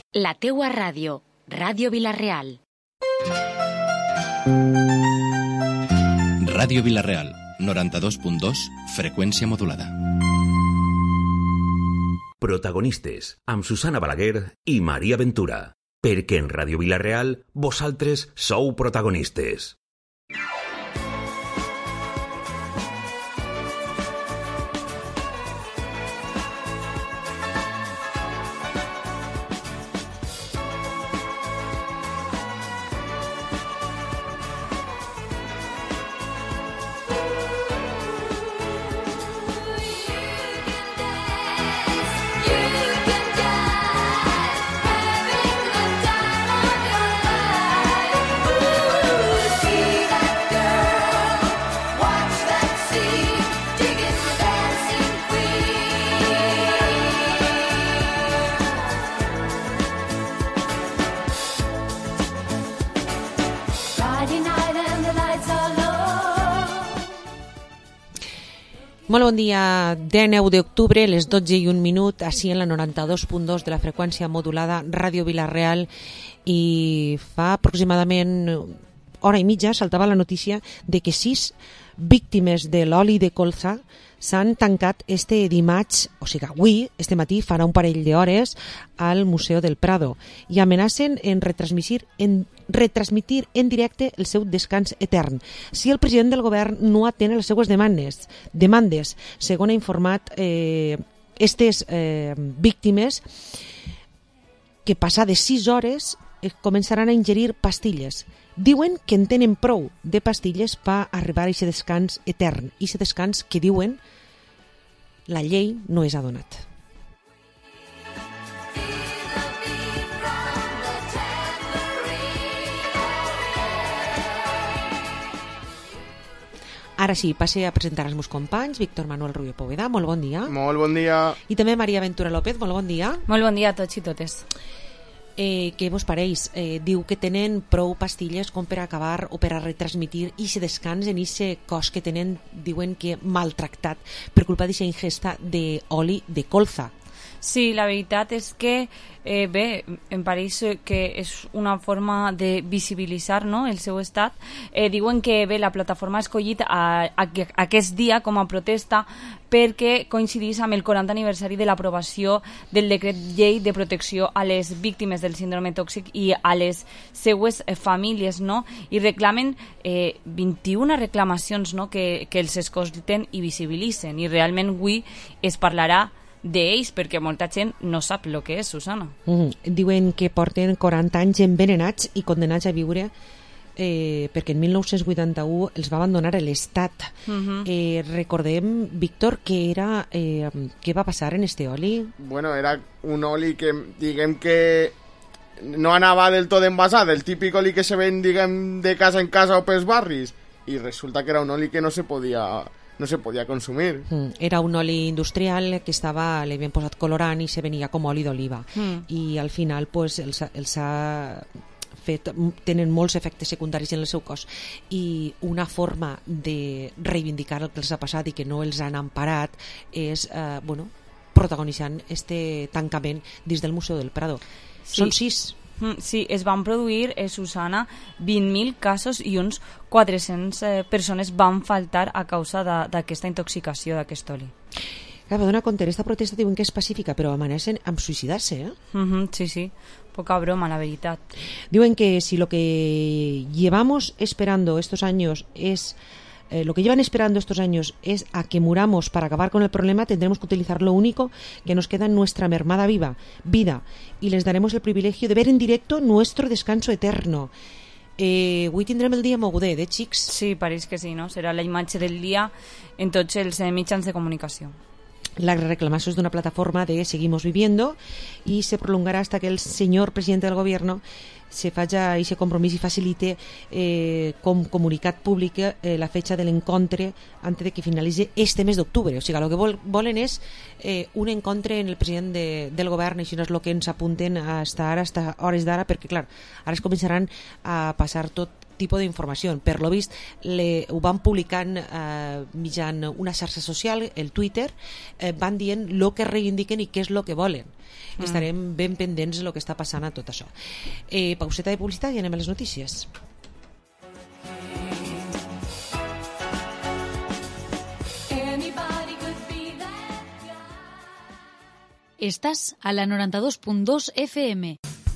La teua ràdio, Ràdio Vila-real. Ràdio Vila-real, 92.2, freqüència modulada. Protagonistes, amb Susana Balaguer i Maria Ventura. Perquè en Ràdio Vila-real, vosaltres sou protagonistes. Molt bon dia, 19 d'octubre, les 12:01, així en la 92.2 de la freqüència modulada Ràdio Vila-real, i fa aproximadament hora i mitja saltava la notícia de que 6 víctimes de l'oli de colza s'han tancat este dimarts, o sigui, avui, este matí, farà un parell d'hores, al Museu del Prado, i amenacen en retransmitir en directe el seu descans etern si el president del govern no atén les seues demandes. Segons ha informat aquestes víctimes, que passades 6 hores començaran a ingerir pastilles. Diuen que en tenen prou de pastilles per arribar a aquest descans etern, i aquest descans que diuen la llei no és ha donat. Ara sí, passe a presentar els meus companys. Víctor Manuel Rubio Poveda, molt bon dia. Molt bon dia. I també Maria Ventura López, molt bon dia. Molt bon dia a tots i totes. Què vos pareix? Diu que tenen prou pastilles com per acabar o per a retransmitir i se descans en aquest cos que tenen, diuen que maltractat per culpa d'aquesta ingesta d'oli de colza. Sí, la veritat és que bé, em pareix que és una forma de visibilitzar, no?, el seu estat. Diuen que bé, la plataforma ha escollit aquest dia com a protesta perquè coincidís amb el 40 aniversari de l'aprovació del decret llei de protecció a les víctimes del síndrome tòxic i a les seues famílies, no? I reclamen 21 reclamacions, no?, que els escolten i visibilitzen, i realment avui es parlarà d'ells, perquè molta gent no sap el que és, Susana. Diuen que porten 40 anys envenenats i condenats a viure perquè en 1981 els va abandonar l'Estat. Recordem, Víctor, què va passar en este oli? Bueno, era un oli que, diguem que no anava del tot envasat, el típic oli que se ven, diguem, de casa en casa o pels barris, i resulta que era un oli que no se podia consumir. Era un oli industrial que li havien posat colorant i se venia com oli d'oliva. I al final pues, els ha fet, tenen molts efectes secundaris en el seu cos, i una forma de reivindicar el que els ha passat i que no els han emparat és protagonitzant este tancament dins del Museu del Prado. Sí. Són 6. Sí, es van produir, Susana, 20.000 casos i uns 400 persones van faltar a causa d'aquesta intoxicació d'aquest oli. Per donar compte, aquesta protesta diuen que és pacífica, però amenacen amb suïcidar-se, Sí, poca broma, la veritat. Diuen que si lo que llevamos esperando estos años es... lo que llevan esperando estos años es a que muramos para acabar con el problema, tendremos que utilizar lo único que nos queda en nuestra mermada vida, y les daremos el privilegio de ver en directo nuestro descanso eterno. Avui tindrem el dia mogudet, xics? Sí, pareix que sí, no? Serà la imatge del dia en tots els mitjans de comunicació. La reclamació és d'una plataforma de Seguimos Viviendo y se prolongará hasta que el señor presidente del gobierno se faci aquest compromís i facilite com comunicat públic la fecha de l'encontre antes de que finalitzi este mes d'octubre. O sigui, el que volen és un encontre en el president del govern, i això és el que ens apunten a estar hores d'ara, perquè clar, ara es començaran a passar tot tipus d'informació. Per lo vist, ho van publicant mitjan una xarxa social, el Twitter, van dient el que reivindiquen i què és el que volen. Estarem ben pendents del que està passant a tot això. Pauseta de publicitat i anem a les notícies. Estás a la 92.2 FM.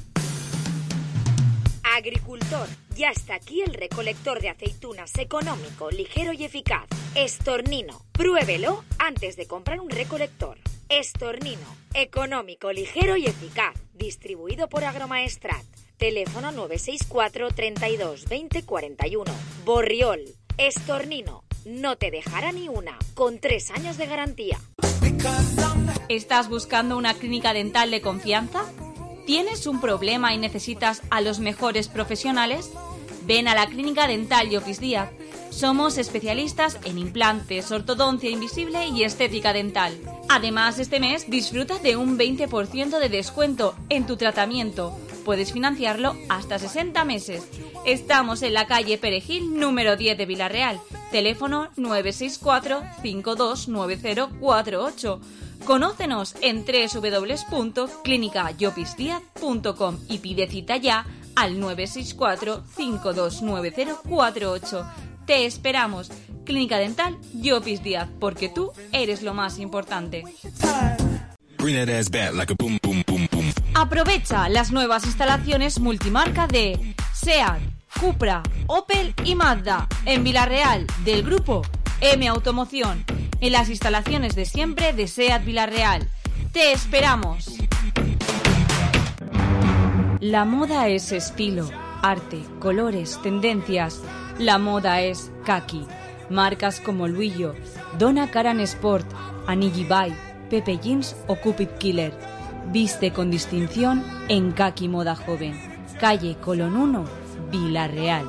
Agricultor, ya está aquí el recolector de aceitunas económico, ligero y eficaz. Estornino, pruébelo antes de comprar un recolector. Estornino, económico, ligero y eficaz. Distribuido por Agromaestrat. Teléfono 964 32 20 41. Borriol, Estornino, no te dejará ni una, con 3 años de garantía. ¿Estás buscando una clínica dental de confianza? ¿Tienes un problema y necesitas a los mejores profesionales? Ven a la Clínica Dental Llopis Díaz. Somos especialistas en implantes, ortodoncia invisible y estética dental. Además, este mes disfruta de un 20% de descuento en tu tratamiento. Puedes financiarlo hasta 60 meses. Estamos en la calle Perejil, número 10 de Vilarreal. Teléfono 964 529048. Conócenos en www.clinicayopisdiaz.com y pide cita ya al 964 529048. Te esperamos. Clínica Dental Llopis Díaz, porque tú eres lo más importante. Aprovecha las nuevas instalaciones multimarca de SEAT, Cupra, Opel y Mazda en Vilarreal, del grupo M Automoción, en las instalaciones de siempre de SEAT Vilarreal. ¡Te esperamos! La moda es estilo, arte, colores, tendencias. La moda es kaki. Marcas como Luillo, Donna Karan Sport, Anigi Bay, Pepe Jeans o Cupid Killer. Viste con distinción en Kaki Moda Joven. Calle Colón 1, Vilarreal.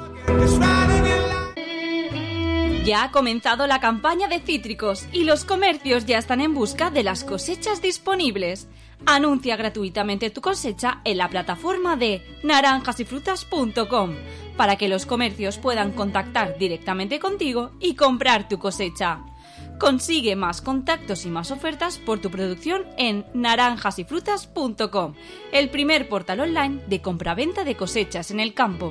Ya ha comenzado la campaña de cítricos y los comercios ya están en busca de las cosechas disponibles. Anuncia gratuitamente tu cosecha en la plataforma de naranjasyfrutas.com para que los comercios puedan contactar directamente contigo y comprar tu cosecha. Consigue más contactos y más ofertas por tu producción en naranjasyfrutas.com, el primer portal online de compraventa de cosechas en el campo.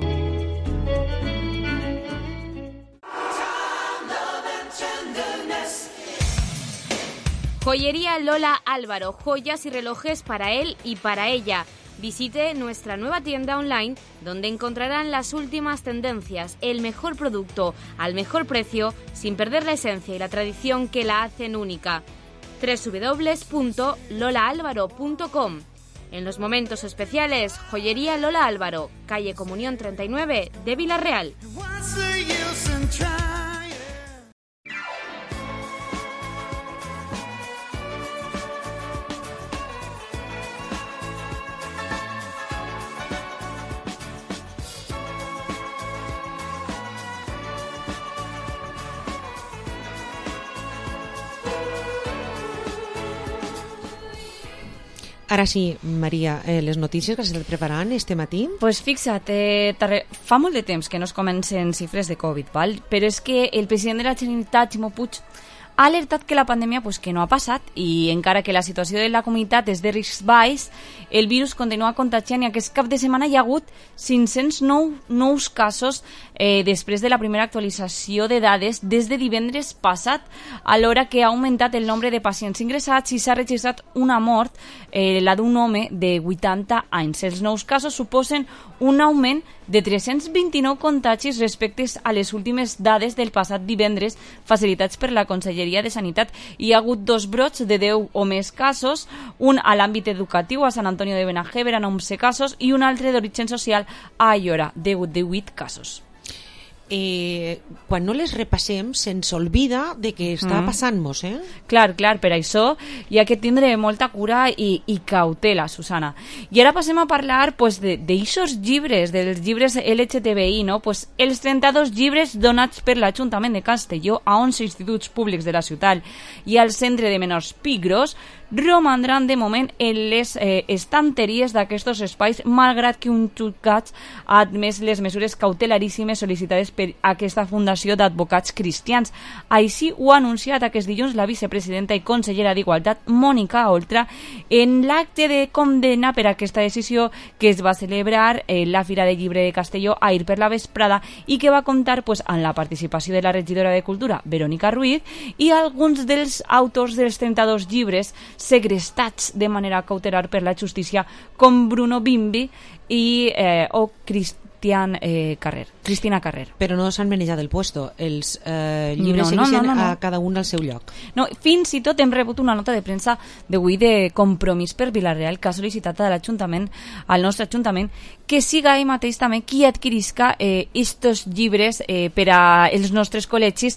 Joyería Lola Álvaro, joyas y relojes para él y para ella. Visite nuestra nueva tienda online donde encontrarán las últimas tendencias, el mejor producto al mejor precio sin perder la esencia y la tradición que la hacen única. www.lolaalvaro.com. En los momentos especiales, Joyería Lola Álvaro, calle Comunión 39 de Vilarreal. Ara sí, Maria, les notícies que s'estan preparant este matí? Pues fixa't, fa molt de temps que no es comencen xifres de Covid, val? Però és que el president de la Generalitat, Ximo Puig, ha alertat que la pandèmia pues, que no ha passat i encara que la situació de la comunitat és de risc baix, el virus continua contagiant i aquest cap de setmana hi ha hagut 509 nous casos després de la primera actualització de dades des de divendres passat, alhora que ha augmentat el nombre de pacients ingressats i s'ha registrat una mort, la d'un home de 80 anys. Els nous casos suposen un augment de 329 contagis respecte a les últimes dades del passat divendres facilitats per la Conselleria de Sanitat. Hi ha hagut 2 brots de 10 o més casos, un a l'àmbit educatiu a Sant Antonio de Benajever amb 11 casos i un altre d'origen social a Aiora, de 8 casos. Quan no les repassem se'ns oblida de què està passant-nos, Clar, per això hi ha que tindre molta cura i cautela, Susana. I ara passem a parlar pues, d'aixos llibres, dels llibres LGTBI, no? Pues, els 32 llibres donats per l'Ajuntament de Castelló a 11 instituts públics de la ciutat i al Centre de Menors Pigros romandran de moment en les estanteries d'aquests espais, malgrat que un jutjat ha admès les mesures cautelaríssimes sol·licitades per aquesta Fundació d'Advocats Cristians. Així ho ha anunciat aquest dilluns la vicepresidenta i consellera d'Igualtat, Mònica Oltra, en l'acte de condemna per aquesta decisió que es va celebrar en la Fira de Llibre de Castelló ahir per la vesprada i que va comptar amb la participació de la regidora de Cultura, Verónica Ruiz, i alguns dels autors dels 32 llibres segrestats de manera cautelar per la justícia, com Bruno Bimbi o Cristina Carrer. Però no s'han manejat el puesto. Els llibres segueixen a cada un al seu lloc. No, fins i tot hem rebut una nota de premsa d'avui de Compromís per Vilareal que ha sol·licitat a l'Ajuntament, al nostre Ajuntament, que siga ell mateix també qui adquirisca estos llibres per a els nostres col·legis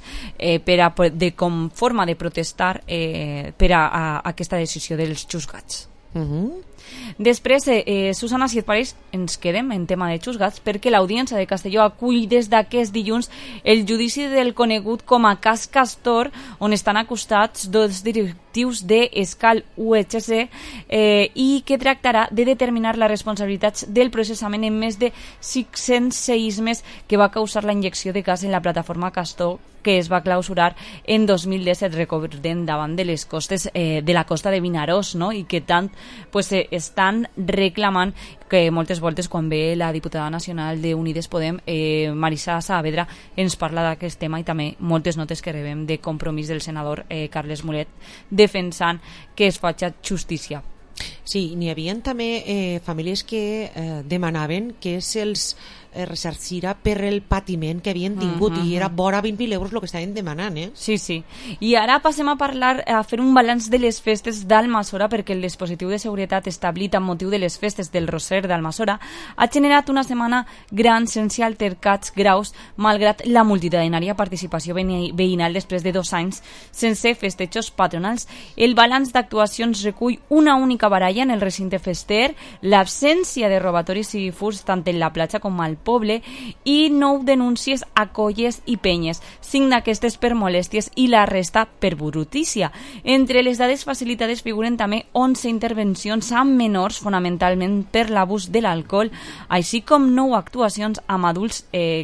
com forma de protestar per a aquesta decisió dels juzgats. Després, Susana, si et pareix, ens quedem en tema de juzgats perquè l'Audiència de Castelló acull des d'aquest dilluns el judici del conegut com a cas Castor, on estan acusats dos directius de Escal UHC i que tractarà de determinar les responsabilitats del processament en més de 600 seismes que va causar la injecció de gas en la plataforma Castor, que es va clausurar en 2017, recordem, davant de les costes de la costa de Vinaròs, no? I que tant estan reclamant que moltes voltes quan ve la diputada nacional de Unides Podem, Marisa Saavedra, ens parla d'aquest tema, i també moltes notes que rebem de Compromís del senador Carles Mulet defensant que es faci justícia. Sí, n'hi havia també famílies que demanaven que se'ls ressarcirà per el patiment que havien tingut i era vora 20.000 euros el que estaven demanant. Sí. I ara passem a fer un balanç de les festes d'Almassora, perquè el dispositiu de seguretat establit amb motiu de les festes del Roser d'Almassora ha generat una setmana gran sense altercats graus, malgrat la multitudinària participació veïnal després de 2 anys sense festejos patronals. El balanç d'actuacions recull una única baralla en el recinte fester, l'absència de robatoris i furts tant en la platja com al poble i 9 denúncies a colles i penyes, 5 d'aquestes per molèsties i la resta per brutícia. Entre les dades facilitades figuren també 11 intervencions amb menors, fonamentalment per l'abús de l'alcohol, així com 9 actuacions amb adults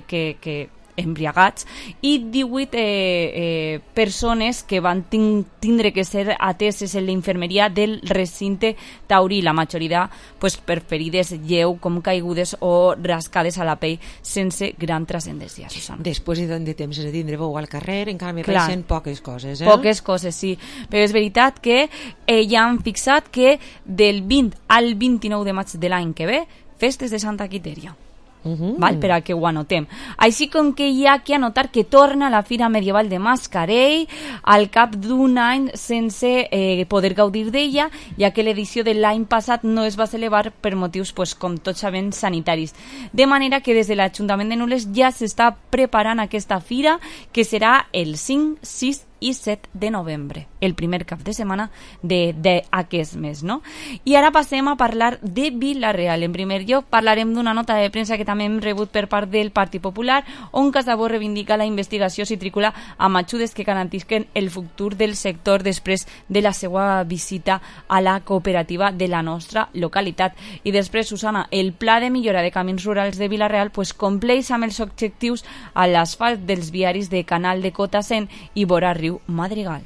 embriagats i 18 persones que van tindre que ser ateses en la infermeria del recinte taurí, la majoria per ferides lleu com caigudes o rascades a la pell sense gran transcendència, Susana. Després de temps de tindre-veu al carrer encara me reixen poques coses. Poques coses, sí, però és veritat que ja han fixat que del 20 al 29 de maig de l'any que ve, festes de Santa Quitèria. Per a que ho anotem. Així com que hi ha que anotar que torna la Fira Medieval de Mascarell al cap d'un any sense poder gaudir d'ella, ja que l'edició de l'any passat no es va celebrar per motius, com tots sabem, sanitaris. De manera que des de l'Ajuntament de Nules ja s'està preparant aquesta fira, que serà el 5, 6 i 7 de novembre, el primer cap de setmana d'aquest mes, no? I ara passem a parlar de Vila-real. En primer lloc parlarem d'una nota de premsa que també hem rebut per part del Partit Popular, on Casabó reivindica la investigació citrícola amb ajudes que garantisquen el futur del sector després de la seva visita a la cooperativa de la nostra localitat. I després, Susana, el pla de millora de camins rurals de Vila-real compleix amb els objectius a l'asfalt dels viaris de Canal de Cota 100 i vora Riu Madrigal.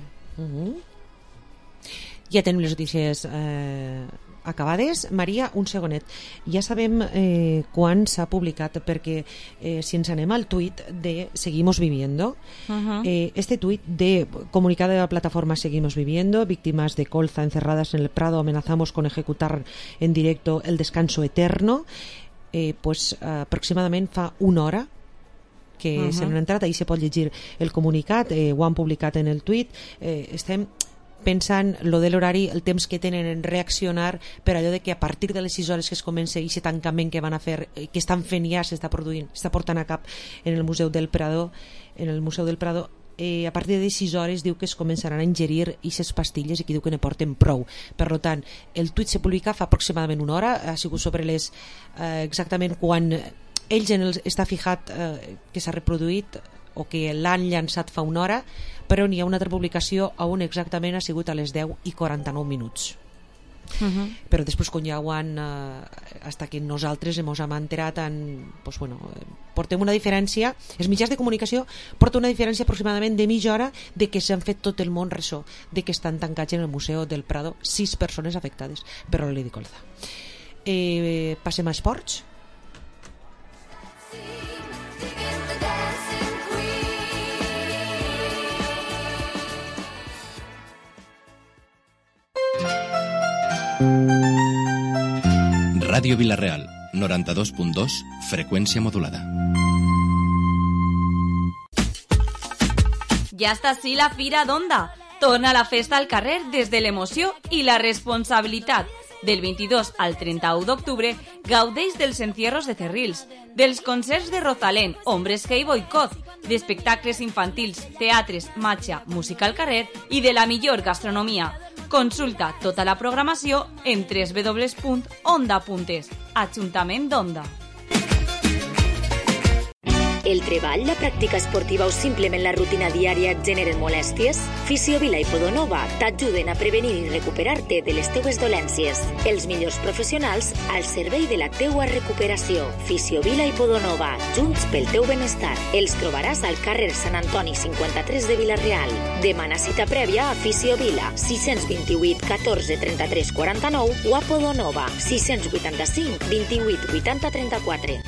Ja tenim les notícies acabades. Maria, un segonet. Ja sabem quan s'ha publicat, perquè si ens anem al tuit de Seguimos Viviendo, este tuit de comunicado de la plataforma Seguimos Viviendo, víctimas de colza encerradas en el Prado, amenazamos con ejecutar en directo el descanso eterno, aproximadament fa una hora que se n'han entrat, ahir se pot llegir el comunicat, ho han publicat en el tuit. Estem pensant lo de l'horari, el temps que tenen en reaccionar, per allò de que a partir de les 6 hores que es comença aquest tancament que van a fer, que estan fent ja, s'està produint, està portant a cap en el Museu del Prado, a partir de 6 hores diu que es començaran a ingerir aquestes pastilles i que diu que ne porten prou. Per tant, el tuit se publica fa aproximadament una hora, ha sigut sobre les exactament quan ells està fijat que s'ha reproduït o que l'han llançat fa una hora, però n'hi ha una altra publicació on exactament ha sigut a les 10:49. Però després quan ja ho han hasta que nosaltres ens hem enterat pues bueno, portem una diferència, els mitjans de comunicació porten una diferència aproximadament de mitja hora de que s'han fet tot el món ressò de que estan tancats en el Museu del Prado 6 persones afectades per l'oli de colza. Passem a esports. Ràdio Vilareal, 92.2, freqüència modulada. Ja està així la Fira d'Onda. Torna la festa al carrer des de l'emoció i la responsabilitat. Del 22 al 31 d'octubre gaudeix dels encierros de Cerrils, dels concerts de Rosalén, Hombres G i Boicot, d'espectacles infantils, teatres, matxa, música al carrer i de la millor gastronomia. Consulta tota la programació en www.onda.es. Ajuntament d'Onda. El treball, la pràctica esportiva o simplement la rutina diària et generen molèsties? Fisiovila i Podonova t'ajuden a prevenir i recuperar-te de les teues dolències. Els millors professionals al servei de la teua recuperació. Fisiovila i Podonova, junts pel teu benestar. Els trobaràs al carrer Sant Antoni 53 de Vila-real. Demana cita prèvia a Fisiovila, 628 14 33 49 o a Podonova, 685 28 80 34.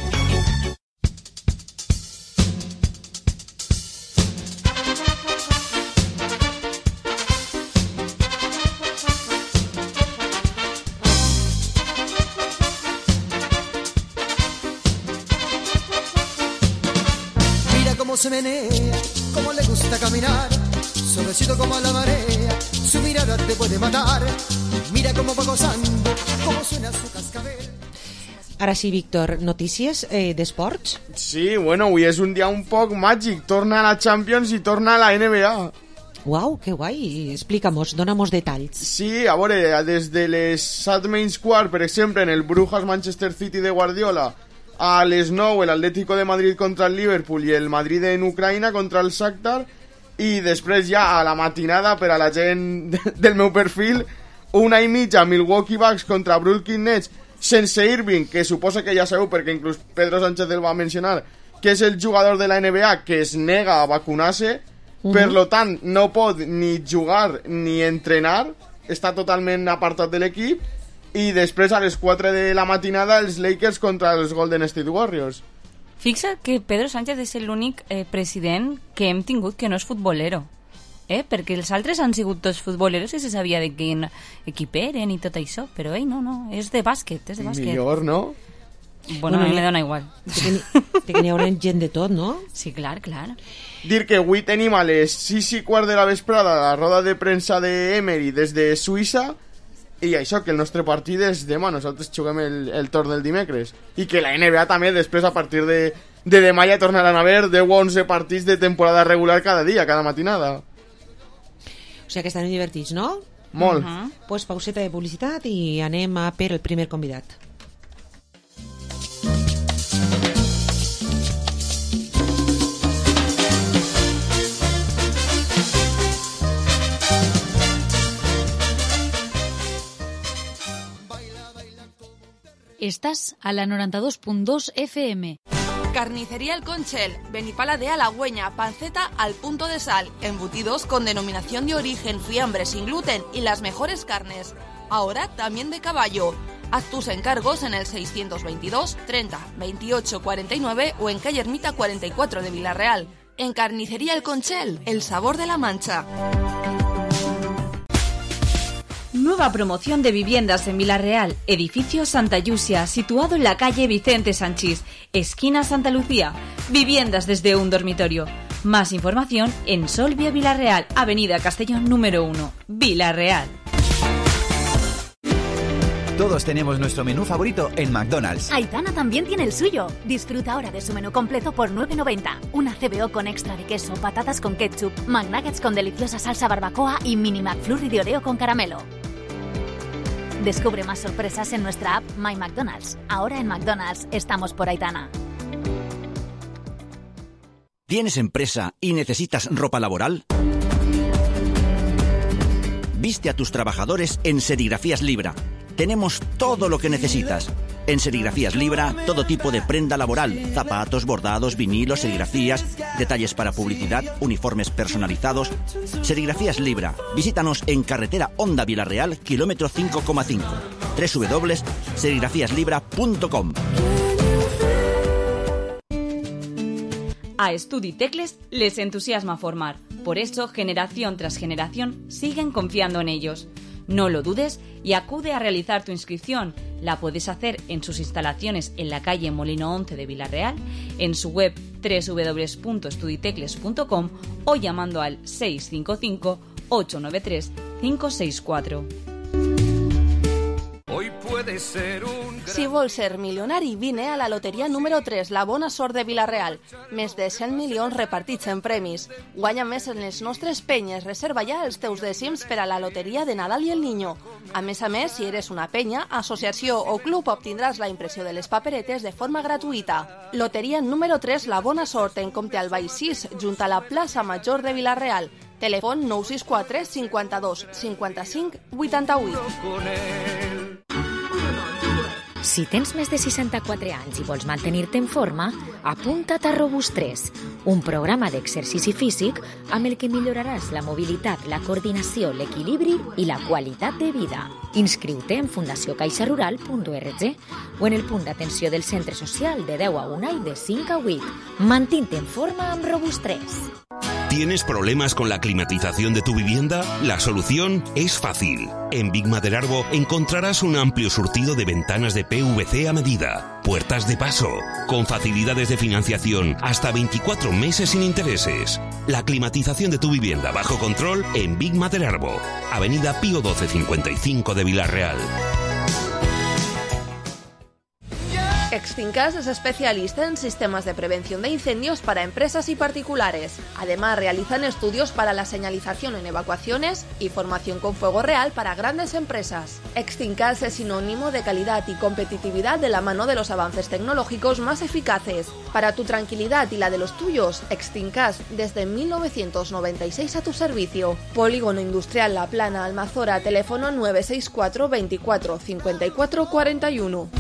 Se menea, como le gusta caminar, suavecito como la marea, su mirada te puede matar, mira cómo va gozando, cómo suena su cascabel. Ara sí, Víctor, notícies d'esports? Sí, bueno, avui és un dia un poc màgic, torna a la Champions i torna a la NBA. Uau, que guai, explica-mos, dona-mos detalls. Sí, a veure, des de les 7:15, per exemple, en el Brujas Manchester City de Guardiola, a les 9 el Atlético de Madrid contra el Liverpool i el Madrid en Ucraïna contra el Shakhtar, i després ja a la matinada, per a la gent del meu perfil, 1:30 Milwaukee Bucks contra Brooklyn Nets sense Irving, que suposa que ja sabeu perquè inclús Pedro Sánchez el va mencionar, que és el jugador de la NBA que es nega a vacunar-se, per lo tant no pot ni jugar ni entrenar, està totalment apartat de l'equip. I després a les 4 de la matinada els Lakers contra els Golden State Warriors. Fixa que Pedro Sánchez és l'únic president que hem tingut que no és futbolero, perquè els altres han sigut tots futboleros i se sabia de quin equip eren i tot això, però ell no, és de bàsquet, és de bàsquet. Millor, no? Bueno, a mi me dona igual. Que n'hi haurà gent de tot, no? Sí, clar. Dir que avui tenim a les 6:15 de la vesprada la roda de premsa d'Emery des de Suïssa. I això, que el nostre partit és demà, nosaltres juguem el torn del dimecres. I que la NBA també, després, a partir de demà ja tornaran a haver 10 o 11 partits de temporada regular cada dia, cada matinada. O sigui que estan divertits, no? Molt. Pues pauseta de publicitat i anem a per el primer convidat. Estás a la 92.2 FM. Carnicería El Conchel, Benipala de Halagüeña, panceta al punto de sal, embutidos con denominación de origen, fiambre sin gluten y las mejores carnes. Ahora también de caballo. Haz tus encargos en el 622 30 28 49 o en calle Ermita 44 de Vila-real. En Carnicería El Conchel, el sabor de la Mancha. Nueva promoción de viviendas en Vila-real, edificio Santa Yusia, situado en la calle Vicente Sanchís, esquina Santa Lucía. Viviendas desde un dormitorio. Más información en Solvia Vila-real, avenida Castellón número 1, Vila-real. Todos tenemos nuestro menú favorito en McDonald's. Aitana también tiene el suyo. Disfruta ahora de su menú completo por $9.90. Una CBO con extra de queso, patatas con ketchup, McNuggets con deliciosa salsa barbacoa y mini McFlurry de Oreo con caramelo. Descubre más sorpresas en nuestra app My McDonald's. Ahora en McDonald's estamos por Aitana. ¿Tienes empresa y necesitas ropa laboral? Viste a tus trabajadores en Serigrafías Libra. Tenemos todo lo que necesitas. En Serigrafías Libra, todo tipo de prenda laboral, zapatos, bordados, vinilos, serigrafías, detalles para publicidad, uniformes personalizados. Serigrafías Libra. Visítanos en carretera Honda Vilarreal, kilómetro 5,5. www.serigrafíaslibra.com. A Estuditecles les entusiasma formar. Por eso, generación tras generación, siguen confiando en ellos. No lo dudes y acude a realizar tu inscripción. La puedes hacer en sus instalaciones en la calle Molino 11 de Vilarreal, en su web www.estuditecles.com o llamando al 655 893 564. Hoy puede ser un... Si vols ser milionari, vine a la loteria número 3, la bona sort de Vilarreal. Més de 100 milions repartits en premis. Guanya més en les nostres penyes. Reserva ja els teus dècims per a la loteria de Nadal i el Niño. A més, si eres una penya, associació o club, obtindràs la impressió de les paperetes de forma gratuïta. Loteria número 3, la bona sort, en Comte Albay 6, junt a la plaça Major de Vilarreal. Telèfon 964 52 55 88. Si tens més de 64 anys i vols mantenir-te en forma, apunta't a Robust 3, un programa d'exercici físic amb el que milloraràs la mobilitat, la coordinació, l'equilibri i la qualitat de vida. Inscriu-te en fundaciocaixarural.org o en el punt d'atenció del centre social de 10 a 1 i de 5 a 8. Mantén-te en forma amb Robust 3. ¿Tienes problemas con la climatización de tu vivienda? La solución es fácil. En Big Maderarbo encontrarás un amplio surtido de ventanas de PVC a medida, puertas de paso, con facilidades de financiación hasta 24 meses sin intereses. La climatización de tu vivienda bajo control en Big Maderarbo, Avenida Pío 1255 de Vilarreal. Extincas es especialista en sistemas de prevención de incendios para empresas y particulares. Además, realizan estudios para la señalización en evacuaciones y formación con fuego real para grandes empresas. Extincas es sinónimo de calidad y competitividad de la mano de los avances tecnológicos más eficaces. Para tu tranquilidad y la de los tuyos, Extincas desde 1996 a tu servicio. Polígono Industrial La Plana, Almazora, teléfono 964 24 54 41.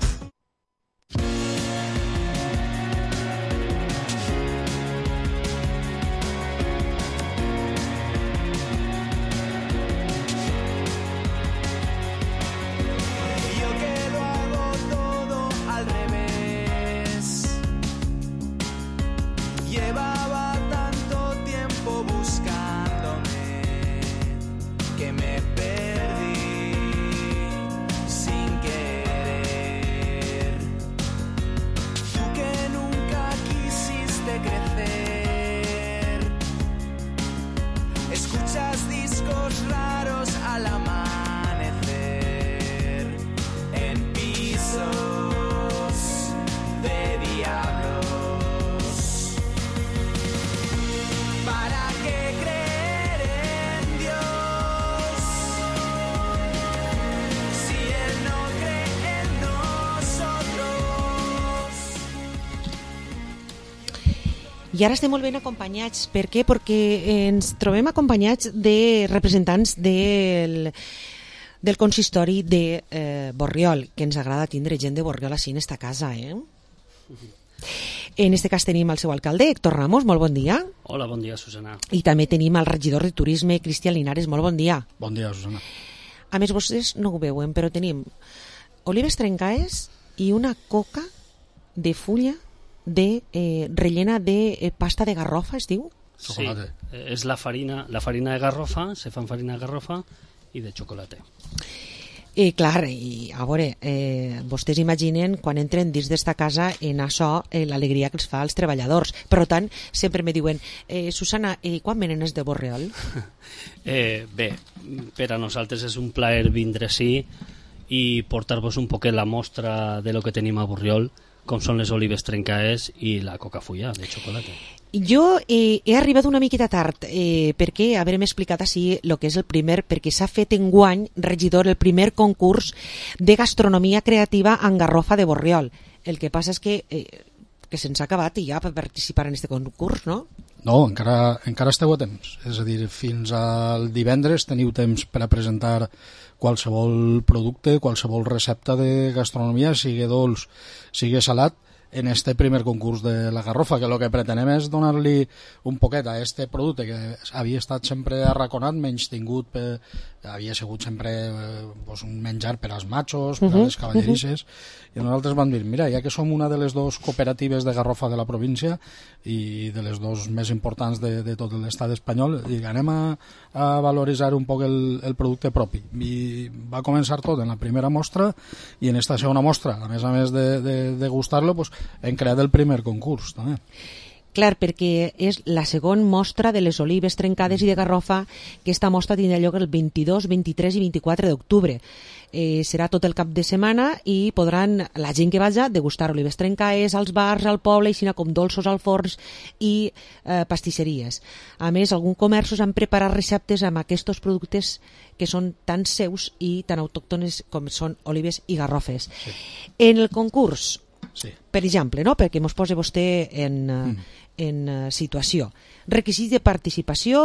Llevaba tanto tiempo buscándome que me perdí sin querer. Tú que nunca quisiste crecer, escuchas discos raros al amanecer en pisos de diablos. ¿Para qué creer en Dios si Él no cree en nosotros? I ara estem molt ben acompanyats. Per què? Perquè ens trobem acompanyats de representants del consistori de Borriol, que ens agrada tindre gent de Borriol així en esta casa, En este cas tenim el seu alcalde, Héctor Ramos, molt bon dia. Hola, bon dia, Susana. I també tenim el regidor de Turisme, Cristian Linares, molt bon dia. Bon dia, Susana. A més, vostès no ho veuen, però tenim olives trencaes i una coca de fulla rellena de pasta de garrofa, es diu? Sí, és la farina de garrofa, se fan farina de garrofa i de xocolata. Clar, i a veure, vostès imaginen quan entren dins d'esta casa en això l'alegria que els fa als treballadors. Per tant, sempre me diuen, Susana, quan venen els de Borriol? Bé, per a nosaltres és un plaer vindre ací i portar-vos un poquet la mostra de lo que tenim a Borriol, com són les olives trencaes i la coca fulla de xocolata. Jo he arribat una miqueta tard perquè haurem explicat així el que és el primer, perquè s'ha fet enguany, regidor, el primer concurs de gastronomia creativa en garrofa de Borriol. El que passa és que que se'ns ha acabat i ja per participar en aquest concurs, no? No, encara esteu a temps. És a dir, fins al divendres teniu temps per a presentar qualsevol producte, qualsevol recepta de gastronomia, sigui dolç, sigui salat, en este primer concurs de la Garrofa, que el que pretenem és donar-li un poquet a este producte que havia estat sempre arraconat, menys tingut, havia sigut sempre un menjar per als machos, per a les cavallerisses, i nosaltres vam dir, mira, ja que som una de les dues cooperatives de Garrofa de la província i de les dues més importants de tot l'estat espanyol, anem a valoritzar un poc el producte propi. I va començar tot en la primera mostra, i en esta segona mostra, a més de gustar-lo, pues, hem creat el primer concurs també. Clar, perquè és la segona mostra de les olives trencades i de Garrofa, que esta mostra tindrà lloc el 22, 23 i 24 d'octubre. Serà tot el cap de setmana i podran la gent que vaja degustar olives trencades als bars, al poble, així com dolços al forns i pastisseries. A més, alguns comerços han preparat receptes amb aquests productes que són tan seus i tan autòctones com són olives i garrofes. Sí. En el concurs, sí, per exemple, no? Perquè mos posa vostè en situació. Requisits de participació,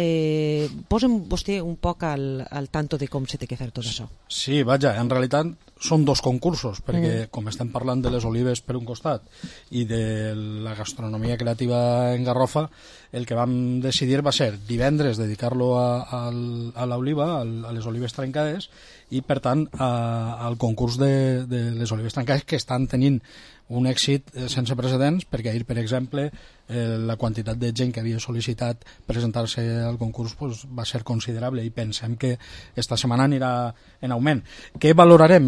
posa'm vostè un poc al tanto de com se té que fer tot això. Sí, vaja, en realitat són dos concursos, perquè com estem parlant de les olives per un costat i de la gastronomia creativa en Garrofa, el que vam decidir va ser divendres dedicar-lo a l'oliva, a les olives trencades, i per tant al concurs de les olives trencades, que estan tenint un èxit sense precedents, perquè ahir, per exemple, la quantitat de gent que havia sol·licitat presentar-se al concurs va ser considerable, i pensem que esta setmana anirà en augment. Què valorarem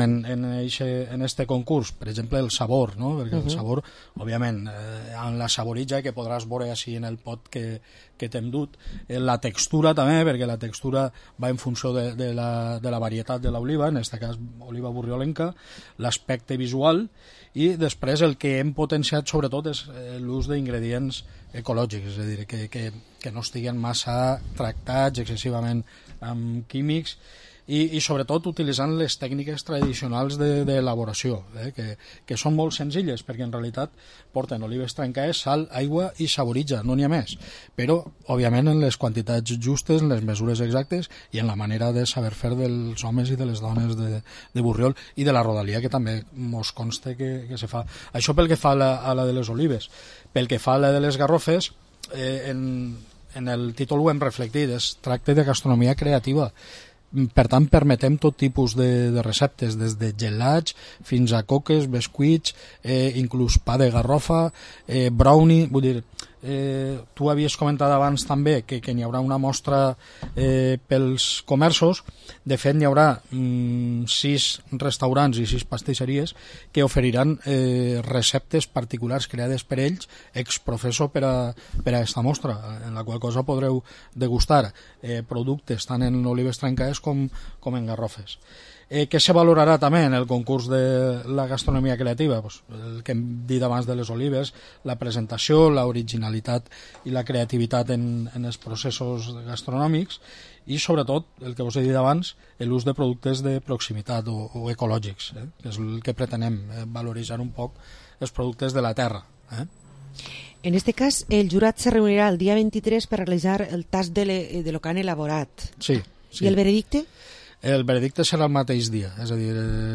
en este concurs? Per exemple, el sabor, no? Perquè el sabor, òbviament, en la saboritja, que podràs veure així en el pot que t'hem dut, la textura també, perquè la textura va en funció de la varietat de l'oliva, en aquest cas oliva burriolenca, l'aspecte visual, i després el que hem potenciat sobretot és l'ús d'ingredients ecològics, és a dir, que no estiguen massa tractats excessivament amb químics, i sobretot utilitzant les tècniques tradicionals d'elaboració, que són molt senzilles, perquè en realitat porten olives trencades, sal, aigua i saboritja, no n'hi ha més, però òbviament en les quantitats justes, en les mesures exactes i en la manera de saber fer dels homes i de les dones de Borriol i de la rodalia, que també mos consta que se fa. Això pel que fa a la de les olives. Pel que fa a la de les garrofes, en el títol ho hem reflectit, es tracta de gastronomia creativa. Per tant, permetem tot tipus de receptes, des de gelats fins a coques, bescuits, inclús pa de garrofa, brownie, vull dir, tu havies comentat abans també que n'hi haurà una mostra pels comerços. De fet, n'hi haurà 6 restaurants i 6 pastisseries que oferiran receptes particulars creades per ells ex professo per a aquesta mostra, en la qual cosa podreu degustar productes tant en olives trencades com en garrofes. Què se valorarà també en el concurs de la gastronomia creativa? Pues el que hem dit abans de les olives, la presentació, l'originalitat i la creativitat en els processos gastronòmics, i sobretot, el que us he dit abans, l'ús de productes de proximitat o ecològics, que és el que pretenem, valoritzar un poc els productes de la terra. En aquest cas, el jurat se reunirà el dia 23 per realitzar el tast de lo que han elaborat. Sí. I el veredicte? El veredicte serà el mateix dia, és a dir,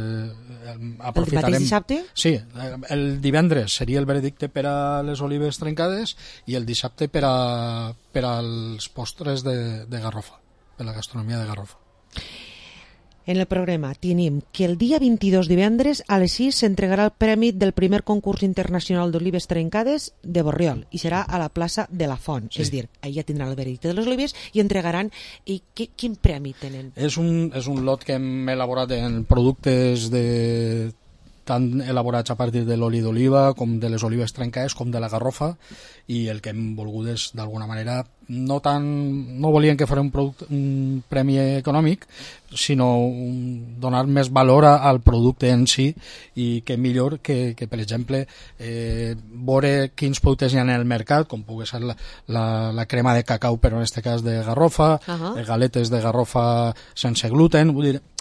El aprofitarem... mateix dissabte? Sí, el divendres seria el veredicte per a les olives trencades i el dissabte per als postres de Garrofa, per la gastronomia de Garrofa. En el programa tenim que el dia 22 divendres a les 6 s'entregarà el premi del primer concurs internacional d'olives trencades de Borriol i serà a la plaça de la Font. Sí. És a dir, allà tindran el veredicte de les olives i entregaran... I quin premi tenen? És un lot que hem elaborat en productes tant elaborats a partir de l'oli d'oliva com de les olives trencades com de la garrofa, i el que hem volgut és d'alguna manera no volien que fos un premi econòmic, sinó donar més valor al producte en si, i que millor que per exemple veure quins productes hi ha en el mercat, com pugui ser la crema de cacau, però en aquest cas de garrofa, galetes de garrofa sense gluten, vull dir,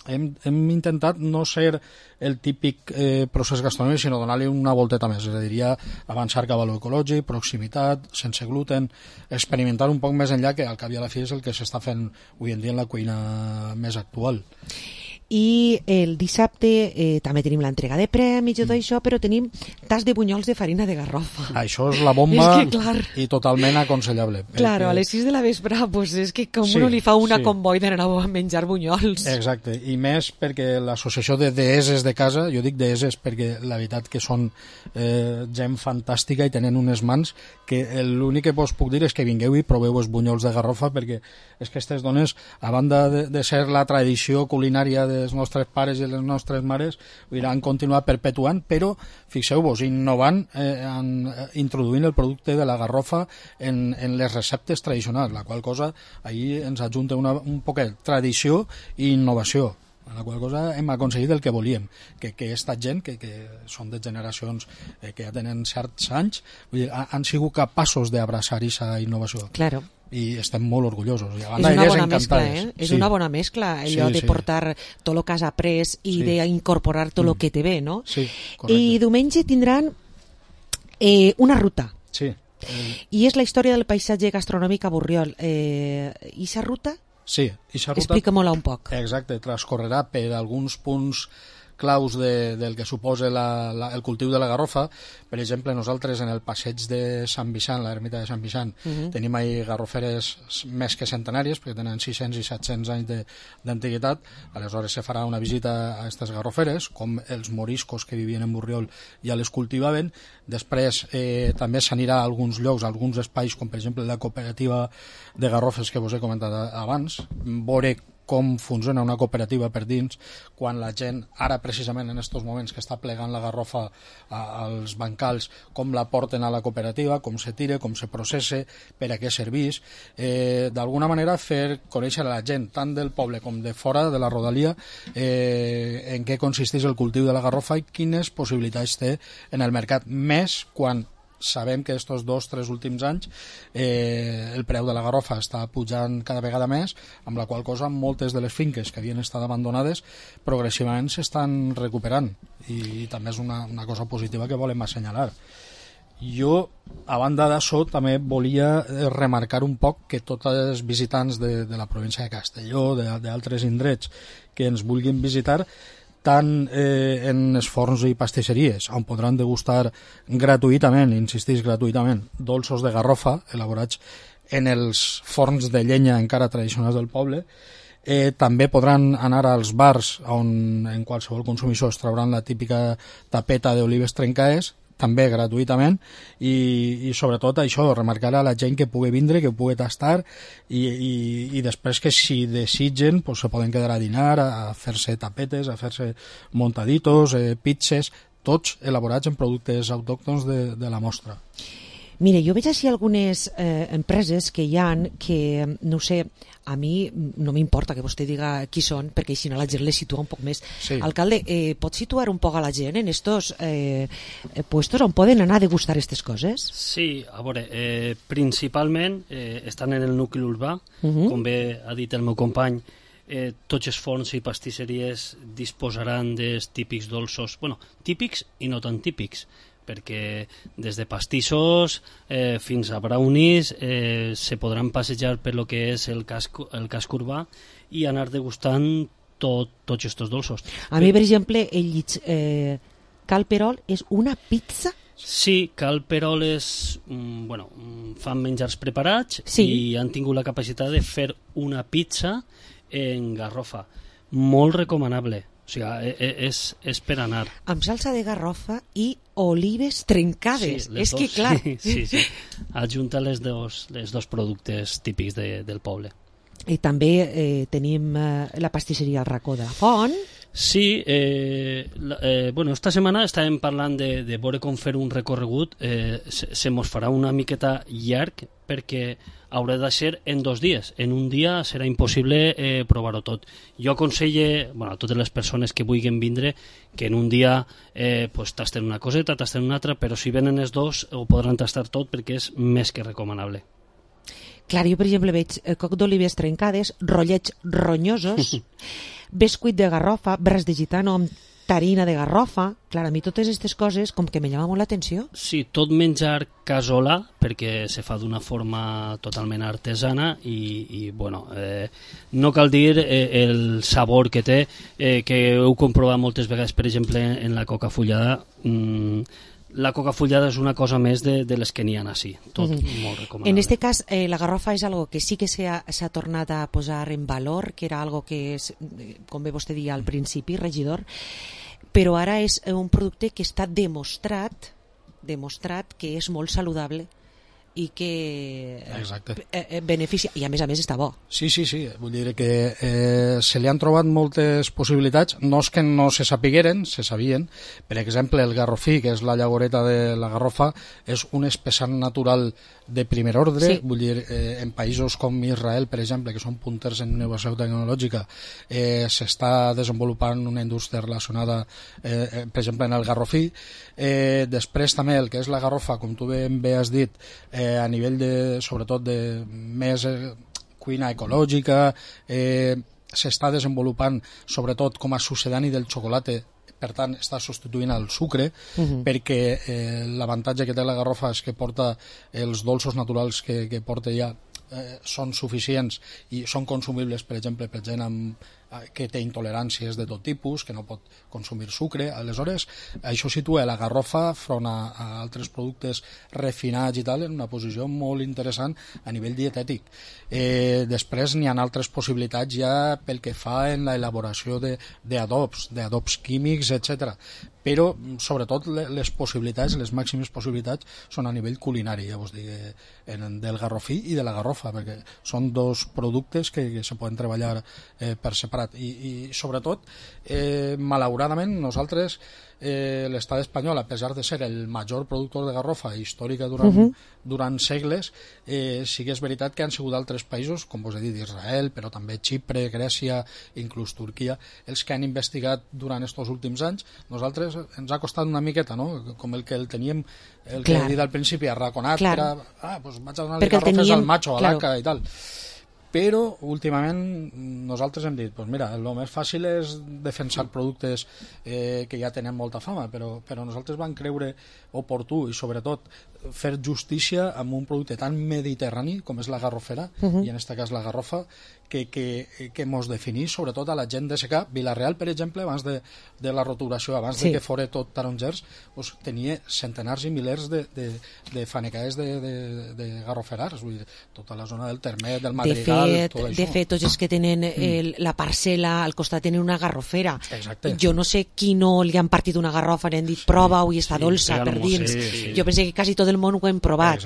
hem intentat no ser el típic procés gastronòmic, sinó donar-li una volteta més, és a dir, avançar cap a l'ecològic, proximitat, sense gluten, experimentar un poc més enllà, que al cap i a la fi és el que s'està fent avui en dia en la cuina més actual. I el dissabte també tenim l'entrega de premis i tot això, però tenim tas de bunyols de farina de garrofa. Això és la bomba clar, i totalment aconsellable. Claro, a les 6 de la vespre pues és que com uno li fa una comboi d'anar a menjar bunyols. Exacte, i més perquè l'associació de deeses de casa, jo dic deeses perquè la veritat que són gent fantàstica i tenen unes mans que l'únic que us puc dir és que vingueu i proveu els bunyols de garrofa, perquè és que aquestes dones, a banda de ser la tradició culinària dels nostres pares i les nostres mares, han continuat perpetuant, però fixeu-vos, innovant, introduint el producte de la garrofa en les receptes tradicionals, la qual cosa ahir ens ajunta un poquet tradició i innovació, a la qual cosa hem aconseguit el que volíem, que aquesta gent, que són de generacions que ja tenen certs anys, vull dir, han sigut capaços d'abraçar aquesta innovació. Claro. I estem molt orgullosos. És una bona mescla, És una bona mescla, allò de portar tot el que has après i d'incorporar tot el que te ve, no? Sí, correcte. I diumenge tindran una ruta. Sí. I és la història del paisatge gastronòmic a Borriol. I aquesta ruta? Sí, aquesta ruta... Explica-m'ho-la un poc. Exacte, transcorrerà per alguns punts claus del que suposa el cultiu de la garrofa. Per exemple, nosaltres en el passeig de Sant Vicent, l'ermita de Sant Vicent, tenim ahí garroferes més que centenàries, perquè tenen 600 i 700 anys d'antiguitat. Aleshores se farà una visita a aquestes garroferes, com els moriscos que vivien en Borriol ja les cultivaven. Després també s'anirà a alguns llocs, a alguns espais, com per exemple la cooperativa de garrofes que vos he comentat abans, veure com funciona una cooperativa per dins, quan la gent, ara precisament en aquests moments que està plegant la garrofa als bancals, com la porten a la cooperativa, com se tira, com se processa, per a què serveix. D'alguna manera fer conèixer a la gent, tant del poble com de fora de la rodalia, en què consisteix el cultiu de la garrofa i quines possibilitats té en el mercat, més quan sabem que aquests 2-3 últims anys el preu de la garrofa està pujant cada vegada més, amb la qual cosa moltes de les finques que havien estat abandonades progressivament s'estan recuperant, i també és una cosa positiva que volem assenyalar. Jo, a banda d'això, també volia remarcar un poc que tots els visitants de la província de Castelló, d'altres indrets que ens vulguin visitar, tant en els forns i pastisseries, on podran degustar gratuïtament, insistís gratuïtament, dolços de garrofa elaborats en els forns de llenya encara tradicionals del poble. També podran anar als bars on en qualsevol consumidor es trauran la típica tapeta d'olives trencades, també gratuïtament, i sobretot això, remarcar a la gent que pugui vindre, que pugui tastar, i després que si desitgen pues, se poden quedar a dinar, a fer-se tapetes, a fer-se montaditos, pizzas, tots elaborats en productes autòctons de la mostra. Mira, jo veig així algunes empreses que hi ha que, no sé, a mi no m'importa que vostè diga qui són, perquè així la gent les situa un poc més. Sí. Alcalde, pot situar un poc a la gent en estos puestos on poden anar a degustar aquestes coses? Sí, a veure, principalment estan en el nucli urbà, com bé ha dit el meu company, tots els forns i pastisseries disposaran dels típics dolços, bueno, típics i no tan típics, perquè des de pastissos fins a brownies se podran passejar per lo que és el casc urbà i anar degustant tots aquests dolços. A mi, per exemple, el llit Calperol és una pizza? Sí, Calperol és... fan menjars preparats i han tingut la capacitat de fer una pizza en garrofa. Molt recomanable. O sigui, és per anar. Amb salsa de garrofa i olives trencades. Sí, és que clar. Sí. Adjunta les dos productes típics del poble. I també tenim la pastisseria al racó de la Font. Sí, esta setmana estàvem parlant de veure com fer un recorregut. Se mos farà una miqueta llarg perquè haurà de ser en 2 dies. En un dia serà impossible provar-ho tot. Jo aconselle a totes les persones que vulguin vindre que en un dia tasten una coseta, tasten una altra, però si venen els dos ho podran tastar tot perquè és més que recomanable. Clar, jo, per exemple, veig coc d'olives trencades, rotllets ronyosos, bescuit de garrofa, braç de gitano amb tarina de garrofa. Clar, a mi totes aquestes coses com que me llama molt l'atenció. Sí, tot menjar casolà, perquè se fa d'una forma totalment artesana i bueno, no cal dir el sabor que té, que heu comprovat moltes vegades, per exemple, en la coca fullada. La coca fullada és una cosa més de les que n'hi ha així, tot molt recomanable. En este cas, la garrofa és algo que sí que s'ha tornat a posar en valor, que era algo que, com bé vostè deia al principi, regidor, però ara és un producte que està demostrat que és molt saludable i que beneficia, i a més està bo. Sí, vull dir que se li han trobat moltes possibilitats, no és que no se sapigueren, se sabien. Per exemple, el garrofí, que és la llavoreta de la garrofa, és un espessant natural de primer ordre, sí. Vull dir, en països com Israel, per exemple, que són punters en innovació tecnològica, s'està desenvolupant una indústria relacionada, per exemple, en el garrofí. Després també el que és la garrofa, com tu ben bé has dit, a nivell sobretot de més cuina ecològica, s'està desenvolupant sobretot com a succedani del xocolata, per tant està substituint el sucre, perquè l'avantatge que té la garrofa és que porta els dolços naturals que porta ja són suficients i són consumibles, per exemple, per gent que té intoleràncies de tot tipus, que no pot consumir sucre. Aleshores, això situa la garrofa front a altres productes refinats i tal en una posició molt interessant a nivell dietètic. Després n'hi ha altres possibilitats ja pel que fa en l'elaboració d'adobs químics, etc. Però, sobretot, les possibilitats, les màximes possibilitats, són a nivell culinari, ja vos dic, del garrofí i de la garrofa, perquè són dos productes que se poden treballar per separat. I sobretot, malauradament, nosaltres, l'estat espanyol, a pesar de ser el major productor de garrofa històrica durant segles, sí que és veritat que han sigut altres països, com vos he dit, Israel, però també Xipre, Grècia, inclús Turquia, els que han investigat durant aquests últims anys. Nosaltres ens ha costat una miqueta, no? Com el que el teníem, el que he dit al principi, arraconat, doncs vaig a donar-li garrofes al macho, a l'ACA i tal. Però últimament nosaltres hem dit, doncs mira, el més fàcil és defensar productes que ja tenen molta fama, però nosaltres vam creure oportú i sobretot fer justícia amb un producte tan mediterrani com és la garrofera, i en aquest cas la garrofa, que mos definís sobretot a la gent de secà. Vilareal, per exemple, abans de la roturació, abans de que fora tot tarongers, tenia centenars i milers de fanecades de garroferars, vull dir, tota la zona del Termet, del Madrigal, tot això. De fet, tots els que tenen la parcel·la al costat tenen una garrofera. Exacte. Jo no sé qui no li han partit una garrofa, li han dit prova-ho i està dolça per dins. Jo pensé que quasi tot el món ho hem provat.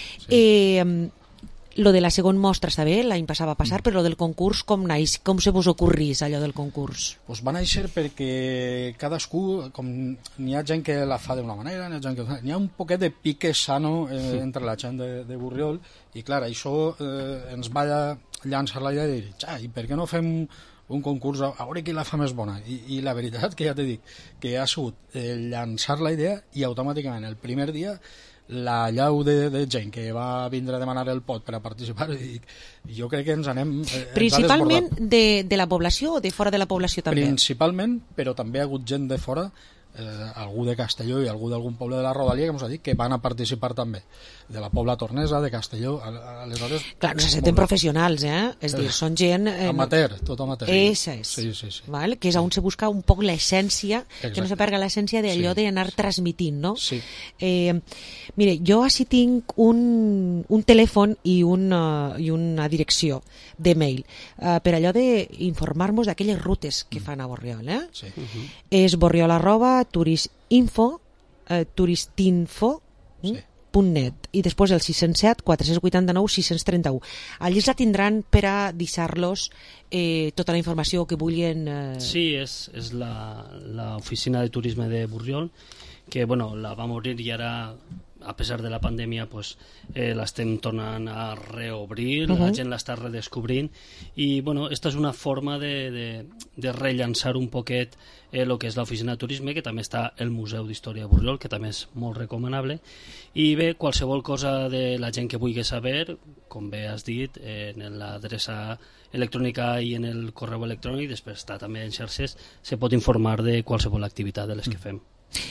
Lo de la segona mostra està bé, l'any passat va passar, però lo del concurs com naix? Com se vos ocorrís allò del concurs? Pues va néixer perquè cadascú, com n'hi ha gent que la fa d'una manera, n'hi ha un poquet de pique sano entre la gent de Borriol, i clar, això ens va llançar la idea de dir, i per què no fem un concurs a veure qui la fa més bona? I la veritat que ja t'he dit, que ha sigut llançar la idea i automàticament el primer dia la llau de gent que va vindre a demanar el pot per a participar, i jo crec que ens anem... Principalment de la població o de fora de la població també? Principalment, però també ha hagut gent de fora, algú de Castelló i algú d'algun poble de la Rodalia, que ens ha dit que van a participar també, de la Pobla Tornesa, de Castelló. Aleshores, clar, no se senten professionals, és dir, són gent... amateur, tot amateur. Esa és, val? Que és on se busca un poc l'essència, que no se perga l'essència d'allò d'anar transmitint, no? Sí. Mire, jo així tinc un telèfon i una direcció de mail per allò d'informar-nos d'aquelles rutes que fan a Borriol, Sí. És borriol@turistinfo .net i després el 607 489 631. Allí la tindran per a deixar-los tota la informació que vulguin. Sí, és l'oficina de turisme de Borriol, que bueno, la vam obrir i ara a pesar de la pandèmia pues, l'estem tornant a reobrir, la gent l'està redescobrint i bueno, esta és una forma de rellançar un poquet el que és l'oficina de turisme, que també està el Museu d'Història de Borriol, que també és molt recomanable, i bé, qualsevol cosa de la gent que vulgui saber, com bé has dit, en l'adreça electrònica i en el correu electrònic, després està també en xarxes, se pot informar de qualsevol activitat de les que fem.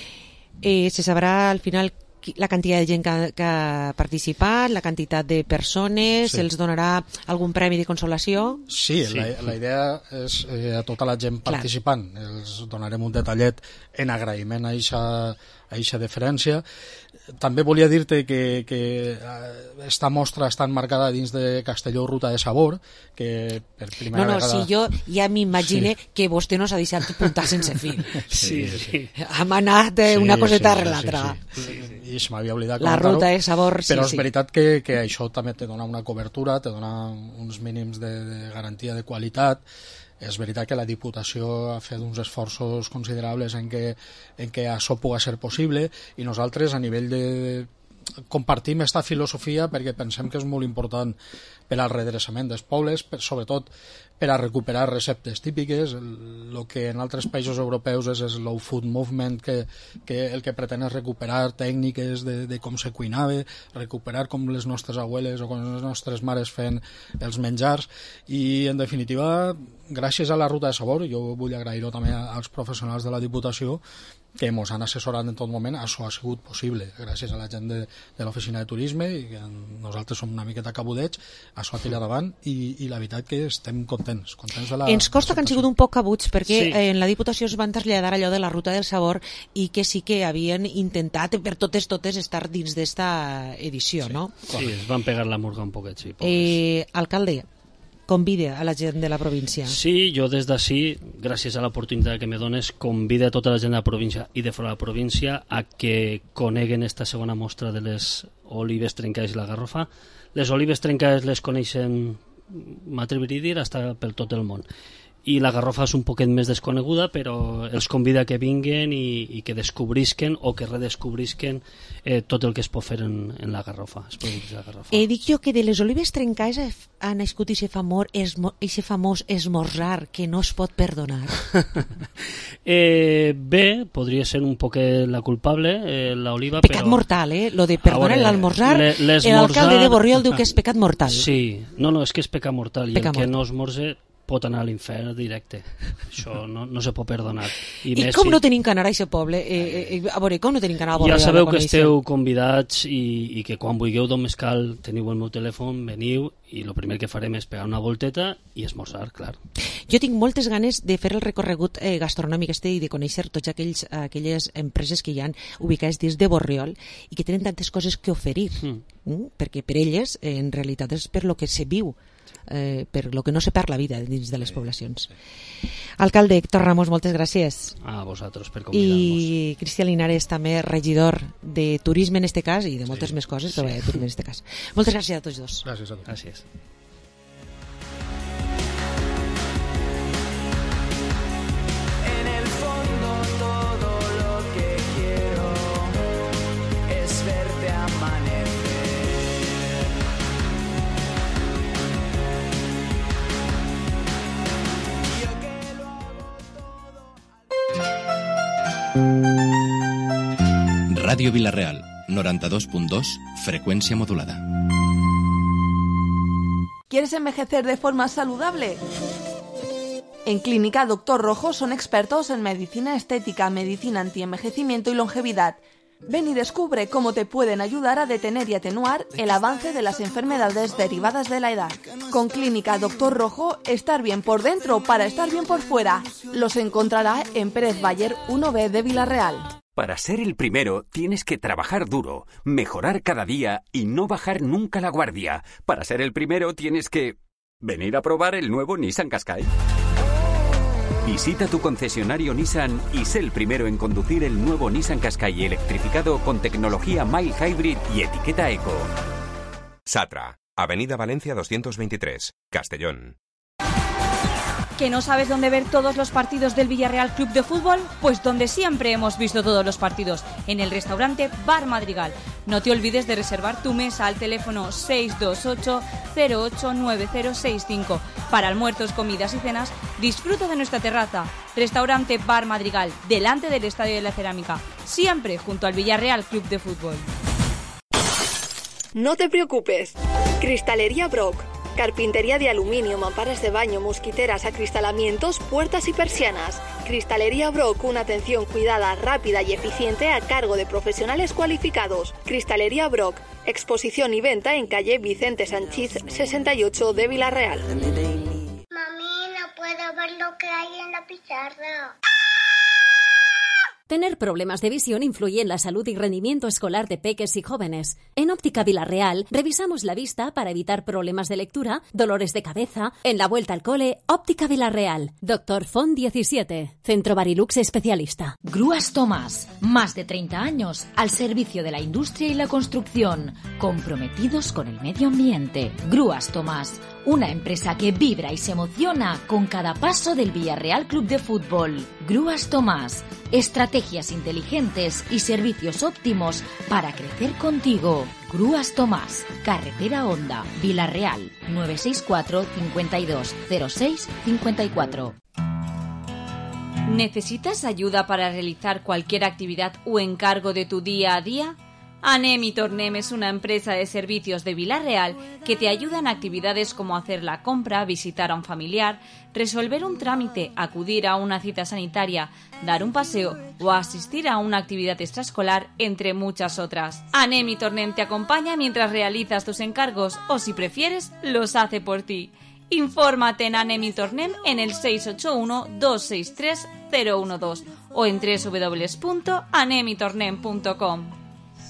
Se sabrà al final la quantitat de gent que ha participat, la quantitat de persones, se'ls donarà algun premi de consolació? Sí, la idea és a tota la gent participant. Els donarem un detallet en agraïment a eixa deferència. També volia dir-te que esta mostra està enmarcada dins de Castelló Ruta de Sabor, que per primera vegada... si jo ja m'imagine que vostè no s'ha deixat puntar sense fil. Sí. Hem anat una coseta darrere l'altra. I se m'havia oblidat la comentar-ho. Ruta de Sabor, però és veritat que això també te dona una cobertura, te dona uns mínims de garantia de qualitat. És veritat que la Diputació ha fet uns esforços considerables en què això pugui ser possible i nosaltres a nivell de compartim aquesta filosofia perquè pensem que és molt important per al redreçament dels pobles, sobretot per a recuperar receptes típiques. El que en altres països europeus és el slow food movement, que el que pretén és recuperar tècniques de com se cuinava, recuperar com les nostres abueles o com les nostres mares feien els menjars, i en definitiva, gràcies a la Ruta de Sabor, jo vull agrair-ho també als professionals de la Diputació que ens han assessorat en tot moment, això ha sigut possible gràcies a la gent de l'oficina de turisme, i que nosaltres som una miqueta cabudets, això ha tirat davant i la veritat que estem contents de la... Ens costa que han sigut un poc cabuts perquè en la Diputació es van traslladar allò de la Ruta del Sabor i que sí que havien intentat per totes estar dins d'esta edició, no? Sí, es van pegar la murga un poquet, sí. Alcalde, convida a la gent de la província. Sí, jo des d'ací, gràcies a l'oportunitat que me dones, convida a tota la gent de la província i de fora de la província a que coneguen esta segona mostra de les olives trencades i la garrofa. Les olives trencades les coneixen, m'atreviria a dir, està per tot el món. I la garrofa és un poquet més desconeguda, però els convida que vinguen i que descobrisquen o que redescobrisquen tot el que es pot fer en la garrofa, els productes de la garrofa. Dic jo que de les olives trencades ha nascut aquest famós esmorzar que no es pot perdonar. Bé, podria ser un poquet la culpable, l'oliva, pecat mortal, lo de perdonar l'almorzar, l'alcalde de Borriol diu que és pecat mortal. Sí, no, és que és pecat mortal, i el que no esmorze pot anar a l'infern directe. Això no se pot perdonar. I com no tenim que anar a aquest poble? A veure, com no tenim que anar a Borriol? Ja sabeu que esteu convidats i que quan vulgueu d'on més cal teniu el meu telèfon, veniu i el primer que farem és pegar una volteta i esmorzar, clar. Jo tinc moltes ganes de fer el recorregut gastronòmic i de conèixer totes aquelles empreses que hi ha ubicades dins de Borriol i que tenen tantes coses que oferir, perquè per elles en realitat és per lo que se viu, per lo que no se perd la vida dins de les poblacions. Alcalde Héctor Ramos, moltes gràcies. A vosaltres per convidar-nos. I Cristian Linares, també regidor de turisme en este cas i de moltes més coses, però de turisme en este cas. Moltes gràcies a tots dos. Gràcies a tots. Gràcies. En el fondo todo lo que quiero es verte amanecer. Ràdio Vila-real, 92.2, frecuencia modulada. ¿Quieres envejecer de forma saludable? En Clínica Doctor Rojo son expertos en medicina estética, medicina antienvejecimiento y longevidad. Ven y descubre cómo te pueden ayudar a detener y atenuar el avance de las enfermedades derivadas de la edad. Con Clínica Doctor Rojo, estar bien por dentro para estar bien por fuera. Los encontrará en Pérez Bayer 1B de Vila-real. Para ser el primero tienes que trabajar duro, mejorar cada día y no bajar nunca la guardia. Para ser el primero tienes que venir a probar el nuevo Nissan Qashqai. Visita tu concesionario Nissan y sé el primero en conducir el nuevo Nissan Qashqai electrificado con tecnología mild hybrid y etiqueta eco. Satra, Avenida Valencia 223, Castellón. ¿Que no sabes dónde ver todos los partidos del Villarreal Club de Fútbol? Pues donde siempre hemos visto todos los partidos, en el restaurante Bar Madrigal. No te olvides de reservar tu mesa al teléfono 628-089065. Para almuerzos, comidas y cenas, disfruta de nuestra terraza. Restaurante Bar Madrigal, delante del Estadio de la Cerámica, siempre junto al Villarreal Club de Fútbol. No te preocupes. Cristalería Brock. Carpintería de aluminio, mamparas de baño, mosquiteras, acristalamientos, puertas y persianas. Cristalería Brock, una atención cuidada, rápida y eficiente a cargo de profesionales cualificados. Cristalería Brock, exposición y venta en calle Vicente Sanchís 68 de Villarreal. Mami, no puedo ver lo que hay en la pizarra. Tener problemas de visión influye en la salud y rendimiento escolar de peques y jóvenes. En Óptica Villarreal revisamos la vista para evitar problemas de lectura, dolores de cabeza. En la vuelta al cole, Óptica Villarreal. Dr. Font 17, Centro Barilux especialista. Grúas Tomás, más de 30 años al servicio de la industria y la construcción, comprometidos con el medio ambiente. Grúas Tomás, una empresa que vibra y se emociona con cada paso del Villarreal Club de Fútbol. Grúas Tomás, estrategias inteligentes y servicios óptimos para crecer contigo. Grúas Tomás, Carretera Honda, Villarreal, 964 52 06 54. ¿Necesitas ayuda para realizar cualquier actividad o encargo de tu día a día? ANEM y Tornem es una empresa de servicios de Villarreal que te ayuda en actividades como hacer la compra, visitar a un familiar, resolver un trámite, acudir a una cita sanitaria, dar un paseo o asistir a una actividad extraescolar, entre muchas otras. ANEM y Tornem te acompaña mientras realizas tus encargos o, si prefieres, los hace por ti. Infórmate en ANEM y Tornem en el 681-263-012 o en www.anemitornem.com.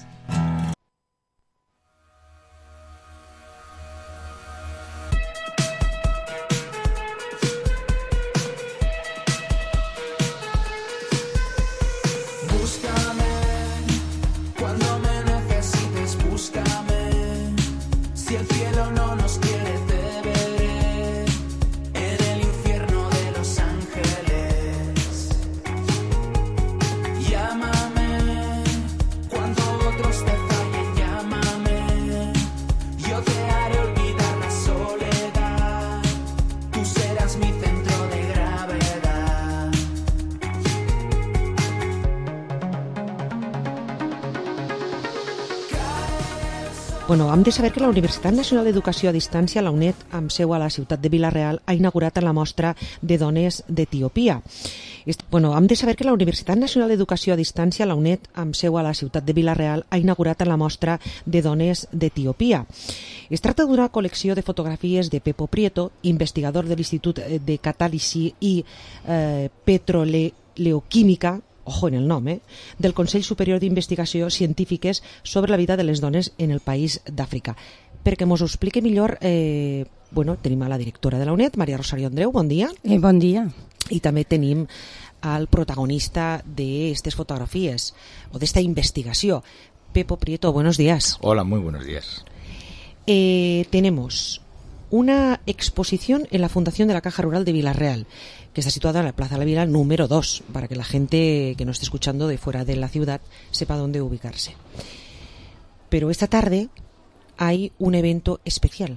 Bueno, hem de saber que la Universitat Nacional d'Educació a Distància, la UNED, amb seu a la ciutat de Vila-real, ha inaugurat la mostra de dones d'Etiòpia. Bueno, hem de saber que la Universitat Nacional d'Educació a Distància, la UNED, amb seu a la ciutat de Vila-real, ha inaugurat la mostra de dones d'Etiòpia. Es tracta d'una col·lecció de fotografies de Pepo Prieto, investigador de l'Institut de Catàlisi i Petroleoquímica, ojo en el nom, del Consell Superior d'Investigació Científiques sobre la vida de les dones en el país d'Àfrica. Perquè mos ho expliqui millor, tenim a la directora de la UNED, Maria Rosario Andreu, bon dia. Bon dia. I també tenim al protagonista d'aquestes fotografies, o d'esta investigació, Pepo Prieto, buenos días. Hola, muy buenos días. Tenemos una exposición en la Fundación de la Caja Rural de Villarreal, que está situada en la Plaza de la Vila número 2, para que la gente que no esté escuchando de fuera de la ciudad sepa dónde ubicarse. Pero esta tarde hay un evento especial.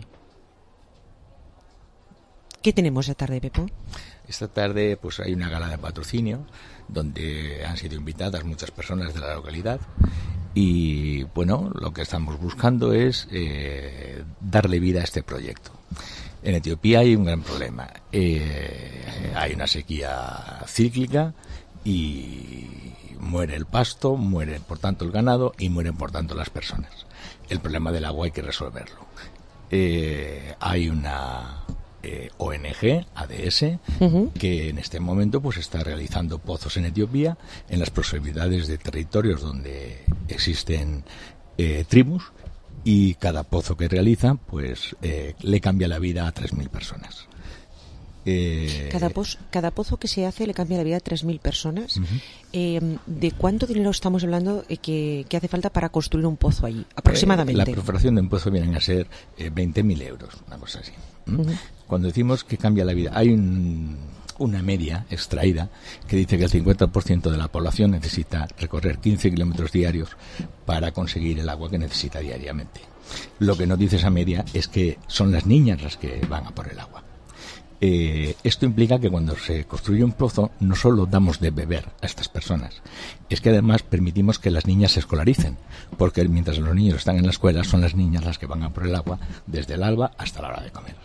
¿Qué tenemos esta tarde, Pepo? Esta tarde pues hay una gala de patrocinio donde han sido invitadas muchas personas de la localidad y bueno, lo que estamos buscando es darle vida a este proyecto. En Etiopía hay un gran problema. Hay una sequía cíclica y muere el pasto, muere por tanto el ganado y mueren por tanto las personas. El problema del agua hay que resolverlo. Hay una ONG, ADS, que en este momento pues está realizando pozos en Etiopía, en las proximidades de territorios donde existen tribus, y cada pozo que realiza pues le cambia la vida a 3.000 personas. Cada pozo que se hace le cambia la vida a 3.000 personas. ¿De cuánto dinero estamos hablando que hace falta para construir un pozo allí, aproximadamente? La perforación de un pozo vienen a ser 20.000 euros, una cosa así. Cuando decimos que cambia la vida, hay una media extraída que dice que el 50% de la población necesita recorrer 15 kilómetros diarios para conseguir el agua que necesita diariamente. Lo que no dice esa media es que son las niñas las que van a por el agua. Esto implica que cuando se construye un pozo no solo damos de beber a estas personas, es que además permitimos que las niñas se escolaricen, porque mientras los niños están en la escuela son las niñas las que van a por el agua desde el alba hasta la hora de comer.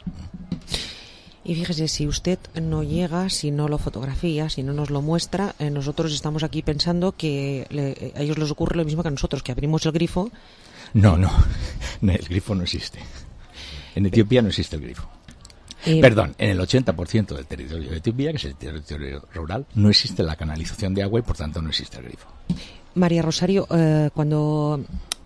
Y fíjese, si usted no llega, si no lo fotografía, si no nos lo muestra, nosotros estamos aquí pensando que a ellos les ocurre lo mismo que a nosotros, que abrimos el grifo. No, el grifo no existe. En Etiopía no existe el grifo. Perdón, en el 80% del territorio de Etiopía, que es el territorio rural, no existe la canalización de agua y por tanto no existe el grifo. María Rosario, cuando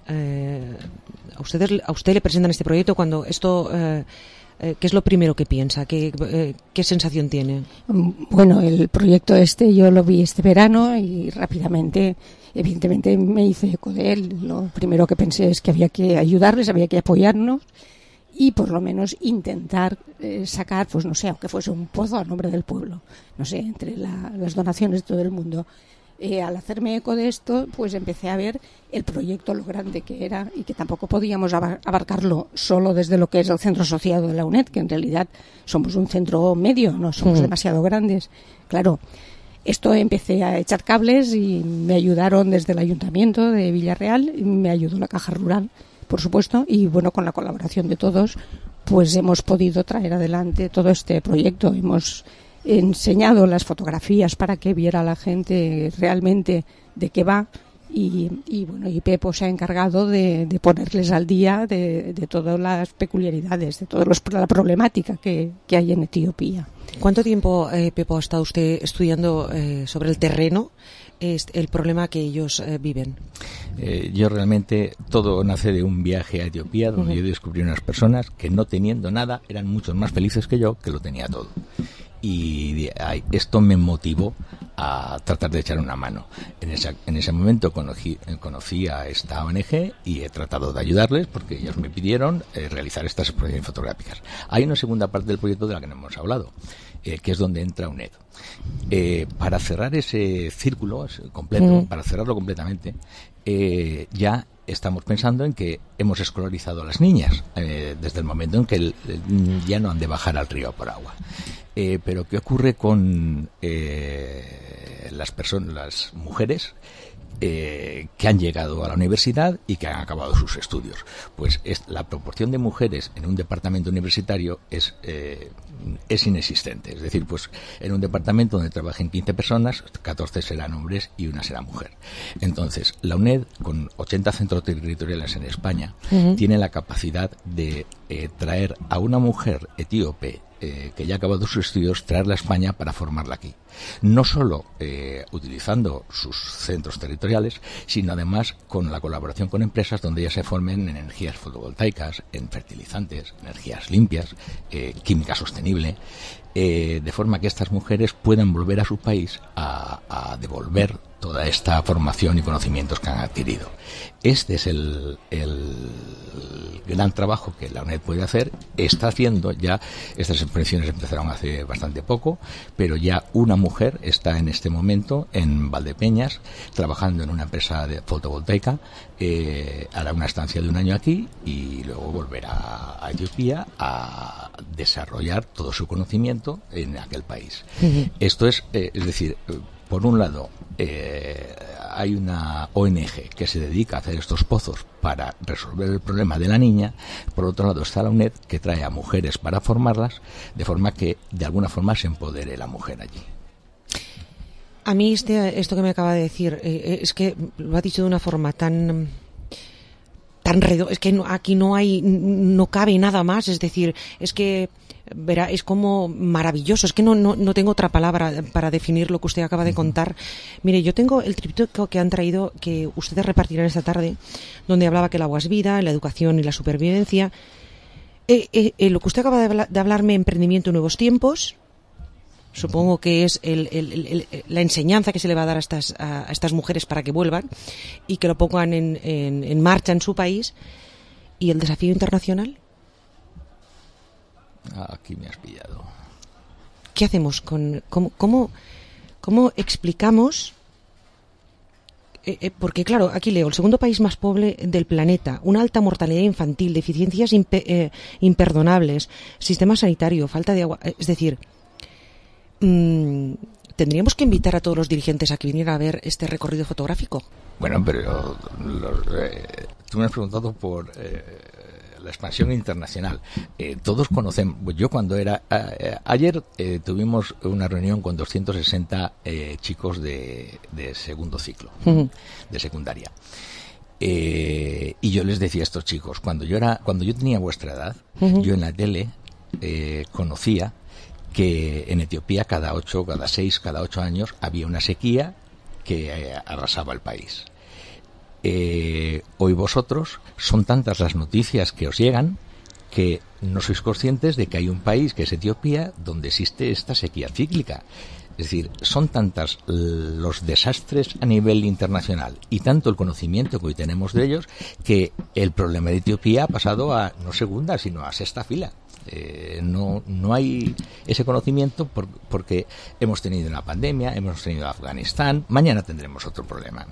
a usted le presentan este proyecto, cuando esto... ¿qué es lo primero que piensa? ¿Qué sensación tiene? Bueno, el proyecto yo lo vi este verano y rápidamente, evidentemente, me hice eco de él. Lo primero que pensé es que había que ayudarles, había que apoyarnos y por lo menos intentar sacar, pues no sé, aunque fuese un pozo a nombre del pueblo, no sé, entre las donaciones de todo el mundo. Al hacerme eco de esto, pues empecé a ver el proyecto, lo grande que era y que tampoco podíamos abarcarlo solo desde lo que es el centro asociado de la UNED, que en realidad somos un centro medio, no somos demasiado grandes. Claro, esto empecé a echar cables y me ayudaron desde el Ayuntamiento de Villarreal, y me ayudó la Caja Rural, por supuesto, y bueno, con la colaboración de todos, pues hemos podido traer adelante todo este proyecto. Hemos enseñado las fotografías para que viera la gente realmente de qué va y bueno, y Pepo se ha encargado de ponerles al día de todas las peculiaridades, de toda la problemática que hay en Etiopía. ¿Cuánto tiempo, Pepo, ha estado usted estudiando sobre el terreno el problema que ellos viven? Yo realmente, todo nace de un viaje a Etiopía donde yo descubrí unas personas que no teniendo nada eran mucho más felices que yo, que lo tenía todo. Y esto me motivó a tratar de echar una mano. En ese momento conocí a esta ONG y he tratado de ayudarles porque ellos me pidieron realizar estas exposiciones fotográficas. Hay una segunda parte del proyecto de la que no hemos hablado, que es donde entra UNED. Para cerrar ese círculo completo, para cerrarlo completamente, ya estamos pensando en que hemos escolarizado a las niñas desde el momento en que ya no han de bajar al río por agua. Pero ¿qué ocurre con las mujeres que han llegado a la universidad y que han acabado sus estudios? Pues la proporción de mujeres en un departamento universitario es inexistente. Es decir, pues en un departamento donde trabajen 15 personas, 14 serán hombres y una será mujer. Entonces, la UNED, con 80 centros territoriales en España, tiene la capacidad de traer a una mujer etíope que ya ha acabado sus estudios, traerla a España para formarla aquí. No solo utilizando sus centros territoriales, sino además con la colaboración con empresas donde ya se formen en energías fotovoltaicas, en fertilizantes, energías limpias, química sostenible, de forma que estas mujeres puedan volver a su país a devolver toda esta formación y conocimientos que han adquirido. Este es el gran trabajo que la UNED puede hacer. Está haciendo ya, estas exposiciones empezaron hace bastante poco, pero ya una mujer está en este momento en Valdepeñas trabajando en una empresa de fotovoltaica, hará una estancia de 1 año aquí y luego volverá a Etiopía a desarrollar todo su conocimiento en aquel país. Esto es decir, por un lado, hay una ONG que se dedica a hacer estos pozos para resolver el problema de la niña. Por otro lado está la UNED, que trae a mujeres para formarlas, de forma que de alguna forma se empodere la mujer allí. A mí esto que me acaba de decir, es que lo ha dicho de una forma tan redonda, es que aquí no cabe nada más, es decir, es que verá, es como maravilloso, es que no tengo otra palabra para definir lo que usted acaba de contar. Mire, yo tengo el tríptico que han traído, que ustedes repartirán esta tarde, donde hablaba que el agua es vida, la educación y la supervivencia. Lo que usted acaba de hablarme, emprendimiento y nuevos tiempos, Supongo que es la enseñanza que se le va a dar a estas mujeres para que vuelvan y que lo pongan en marcha en su país. ¿Y el desafío internacional? Aquí me has pillado. ¿Qué hacemos con cómo explicamos? Porque claro, aquí leo, el segundo país más pobre del planeta, una alta mortalidad infantil, deficiencias imperdonables, sistema sanitario, falta de agua. Es decir, ¿tendríamos que invitar a todos los dirigentes a que vinieran a ver este recorrido fotográfico? Bueno, pero tú me has preguntado por la expansión internacional. Todos conocemos. Yo cuando era ayer tuvimos una reunión con 260 chicos de segundo ciclo, de secundaria. Y yo les decía a estos chicos, cuando yo tenía vuestra edad, yo en la tele conocía que en Etiopía cada 8, cada 6, cada 8 años había una sequía que arrasaba el país. Hoy vosotros son tantas las noticias que os llegan que no sois conscientes de que hay un país que es Etiopía donde existe esta sequía cíclica. Es decir, son tantas los desastres a nivel internacional y tanto el conocimiento que hoy tenemos de ellos que el problema de Etiopía ha pasado a no segunda sino a sexta fila. No hay ese conocimiento porque hemos tenido una pandemia, hemos tenido Afganistán, mañana tendremos otro problema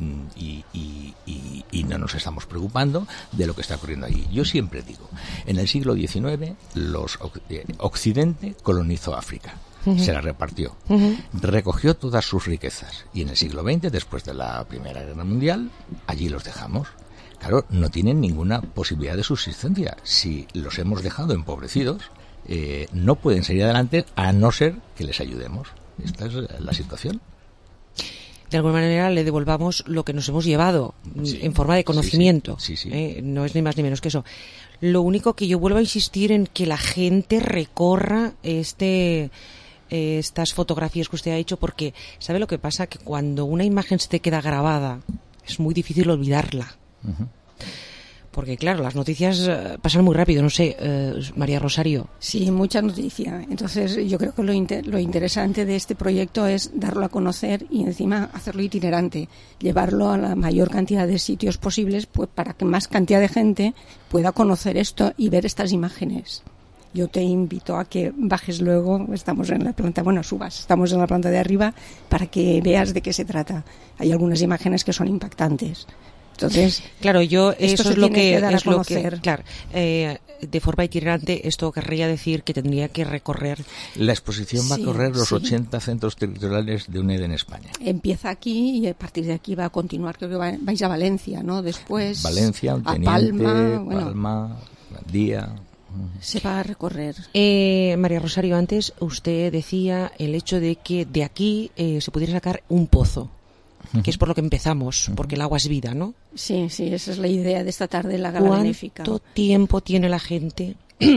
y no nos estamos preocupando de lo que está ocurriendo allí. Yo siempre digo, en el siglo XIX Occidente colonizó África, se la repartió, recogió todas sus riquezas y en el siglo XX, después de la Primera Guerra Mundial, allí los dejamos. Claro, no tienen ninguna posibilidad de subsistencia. Si los hemos dejado empobrecidos, no pueden salir adelante a no ser que les ayudemos. Esta es la situación. De alguna manera le devolvamos lo que nos hemos llevado en forma de conocimiento. Sí. No es ni más ni menos que eso. Lo único que yo vuelvo a insistir en que la gente recorra estas fotografías que usted ha hecho, porque ¿sabe lo que pasa? Que cuando una imagen se te queda grabada es muy difícil olvidarla. Porque claro, las noticias pasan muy rápido, no sé, María Rosario. Sí, mucha noticia. Entonces yo creo que lo interesante de este proyecto es darlo a conocer y encima hacerlo itinerante, llevarlo a la mayor cantidad de sitios posibles, pues para que más cantidad de gente pueda conocer esto y ver estas imágenes. Yo te invito a que bajes luego, estamos en la planta, estamos en la planta de arriba para que veas de qué se trata. Hay algunas imágenes que son impactantes. Entonces, claro, yo eso es lo que claro, de forma itinerante, esto querría decir que tendría que recorrer. La exposición va a correr los 80 centros territoriales de UNED en España. Empieza aquí y a partir de aquí va a continuar. Creo que vais a Valencia, ¿no? Después Valencia, a Palma, Gandía. Se va a recorrer. María Rosario, antes usted decía el hecho de que de aquí se pudiera sacar un pozo. Que es por lo que empezamos, porque el agua es vida, ¿no? Sí, esa es la idea de esta tarde, la gala benéfica. ¿Cuánto tiempo tiene la gente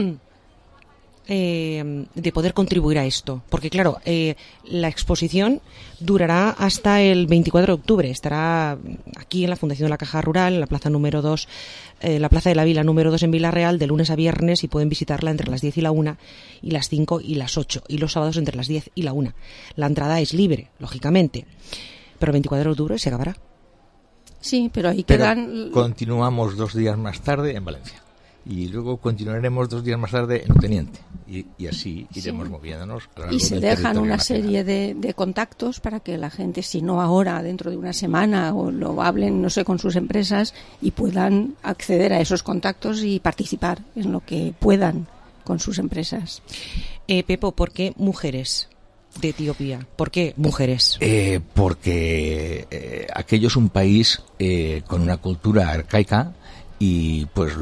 de poder contribuir a esto? Porque claro, la exposición durará hasta el 24 de octubre. Estará aquí en la Fundación de la Caja Rural, en la plaza número 2, la Plaza de la Vila número 2 en Vilarreal, de lunes a viernes, y pueden visitarla entre las 10 y la 1 y las 5 y las 8, y los sábados entre las 10 y la 1. La entrada es libre, lógicamente. Pero el 24 de octubre se acabará. Sí, pero ahí quedan... Continuamos 2 días más tarde en Valencia. Y luego continuaremos 2 días más tarde en Teniente. Y así iremos moviéndonos. Y se dejan una serie de contactos para que la gente, si no ahora, dentro de una semana, o lo hablen, no sé, con sus empresas y puedan acceder a esos contactos y participar en lo que puedan con sus empresas. Pepo, ¿por qué mujeres de Etiopía? ¿Por qué mujeres? Porque aquello es un país con una cultura arcaica y pues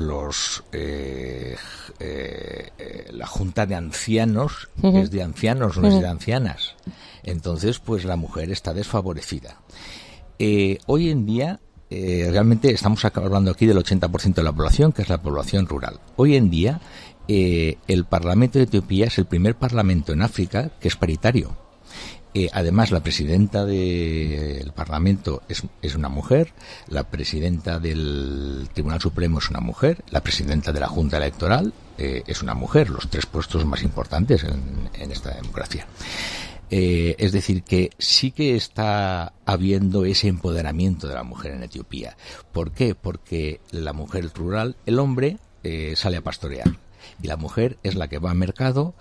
la junta de ancianos es de ancianos, no es de ancianas. Entonces pues la mujer está desfavorecida. Hoy en día realmente estamos hablando aquí del 80% de la población, que es la población rural. Hoy en día el Parlamento de Etiopía es el primer parlamento en África que es paritario. Además, la presidenta del Parlamento es una mujer, la presidenta del Tribunal Supremo es una mujer, la presidenta de la Junta Electoral es una mujer, los 3 puestos más importantes en esta democracia. Es decir, que sí que está habiendo ese empoderamiento de la mujer en Etiopía. ¿Por qué? Porque la mujer rural, el hombre sale a pastorear y la mujer es la que va al mercado,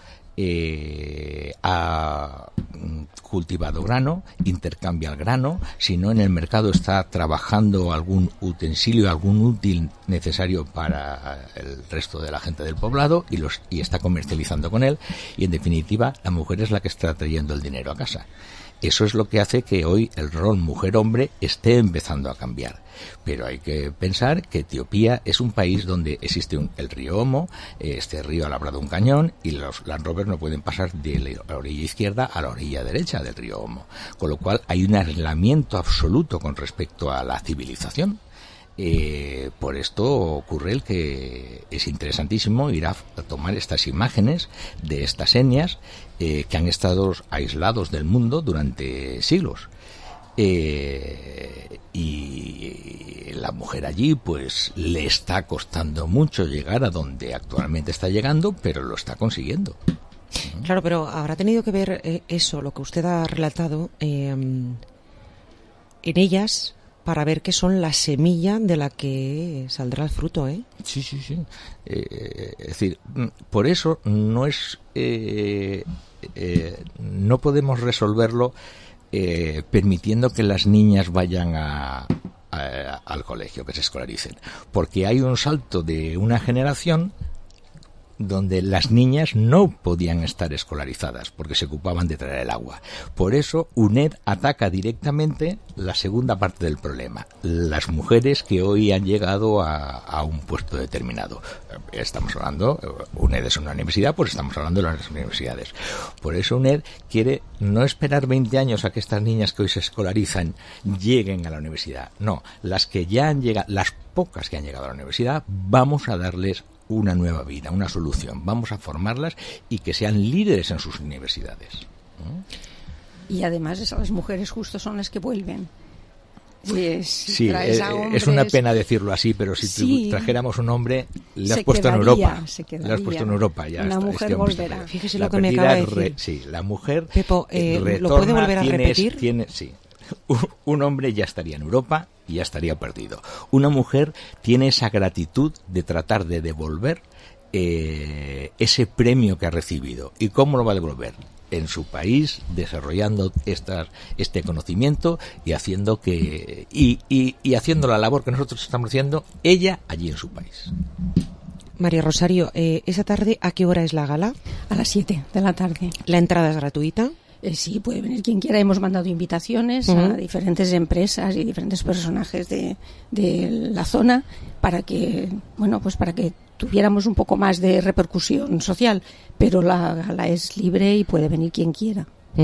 ha cultivado grano, intercambia el grano, si no en el mercado está trabajando algún utensilio, algún útil necesario para el resto de la gente del poblado y está comercializando con él, y en definitiva la mujer es la que está trayendo el dinero a casa. Eso es lo que hace que hoy el rol mujer-hombre esté empezando a cambiar. Pero hay que pensar que Etiopía es un país donde existe el río Omo, este río ha labrado un cañón y los Land Rover no pueden pasar de la orilla izquierda a la orilla derecha del río Omo. Con lo cual hay un aislamiento absoluto con respecto a la civilización. Por esto ocurre el que es interesantísimo ir a tomar estas imágenes de estas etnias que han estado aislados del mundo durante siglos. Y la mujer allí pues le está costando mucho llegar a donde actualmente está llegando, pero lo está consiguiendo. Claro, pero habrá tenido que ver eso, lo que usted ha relatado, en ellas, para ver que son la semilla de la que saldrá el fruto, ¿eh? Sí. Es decir, por eso no es... no podemos resolverlo permitiendo que las niñas vayan al colegio, que se escolaricen. Porque hay un salto de una generación donde las niñas no podían estar escolarizadas porque se ocupaban de traer el agua. Por eso UNED ataca directamente la segunda parte del problema, las mujeres que hoy han llegado a un puesto determinado. Estamos hablando, UNED es una universidad, pues estamos hablando de las universidades. Por eso UNED quiere no esperar 20 años a que estas niñas que hoy se escolarizan lleguen a la universidad. No, las que ya han llegado, las pocas que han llegado a la universidad, vamos a darles una nueva vida, una solución. Vamos a formarlas y que sean líderes en sus universidades. Y además esas mujeres justo son las que vuelven. Sí, es una pena decirlo así, pero si trajéramos un hombre, le has puesto en Europa. Le has puesto en Europa, ya una está. Mujer volverá. Fíjese lo que me acaba de decir. Sí, la mujer Pepo, retorna, ¿lo puede volver a repetir? Sí. Un hombre ya estaría en Europa y ya estaría perdido. Una mujer tiene esa gratitud de tratar de devolver ese premio que ha recibido. ¿Y cómo lo va a devolver? En su país, desarrollando este conocimiento y haciendo y haciendo la labor que nosotros estamos haciendo, ella allí en su país. María Rosario, ¿esa tarde a qué hora es la gala? A las 7 de la tarde. ¿La entrada es gratuita? Sí, puede venir quien quiera. Hemos mandado invitaciones a diferentes empresas y diferentes personajes de la zona para que, para que tuviéramos un poco más de repercusión social, pero la gala es libre y puede venir quien quiera.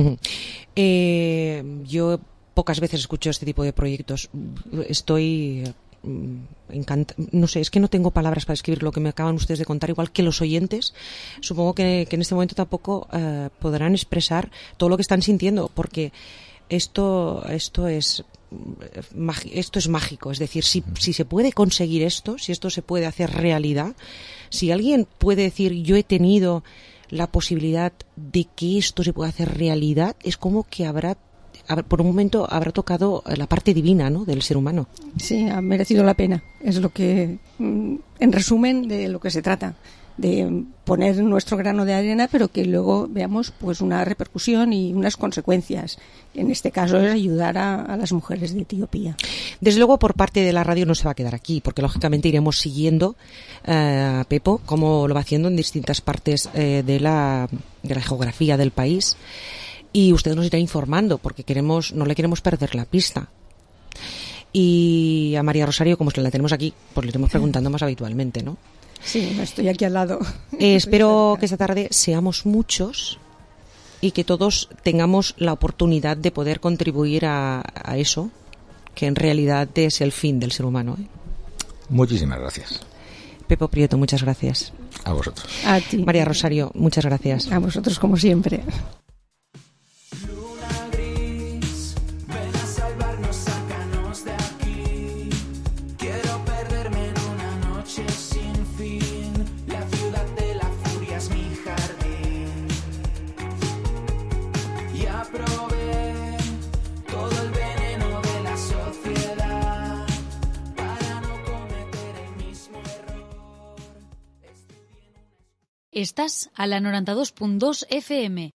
Yo pocas veces escucho este tipo de proyectos. Estoy no sé, es que no tengo palabras para escribir lo que me acaban ustedes de contar, igual que los oyentes. Supongo que en este momento tampoco podrán expresar todo lo que están sintiendo, porque esto es mágico. Es decir, si se puede conseguir esto, si esto se puede hacer realidad, si alguien puede decir yo he tenido la posibilidad de que esto se pueda hacer realidad, es como que por un momento habrá tocado la parte divina, ¿no?, del ser humano. Sí, ha merecido la pena. Es lo que, en resumen, de lo que se trata, de poner nuestro grano de arena, pero que luego veamos pues una repercusión y unas consecuencias. En este caso es ayudar a las mujeres de Etiopía. Desde luego, por parte de la radio no se va a quedar aquí, porque lógicamente iremos siguiendo Pepo cómo lo va haciendo en distintas partes de la geografía del país. Y usted nos irá informando, porque no le queremos perder la pista. Y a María Rosario, como la tenemos aquí, pues le iremos preguntando más habitualmente, ¿no? Sí, estoy aquí al lado. Espero que esta tarde seamos muchos y que todos tengamos la oportunidad de poder contribuir a eso, que en realidad es el fin del ser humano, ¿eh? Muchísimas gracias. Pepo Prieto, muchas gracias. A vosotros. A ti. María Rosario, muchas gracias. A vosotros, como siempre. Luna Estás a la 92.2 FM.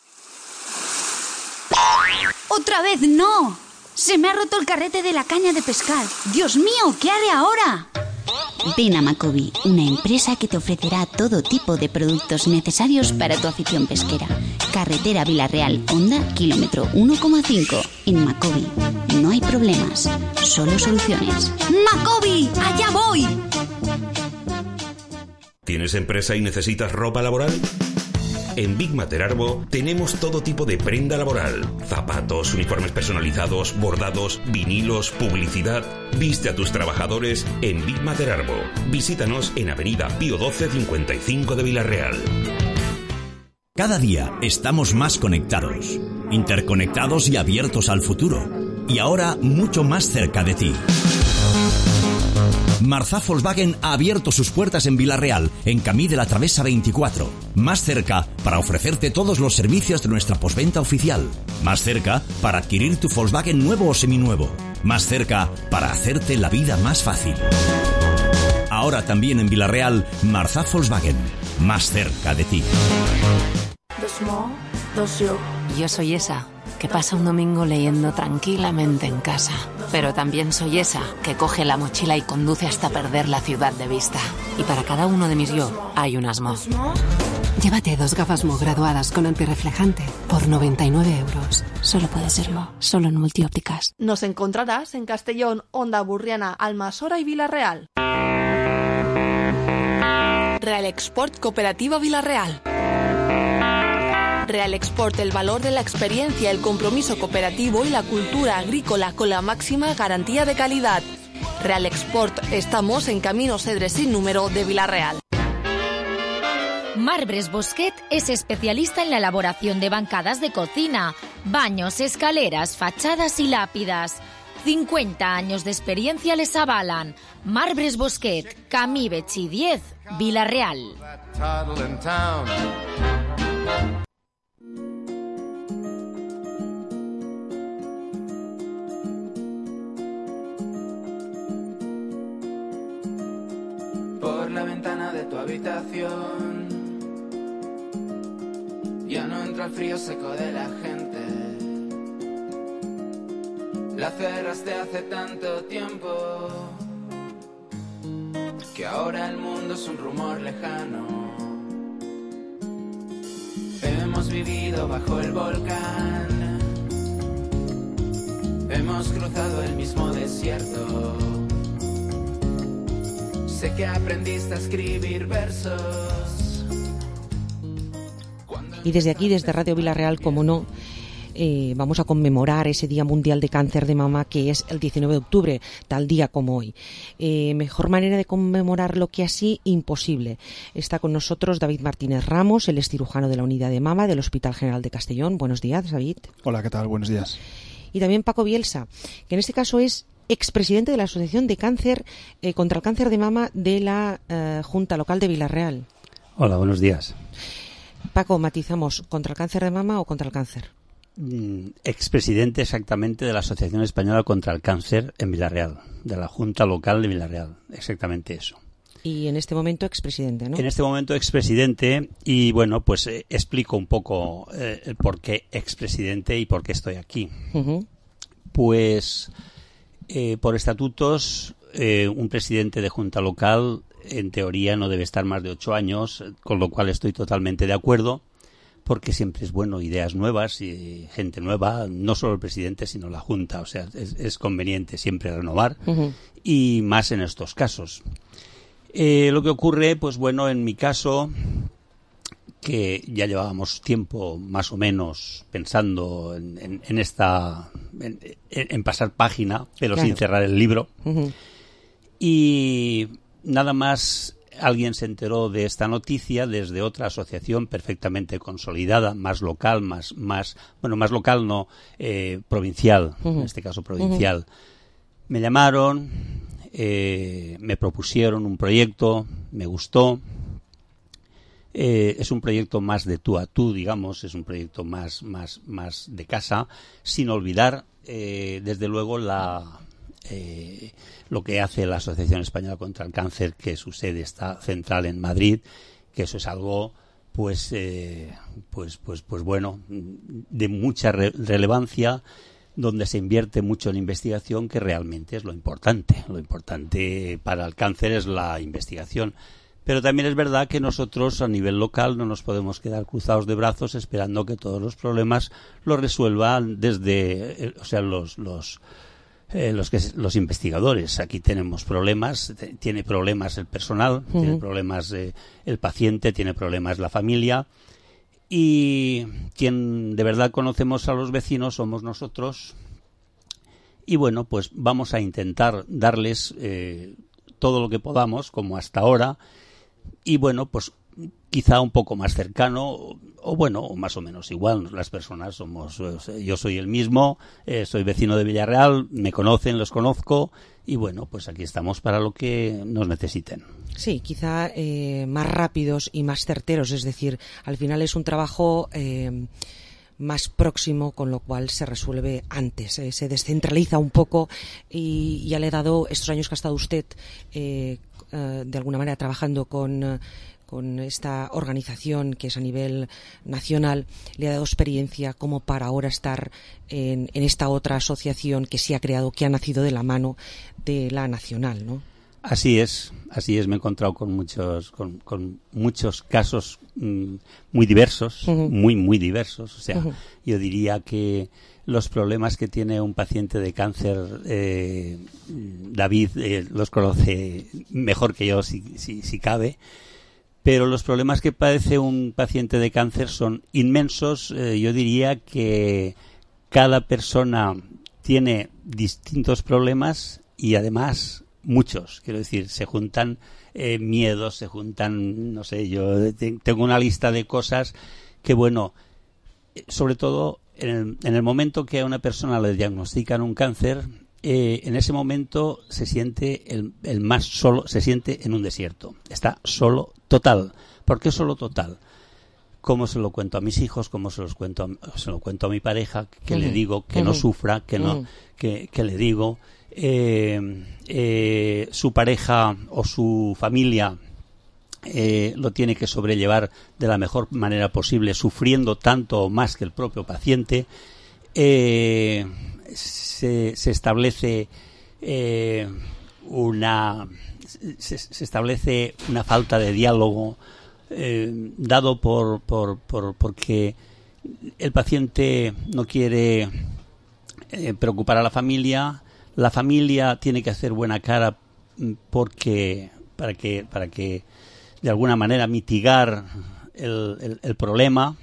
¡Otra vez no! ¡Se me ha roto el carrete de la caña de pescar! ¡Dios mío! ¿Qué haré ahora? Ven a Macobi, una empresa que te ofrecerá todo tipo de productos necesarios para tu afición pesquera. Carretera Vilarreal, Honda, kilómetro 1,5. En Macobi no hay problemas, solo soluciones. ¡Macobi! ¡Allá voy! ¿Tienes empresa y necesitas ropa laboral? En Big Materarbo tenemos todo tipo de prenda laboral: zapatos, uniformes personalizados, bordados, vinilos, publicidad. Viste a tus trabajadores en Big Materarbo. Visítanos en Avenida Pío XII 55 de Vilarreal. Cada día estamos más conectados, interconectados y abiertos al futuro. Y ahora mucho más cerca de ti. Marzá Volkswagen ha abierto sus puertas en Vilarreal, en Camí de la Travesa 24. Más cerca para ofrecerte todos los servicios de nuestra postventa oficial. Más cerca para adquirir tu Volkswagen nuevo o seminuevo. Más cerca para hacerte la vida más fácil. Ahora también en Vilarreal, Marzá Volkswagen. Más cerca de ti. Yo soy esa que pasa un domingo leyendo tranquilamente en casa. Pero también soy esa que coge la mochila y conduce hasta perder la ciudad de vista. Y para cada uno de mis yo hay un Asmo. Llévate 2 gafas Mo graduadas con antirreflejante por 99 €. Solo puede ser Mo, solo en Multiópticas. Nos encontrarás en Castellón, Honda Burriana, Almasora y Vilarreal. Real Export Cooperativa Vilarreal. Real Export, el valor de la experiencia, el compromiso cooperativo y la cultura agrícola con la máxima garantía de calidad. Real Export, estamos en Camino Cedres sin número de Vilarreal. Marbres Bosquet es especialista en la elaboración de bancadas de cocina, baños, escaleras, fachadas y lápidas. 50 años de experiencia les avalan. Marbres Bosquet, Camí Betxí 10, Vilarreal. Por la ventana de tu habitación ya no entra el frío seco de la gente. La cerraste hace tanto tiempo que ahora el mundo es un rumor lejano. Hemos vivido bajo el volcán, hemos cruzado el mismo desierto. Sé que aprendiste a escribir versos. Y desde aquí, desde Radio Vilarreal, como no, vamos a conmemorar ese Día Mundial de Cáncer de Mama, que es el 19 de octubre, tal día como hoy. Mejor manera de conmemorarlo que así, imposible. Está con nosotros David Martínez Ramos, él es cirujano de la Unidad de Mama del Hospital General de Castellón. Buenos días, David. Hola, ¿qué tal? Buenos días. Y también Paco Bielsa, que en este caso es expresidente de la Asociación de Cáncer contra el Cáncer de Mama de la Junta Local de Vilarreal. Hola, buenos días. Paco, matizamos, ¿contra el cáncer de mama o contra el cáncer? Expresidente exactamente de la Asociación Española contra el Cáncer en Vilarreal, de la Junta Local de Vilarreal, exactamente eso. Y en este momento expresidente, ¿no? En este momento expresidente, y bueno, pues explico un poco el por qué expresidente y por qué estoy aquí. Uh-huh. Pues por estatutos, un presidente de Junta Local en teoría no debe estar más de 8 años, con lo cual estoy totalmente de acuerdo, porque siempre es bueno ideas nuevas y gente nueva, no solo el presidente sino la Junta, o sea, es conveniente siempre renovar, uh-huh. Y más en estos casos. Lo que ocurre, pues bueno, en mi caso, que ya llevábamos tiempo más o menos pensando en pasar página, pero claro, sin cerrar el libro, uh-huh. Y nada más alguien se enteró de esta noticia desde otra asociación perfectamente consolidada, más local, más local no, provincial, uh-huh. En este caso provincial. Uh-huh. Me llamaron, me propusieron un proyecto, me gustó. Es un proyecto más de tú a tú, digamos, es un proyecto más de casa, sin olvidar, desde luego, lo que hace la Asociación Española contra el Cáncer, que su sede está central en Madrid, que eso es algo pues bueno, de mucha relevancia, donde se invierte mucho en investigación, que realmente es lo importante. Lo importante para el cáncer es la investigación. Pero también es verdad que nosotros a nivel local no nos podemos quedar cruzados de brazos esperando que todos los problemas los resuelvan desde, los investigadores. Aquí tenemos problemas, tiene problemas el personal, tiene problemas el paciente, tiene problemas la familia, y quien de verdad conocemos a los vecinos somos nosotros. Y bueno, pues vamos a intentar darles todo lo que podamos, como hasta ahora, y bueno, pues quizá un poco más cercano, o bueno, o más o menos igual. Las personas somos, yo soy el mismo, soy vecino de Villarreal, me conocen, los conozco, y bueno, pues aquí estamos para lo que nos necesiten. Sí, quizá más rápidos y más certeros, es decir, al final es un trabajo más próximo, con lo cual se resuelve antes, se descentraliza un poco, y ya le he dado estos años que ha estado usted de alguna manera trabajando con esta organización que es a nivel nacional, le ha dado experiencia como para ahora estar en esta otra asociación que se ha creado, que ha nacido de la mano de la nacional, ¿no? Así es, me he encontrado con muchos casos muy diversos, muy diversos. O sea, yo diría que los problemas que tiene un paciente de cáncer, David los conoce mejor que yo, si cabe, pero los problemas que padece un paciente de cáncer son inmensos. Yo diría que cada persona tiene distintos problemas y además muchos, quiero decir, se juntan miedos, se juntan, no sé, yo tengo una lista de cosas que, bueno, sobre todo en el momento que a una persona le diagnostican un cáncer, en ese momento se siente el más solo, se siente en un desierto, está solo total. ¿Por qué solo total? ¿Cómo se lo cuento a mis hijos? ¿Cómo se lo cuento a mi pareja? ¿Qué le digo? Que no sufra, que le digo? Su pareja o su familia lo tiene que sobrellevar de la mejor manera posible, sufriendo tanto o más que el propio paciente. Se establece una falta de diálogo dado porque el paciente no quiere preocupar a la familia. La familia tiene que hacer buena cara para que de alguna manera mitigar el problema,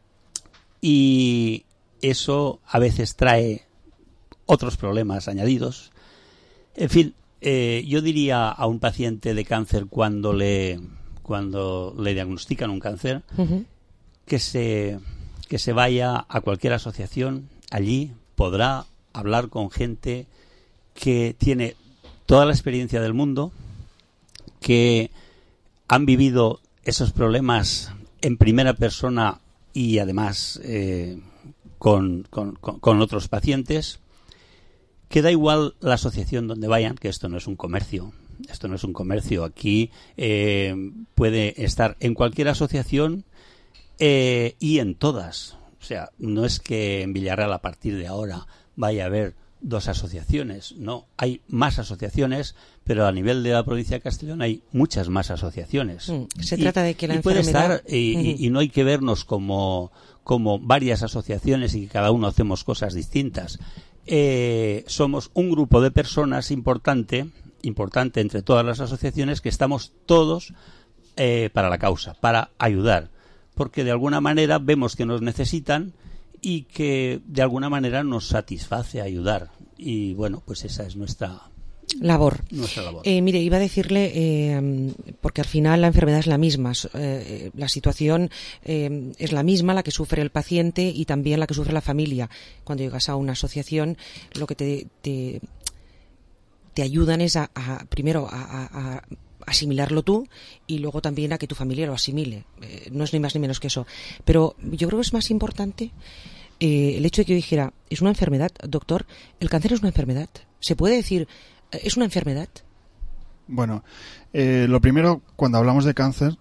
y eso a veces trae otros problemas añadidos. En fin, yo diría a un paciente de cáncer cuando le diagnostican un cáncer, que se vaya a cualquier asociación. Allí podrá hablar con gente que tiene toda la experiencia del mundo, que han vivido esos problemas en primera persona y además con otros pacientes, que da igual la asociación donde vayan, que esto no es un comercio. Aquí puede estar en cualquier asociación y en todas. O sea, no es que en Villarreal a partir de ahora vaya a haber 2 asociaciones, no, hay más asociaciones, pero a nivel de la provincia de Castellón hay muchas más asociaciones. Se trata de que la enfermedad... puede estar, y no hay que vernos como varias asociaciones y que cada uno hacemos cosas distintas. Somos un grupo de personas importante entre todas las asociaciones, que estamos todos para la causa, para ayudar, porque de alguna manera vemos que nos necesitan y que de alguna manera nos satisface ayudar, y bueno, pues esa es nuestra labor. Mire, iba a decirle, porque al final la enfermedad es la misma, la situación es la misma, la que sufre el paciente y también la que sufre la familia. Cuando llegas a una asociación, lo que te ayudan es primero a asimilarlo tú, y luego también a que tu familia lo asimile. No es ni más ni menos que eso. Pero yo creo que es más importante el hecho de que yo dijera, es una enfermedad, doctor, el cáncer es una enfermedad. ¿Se puede decir, es una enfermedad? Bueno, lo primero, cuando hablamos de cáncer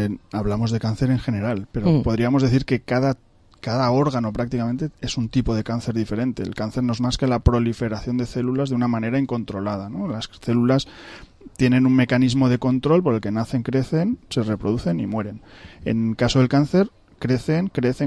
en general, pero podríamos decir que cada órgano prácticamente es un tipo de cáncer diferente. El cáncer no es más que la proliferación de células de una manera incontrolada, ¿no? Las células tienen un mecanismo de control por el que nacen, crecen, se reproducen y mueren. En caso del cáncer, crecen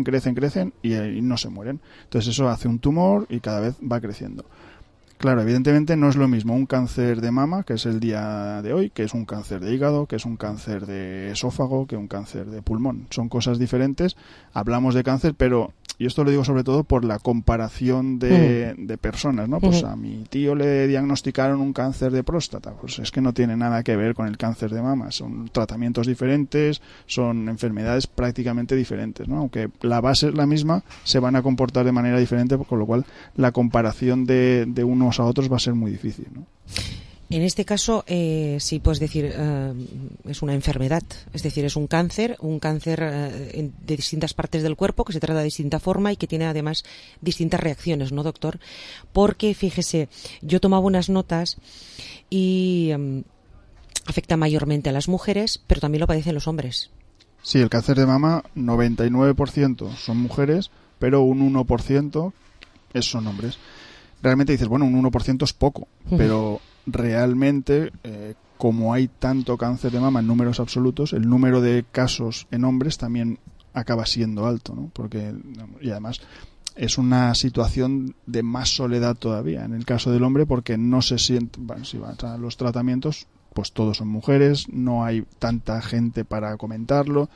y no se mueren. Entonces eso hace un tumor y cada vez va creciendo. Claro, evidentemente no es lo mismo un cáncer de mama, que es el día de hoy, que es un cáncer de hígado, que es un cáncer de esófago, que un cáncer de pulmón. Son cosas diferentes. Hablamos de cáncer, pero, y esto lo digo sobre todo por la comparación de personas, ¿no? Pues a mi tío le diagnosticaron un cáncer de próstata. Pues es que no tiene nada que ver con el cáncer de mama. Son tratamientos diferentes, son enfermedades prácticamente diferentes, ¿no? Aunque la base es la misma, se van a comportar de manera diferente, con lo cual la comparación de unos a otros va a ser muy difícil, ¿no? En este caso, sí puedes decir, es una enfermedad, es decir, es un cáncer de distintas partes del cuerpo que se trata de distinta forma y que tiene además distintas reacciones, ¿no, doctor? Porque, fíjese, yo tomaba unas notas y afecta mayormente a las mujeres, pero también lo padecen los hombres. Sí, el cáncer de mama, 99% son mujeres, pero un 1% son hombres. Realmente dices, bueno, un 1% es poco, pero realmente, como hay tanto cáncer de mama en números absolutos, el número de casos en hombres también acaba siendo alto, ¿no? Y además es una situación de más soledad todavía en el caso del hombre, porque no se siente, bueno, si vas a los tratamientos, pues todos son mujeres, no hay tanta gente para comentarlo.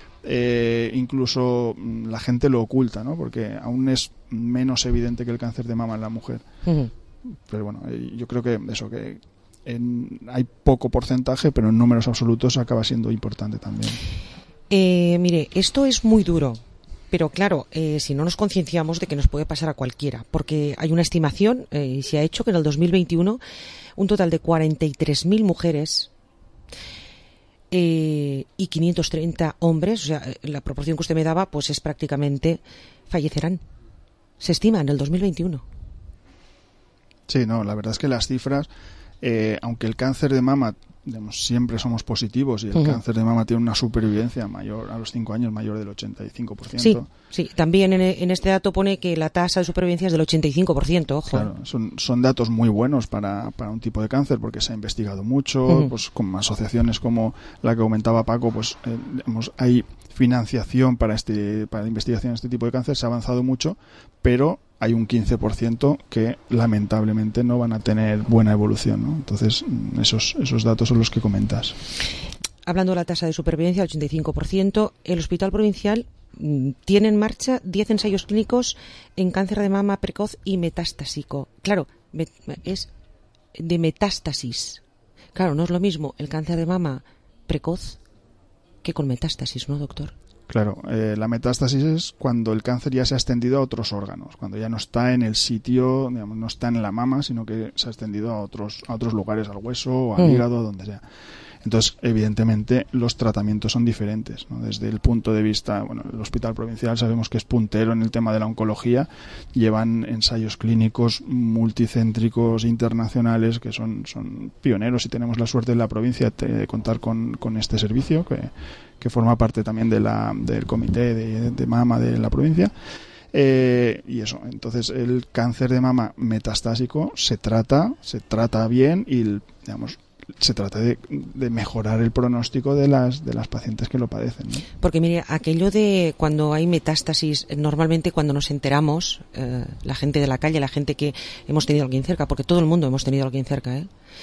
Incluso la gente lo oculta, ¿no? Porque aún es menos evidente que el cáncer de mama en la mujer. Pero bueno, yo creo que eso, que hay poco porcentaje, pero en números absolutos acaba siendo importante también. Mire, esto es muy duro, pero claro, si no nos concienciamos de que nos puede pasar a cualquiera, porque hay una estimación, y se ha hecho que en el 2021 un total de 43.000 mujeres y 530 hombres, o sea, la proporción que usted me daba, pues es prácticamente fallecerán. Se estima en el 2021. Sí, no, la verdad es que las cifras, aunque el cáncer de mama, digamos, siempre somos positivos y el cáncer de mama tiene una supervivencia mayor a los 5 años, mayor del 85%. Sí, también en este dato pone que la tasa de supervivencia es del 85%, ojo. Claro, son datos muy buenos para un tipo de cáncer, porque se ha investigado mucho, pues con asociaciones como la que comentaba Paco, pues hay financiación para la investigación de este tipo de cáncer, se ha avanzado mucho, pero hay un 15% que lamentablemente no van a tener buena evolución, ¿no? Entonces, esos datos son los que comentas. Hablando de la tasa de supervivencia, el 85%, el Hospital Provincial tiene en marcha 10 ensayos clínicos en cáncer de mama precoz y metastásico. Claro, es de metástasis. Claro, no es lo mismo el cáncer de mama precoz que con metástasis, ¿no, doctor? Claro, la metástasis es cuando el cáncer ya se ha extendido a otros órganos, cuando ya no está en el sitio, digamos, no está en la mama, sino que se ha extendido a otros lugares, al hueso o al hígado, donde sea. Entonces, evidentemente, los tratamientos son diferentes, ¿no? Desde el punto de vista, bueno, el Hospital Provincial sabemos que es puntero en el tema de la oncología, llevan ensayos clínicos multicéntricos internacionales que son pioneros, y tenemos la suerte en la provincia de contar con este servicio que forma parte también del comité de mama de la provincia. Y eso, entonces el cáncer de mama metastásico se trata bien y, digamos, se trata de mejorar el pronóstico de las pacientes que lo padecen, ¿no? Porque mire, aquello de cuando hay metástasis, normalmente cuando nos enteramos, la gente de la calle, la gente que hemos tenido a alguien cerca, porque todo el mundo hemos tenido a alguien cerca,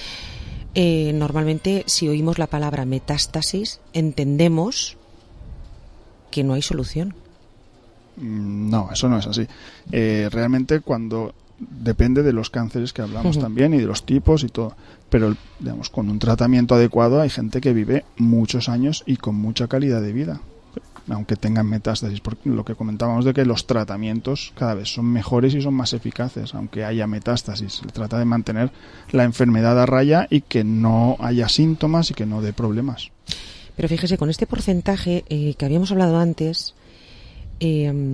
normalmente si oímos la palabra metástasis entendemos que no hay solución. No, eso no es así. Realmente depende de los cánceres que hablamos también y de los tipos y todo, pero digamos, con un tratamiento adecuado hay gente que vive muchos años y con mucha calidad de vida, aunque tengan metástasis, porque lo que comentábamos de que los tratamientos cada vez son mejores y son más eficaces, aunque haya metástasis. Se trata de mantener la enfermedad a raya y que no haya síntomas y que no dé problemas. Pero fíjese, con este porcentaje que habíamos hablado antes,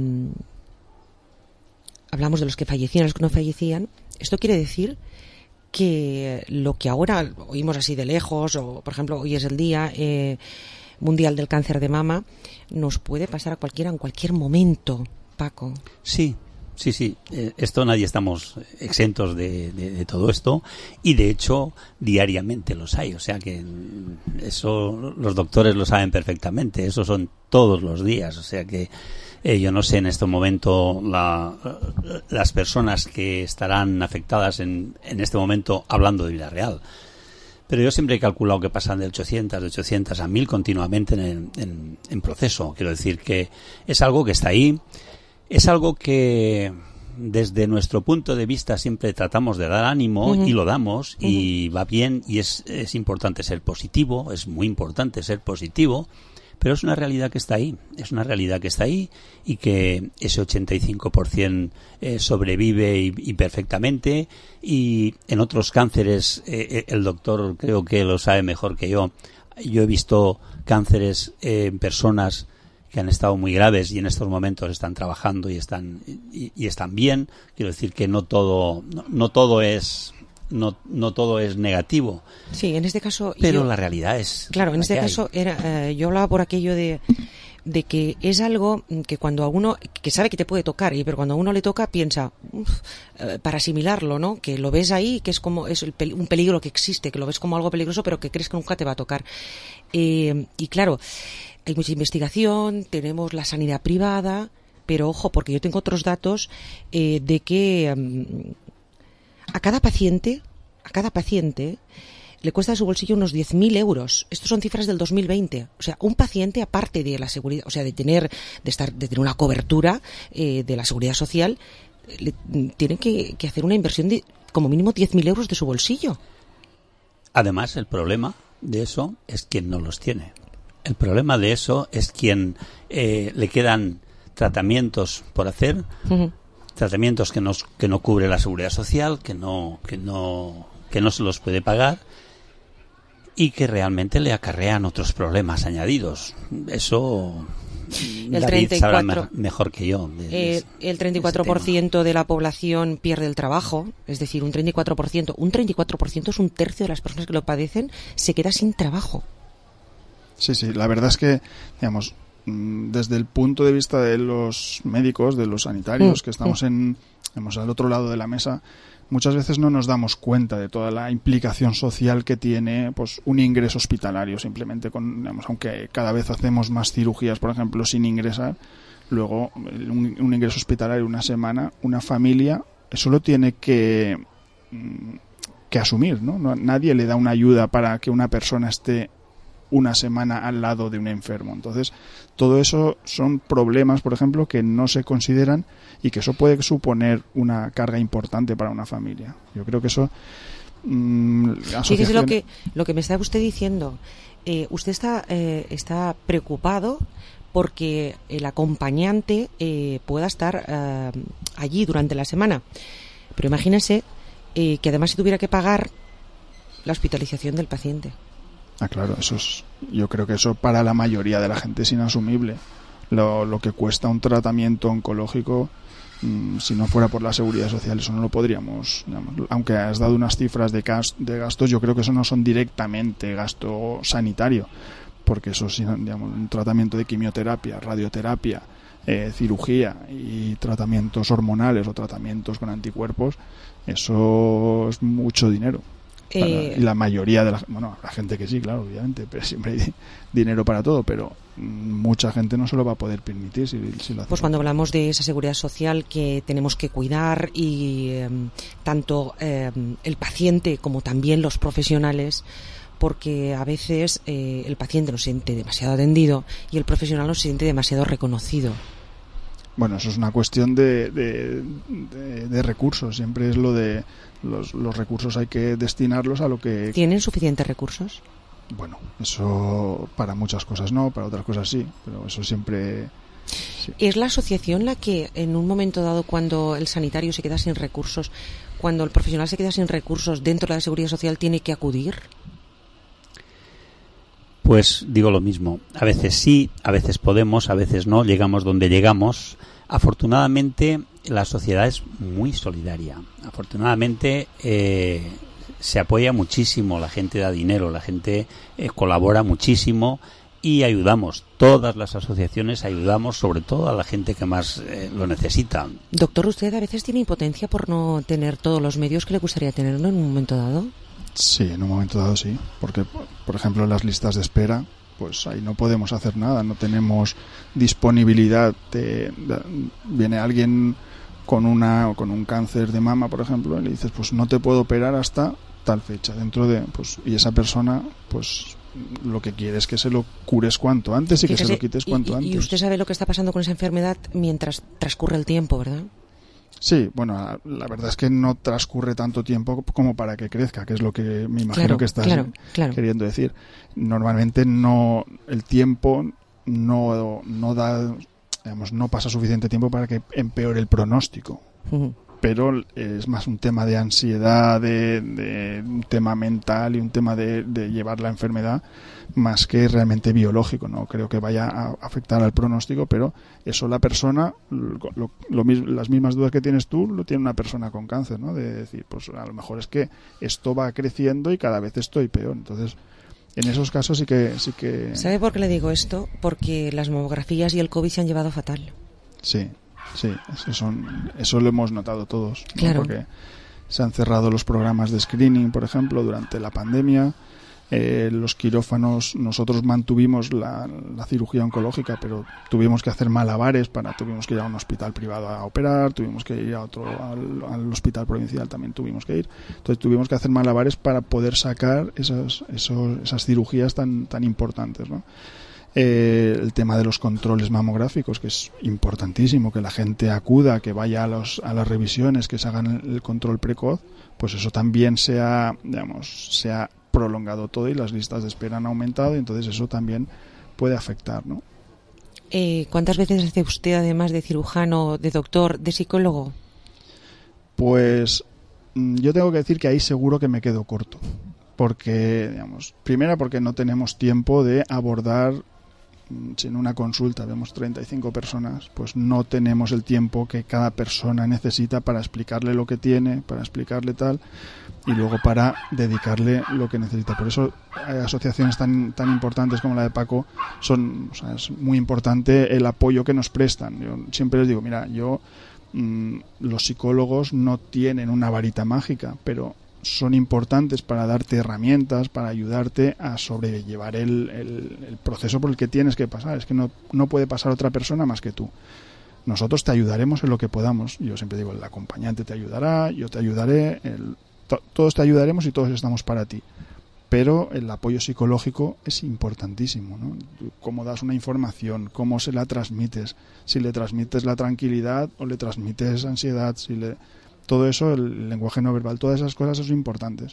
hablamos de los que fallecían, los que no fallecían. Esto quiere decir que lo que ahora oímos así de lejos, o por ejemplo hoy es el Día Mundial del Cáncer de Mama, nos puede pasar a cualquiera en cualquier momento, Paco. Sí. Esto nadie estamos exentos de todo esto, y de hecho diariamente los hay, o sea que eso los doctores lo saben perfectamente, eso son todos los días, o sea que yo no sé en este momento las personas que estarán afectadas en este momento hablando de vida real. Pero yo siempre he calculado que pasan de 800 a 1000 continuamente en proceso. Quiero decir que es algo que está ahí, es algo que desde nuestro punto de vista siempre tratamos de dar ánimo, y lo damos, y va bien, y es importante ser positivo, es muy importante ser positivo, pero es una realidad que está ahí, y que ese 85% sobrevive y perfectamente, y en otros cánceres el doctor creo que lo sabe mejor que yo. Yo he visto cánceres en personas que han estado muy graves y en estos momentos están trabajando y están bien. Quiero decir que no todo es negativo. Sí, en este caso. Pero la realidad es. Claro, en este caso yo hablaba por aquello de que es algo que cuando a uno, que sabe que te puede tocar, pero cuando a uno le toca piensa, para asimilarlo, ¿no? Que lo ves ahí, que es como un peligro que existe, que lo ves como algo peligroso, pero que crees que nunca te va a tocar. Y claro, hay mucha investigación, tenemos la sanidad privada, pero ojo, porque yo tengo otros datos de que a cada paciente le cuesta a su bolsillo unos 10.000 euros. Estos son cifras del 2020. O sea, un paciente, aparte de la seguridad, o sea, de tener una cobertura de la seguridad social, tiene que hacer una inversión de como mínimo 10.000 euros de su bolsillo. Además, el problema de eso es quien no los tiene. El problema de eso es quien le quedan tratamientos por hacer, tratamientos que no cubre la seguridad social, que no se los puede pagar, y que realmente le acarrean otros problemas añadidos. Eso David sabrá mejor que yo. El 34% de la población pierde el trabajo, es decir, un 34%. Un 34% es un tercio de las personas que lo padecen, se queda sin trabajo. Sí, la verdad es que, digamos, desde el punto de vista de los médicos, de los sanitarios, que estamos al otro lado de la mesa, muchas veces no nos damos cuenta de toda la implicación social que tiene pues un ingreso hospitalario, simplemente aunque cada vez hacemos más cirugías, por ejemplo, sin ingresar, luego un ingreso hospitalario una semana, una familia, eso lo tiene que asumir, ¿no? Nadie le da una ayuda para que una persona esté una semana al lado de un enfermo. Entonces, todo eso son problemas, por ejemplo, que no se consideran, y que eso puede suponer una carga importante para una familia. Yo creo que eso... Fíjese lo que me está usted diciendo. Usted está preocupado porque el acompañante pueda estar allí durante la semana. Pero imagínese que además se tuviera que pagar la hospitalización del paciente. Claro, yo creo que eso para la mayoría de la gente es inasumible. Lo que cuesta un tratamiento oncológico, si no fuera por la seguridad social, eso no lo podríamos, aunque has dado unas cifras de gastos, yo creo que eso no son directamente gasto sanitario, porque eso es, un tratamiento de quimioterapia, radioterapia, cirugía y tratamientos hormonales o tratamientos con anticuerpos, eso es mucho dinero. Y la mayoría de la gente que sí, claro, obviamente, pero siempre hay dinero para todo, pero mucha gente no se lo va a poder permitir si lo hace. Pues cuando hablamos de esa seguridad social que tenemos que cuidar, y tanto el paciente como también los profesionales, porque a veces el paciente no se siente demasiado atendido y el profesional no se siente demasiado reconocido. Bueno, eso es una cuestión de recursos. Siempre es lo de los recursos hay que destinarlos a lo que... ¿Tienen suficientes recursos? Bueno, eso para muchas cosas no, para otras cosas sí, pero eso siempre... Sí. ¿Es la asociación la que en un momento dado, cuando el sanitario se queda sin recursos, cuando el profesional se queda sin recursos dentro de la seguridad social, tiene que acudir? Pues digo lo mismo, a veces sí, a veces podemos, a veces no, llegamos donde llegamos. Afortunadamente la sociedad es muy solidaria, afortunadamente se apoya muchísimo, la gente da dinero, la gente colabora muchísimo y ayudamos. Todas las asociaciones ayudamos, sobre todo a la gente que más lo necesita. Doctor, ¿usted a veces tiene impotencia por no tener todos los medios que le gustaría tener, ¿no?, en un momento dado? Sí, en un momento dado sí, porque, por ejemplo, las listas de espera, pues ahí no podemos hacer nada, no tenemos disponibilidad. Viene alguien con un cáncer de mama, por ejemplo, y le dices, pues no te puedo operar hasta tal fecha, y esa persona, pues lo que quiere es que se lo cures cuanto antes y que se lo quites cuanto antes. Y usted sabe lo que está pasando con esa enfermedad mientras transcurre el tiempo, ¿verdad? Sí, bueno, la verdad es que no transcurre tanto tiempo como para que crezca, que es lo que me imagino que estás queriendo decir. Normalmente el tiempo no da, digamos, no pasa suficiente tiempo para que empeore el pronóstico. Uh-huh. Pero es más un tema de ansiedad, de un tema mental y un tema de llevar la enfermedad más que realmente biológico. No creo que vaya a afectar al pronóstico, pero eso la persona, las mismas dudas que tienes tú, lo tiene una persona con cáncer, ¿no? De decir, pues a lo mejor es que esto va creciendo y cada vez estoy peor. Entonces, en esos casos sí que... ¿Sabe por qué le digo esto? Porque las mamografías y el COVID se han llevado fatal. Sí. Sí, eso lo hemos notado todos, ¿no? Claro. Porque se han cerrado los programas de screening, por ejemplo, durante la pandemia. Los quirófanos, nosotros mantuvimos la cirugía oncológica, pero tuvimos que hacer malabares, tuvimos que ir a un hospital privado a operar, tuvimos que ir a otro, al hospital provincial también tuvimos que ir. Entonces tuvimos que hacer malabares para poder sacar esas cirugías tan importantes, ¿no? El tema de los controles mamográficos, que es importantísimo, que la gente acuda, que vaya a las revisiones, que se hagan el control precoz, pues eso también se ha prolongado todo y las listas de espera han aumentado, y entonces eso también puede afectar, ¿no? ¿Cuántas veces hace usted, además de cirujano, de doctor, de psicólogo? Pues yo tengo que decir que ahí seguro que me quedo corto, porque, primera, porque no tenemos tiempo de abordar. Si en una consulta vemos 35 personas, pues no tenemos el tiempo que cada persona necesita para explicarle lo que tiene, para explicarle tal, y luego para dedicarle lo que necesita. Por eso asociaciones tan importantes como la de Paco es muy importante el apoyo que nos prestan. Yo siempre les digo, mira, los psicólogos no tienen una varita mágica, pero son importantes para darte herramientas, para ayudarte a sobrellevar el proceso por el que tienes que pasar. Es que no puede pasar otra persona más que tú. Nosotros te ayudaremos en lo que podamos. Yo siempre digo, el acompañante te ayudará, yo te ayudaré, todos te ayudaremos y todos estamos para ti. Pero el apoyo psicológico es importantísimo, ¿no? Cómo das una información, cómo se la transmites, si le transmites la tranquilidad o le transmites ansiedad, todo eso, el lenguaje no verbal, todas esas cosas son importantes.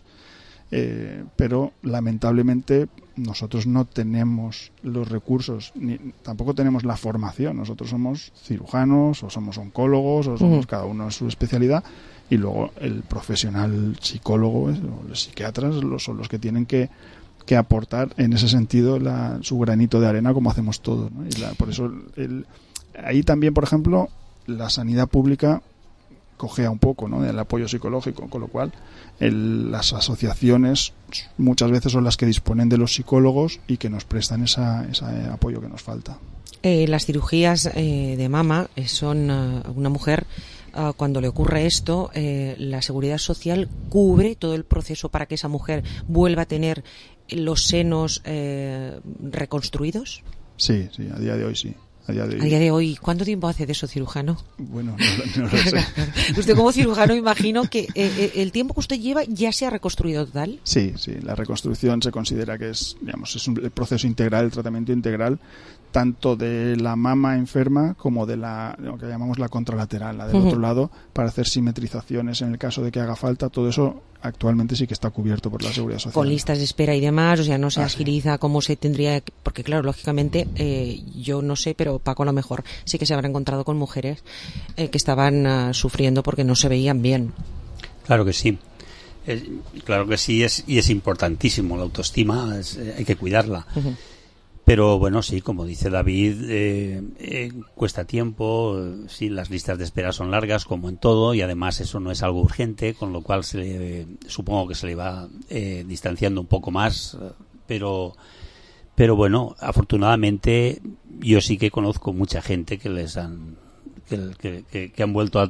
Pero lamentablemente nosotros no tenemos los recursos, ni tampoco tenemos la formación. Nosotros somos cirujanos, o somos oncólogos, o somos cada uno en su especialidad, y luego el profesional psicólogo o los psiquiatras son los que tienen que aportar en ese sentido su granito de arena, como hacemos todos, ¿no? Por eso ahí también, por ejemplo, la sanidad pública cojea un poco, ¿no?, del apoyo psicológico, con lo cual las asociaciones muchas veces son las que disponen de los psicólogos y que nos prestan ese apoyo que nos falta. Las cirugías de mama son una mujer, cuando le ocurre esto, la Seguridad Social cubre todo el proceso para que esa mujer vuelva a tener los senos reconstruidos. Sí, a día de hoy sí. A día de hoy, ¿cuánto tiempo hace de eso, cirujano? Bueno, no lo sé. Usted como cirujano, imagino que el tiempo que usted lleva ya se ha reconstruido total. Sí, la reconstrucción se considera que es el proceso integral, el tratamiento integral, tanto de la mama enferma como de lo que llamamos la contralateral, la del otro lado, para hacer simetrizaciones en el caso de que haga falta. Todo eso actualmente sí que está cubierto por la Seguridad Social. Con listas de espera y demás, o sea, no se agiliza como se tendría, porque claro, lógicamente, yo no sé, pero Paco a lo mejor sí que se habrá encontrado con mujeres que estaban sufriendo porque no se veían bien. Claro que sí. Claro que sí, y es importantísimo la autoestima, hay que cuidarla. Pero bueno, sí, como dice David, cuesta tiempo, sí, las listas de espera son largas, como en todo, y además eso no es algo urgente, con lo cual supongo que se le va distanciando un poco más, pero bueno, afortunadamente yo sí que conozco mucha gente que les han que han vuelto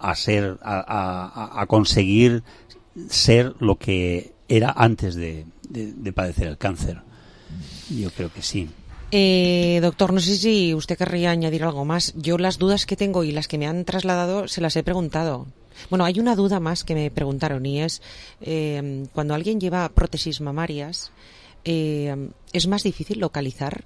a conseguir ser lo que era antes de padecer el cáncer. Yo creo que sí. Doctor, no sé si usted querría añadir algo más. Yo las dudas que tengo y las que me han trasladado se las he preguntado. Bueno, hay una duda más que me preguntaron y es cuando alguien lleva prótesis mamarias, ¿es más difícil localizar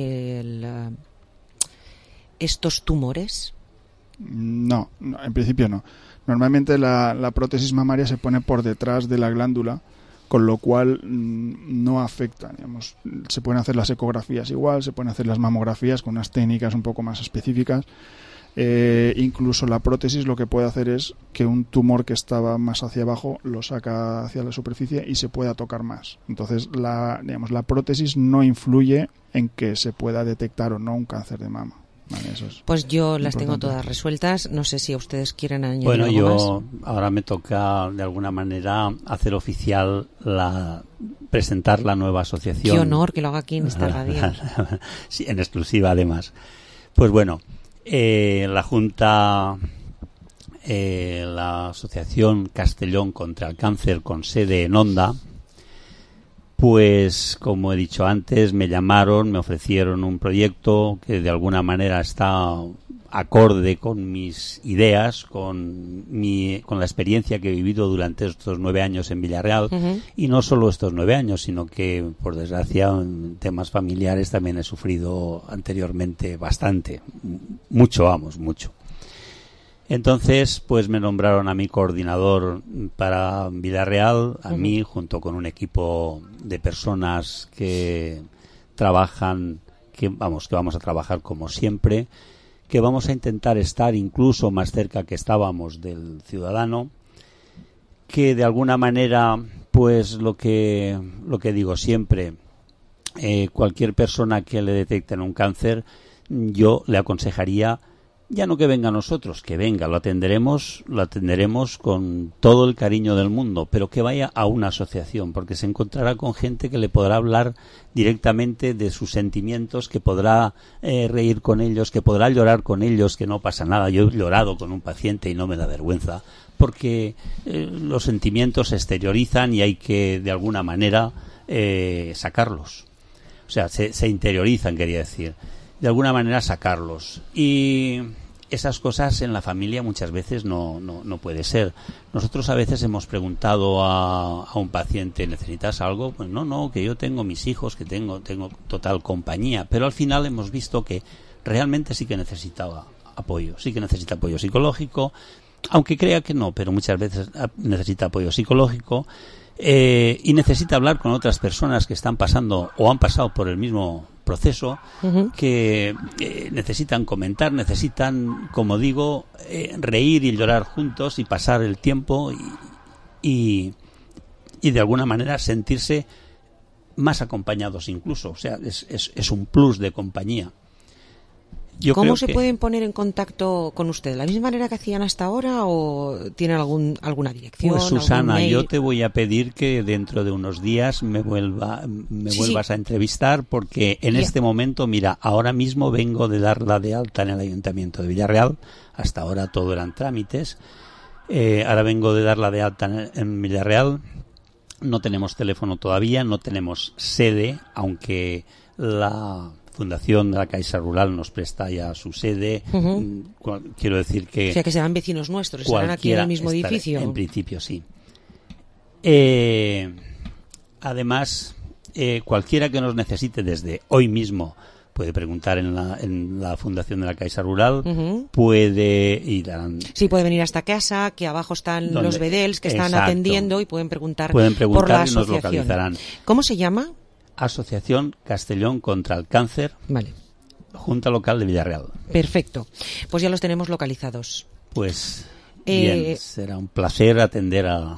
estos tumores? No, en principio no. Normalmente la prótesis mamaria se pone por detrás de la glándula, con lo cual no afecta, digamos. Se pueden hacer las ecografías igual, se pueden hacer las mamografías con unas técnicas un poco más específicas. Incluso la prótesis lo que puede hacer es que un tumor que estaba más hacia abajo lo saca hacia la superficie y se pueda tocar más. Entonces la prótesis no influye en que se pueda detectar o no un cáncer de mama. Vale, eso es pues yo las importante. tengo todas resueltas. No sé si a ustedes quieren añadir algo más. Ahora me toca de alguna manera hacer oficial presentar la nueva asociación. Qué honor que lo haga aquí en esta radio. Sí, en exclusiva además. Pues bueno, la Junta, la Asociación Castellón contra el Cáncer con sede en Onda, pues como he dicho antes, me llamaron, me ofrecieron un proyecto que de alguna manera está acorde con mis ideas, con la experiencia que he vivido durante estos 9 años en Villarreal. Uh-huh. Y no solo estos 9 años, sino que, por desgracia, en temas familiares también he sufrido anteriormente bastante, mucho. Entonces, pues me nombraron a mi coordinador para Villarreal, a mí, junto con un equipo de personas que trabajan, que vamos a trabajar como siempre, que vamos a intentar estar incluso más cerca que estábamos del ciudadano, que de alguna manera, pues lo que digo siempre, cualquier persona que le detecten un cáncer, yo le aconsejaría ya no que venga a nosotros, que venga, lo atenderemos con todo el cariño del mundo, pero que vaya a una asociación, porque se encontrará con gente que le podrá hablar directamente de sus sentimientos, que podrá reír con ellos, que podrá llorar con ellos, que no pasa nada. Yo he llorado con un paciente y no me da vergüenza, porque los sentimientos se exteriorizan y hay que, de alguna manera, sacarlos. O sea, se interiorizan, quería decir. De alguna manera sacarlos, y esas cosas en la familia muchas veces no puede ser. Nosotros a veces hemos preguntado a un paciente, ¿necesitas algo? Pues no, que yo tengo mis hijos, que tengo total compañía, pero al final hemos visto que realmente sí que necesitaba apoyo, sí que necesita apoyo psicológico, aunque crea que no, pero muchas veces necesita apoyo psicológico. Y necesita hablar con otras personas que están pasando o han pasado por el mismo proceso, que necesitan comentar, necesitan, como digo, reír y llorar juntos y pasar el tiempo y de alguna manera sentirse más acompañados incluso. O sea, es un plus de compañía. ¿Cómo se pueden poner en contacto con usted? ¿De la misma manera que hacían hasta ahora o tienen alguna dirección? Pues Susana, yo te voy a pedir que dentro de unos días me vuelvas a entrevistar, porque en este momento, mira, ahora mismo vengo de darla de alta en el Ayuntamiento de Villarreal. Hasta ahora todo eran trámites. Ahora vengo de darla de alta en Villarreal. No tenemos teléfono todavía, no tenemos sede, aunque la Fundación de la Caixa Rural nos presta ya su sede. Quiero decir que... O sea, que serán vecinos nuestros, estarán aquí en el mismo edificio. En principio, sí. Además, cualquiera que nos necesite desde hoy mismo puede preguntar en la Fundación de la Caixa Rural, puede ir a... Sí, puede venir hasta casa, que abajo están los vedels que están atendiendo y pueden preguntar por la asociación. Y nos localizarán. ¿Cómo se llama? Asociación Castellón contra el Cáncer. Vale. Junta Local de Villarreal. Perfecto. Pues ya los tenemos localizados. Pues bien, será un placer atender a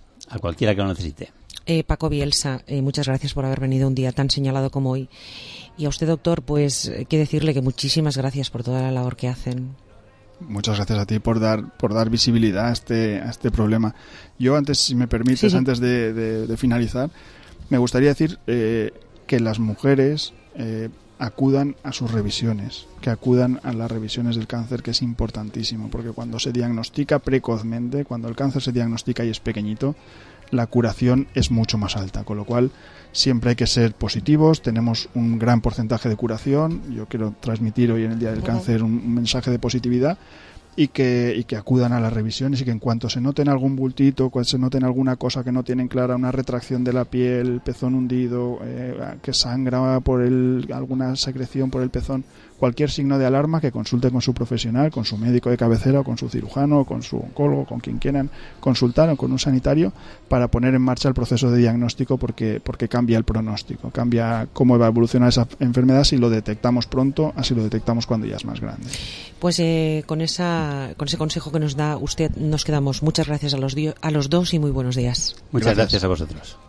cualquiera que lo necesite. Paco Bielsa, muchas gracias por haber venido un día tan señalado como hoy. Y a usted, doctor, pues hay que decirle que muchísimas gracias por toda la labor que hacen. Muchas gracias a ti por dar visibilidad a este problema. Yo antes, si me permites, antes de finalizar, me gustaría decir que las mujeres acudan a sus revisiones, que acudan a las revisiones del cáncer, que es importantísimo, porque cuando se diagnostica precozmente, cuando el cáncer se diagnostica y es pequeñito, la curación es mucho más alta, con lo cual siempre hay que ser positivos. Tenemos un gran porcentaje de curación. Yo quiero transmitir hoy en el Día del Cáncer un mensaje de positividad, y que acudan a las revisiones, y que en cuanto se noten algún bultito, cuando se noten alguna cosa que no tienen clara, una retracción de la piel, pezón hundido, que sangra por alguna secreción por el pezón, cualquier signo de alarma, que consulte con su profesional, con su médico de cabecera, o con su cirujano, o con su oncólogo, con quien quieran consultar, o con un sanitario, para poner en marcha el proceso de diagnóstico, porque cambia el pronóstico, cambia cómo va a evolucionar esa enfermedad si lo detectamos pronto, así lo detectamos cuando ya es más grande. Pues con ese consejo que nos da usted nos quedamos. Muchas gracias a los dos y muy buenos días. Muchas gracias a vosotros.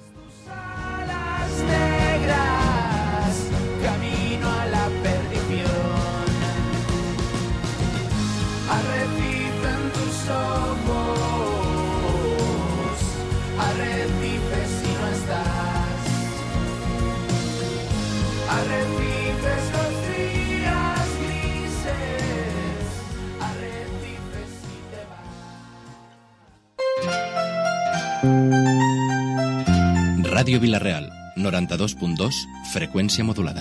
Ràdio Vila-real, 92.2, frecuencia modulada.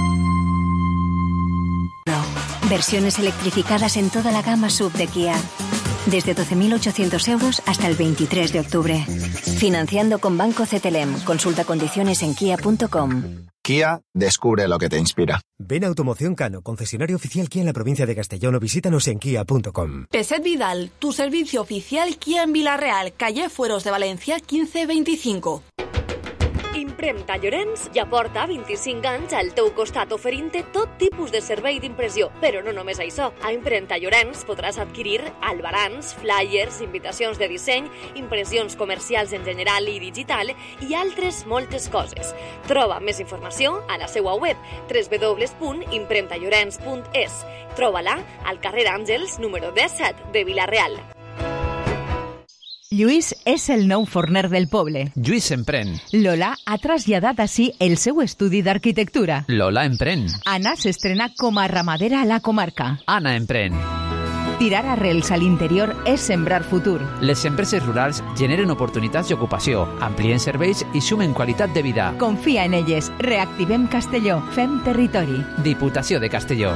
Versiones electrificadas en toda la gama SUV de Kia. Desde 12.800 euros hasta el 23 de octubre. Financiando con Banco CTLM. Consulta condiciones en kia.com. Kia, descubre lo que te inspira. Ven a Automoción Cano, concesionario oficial Kia en la provincia de Castellón, o visítanos en kia.com. Peset Vidal, tu servicio oficial Kia en Vila-real, calle Fueros de Valencia 1525. Impremta Llorenç ja porta 25 anys al teu costat, oferint-te tot tipus de servei d'impressió. Però no només això. A Impremta Llorenç podràs adquirir albarans, flyers, invitacions de disseny, impressions comercials en general i digital i altres moltes coses. Troba més informació a la seva web www.impremtallorens.es. Troba-la al carrer Àngels, número 17 de Vila-real. Lluís és el nou forner del poble. Lluís emprèn. Lola ha traslladat així el seu estudi d'arquitectura. Lola emprèn. Anna s'estrena com a ramadera a la comarca. Anna emprèn. Tirar arrels a l'interior és sembrar futur. Les empreses rurals generen oportunitats d'ocupació, amplien serveis i sumen qualitat de vida. Confia en elles. Reactivem Castelló. Fem territori. Diputació de Castelló.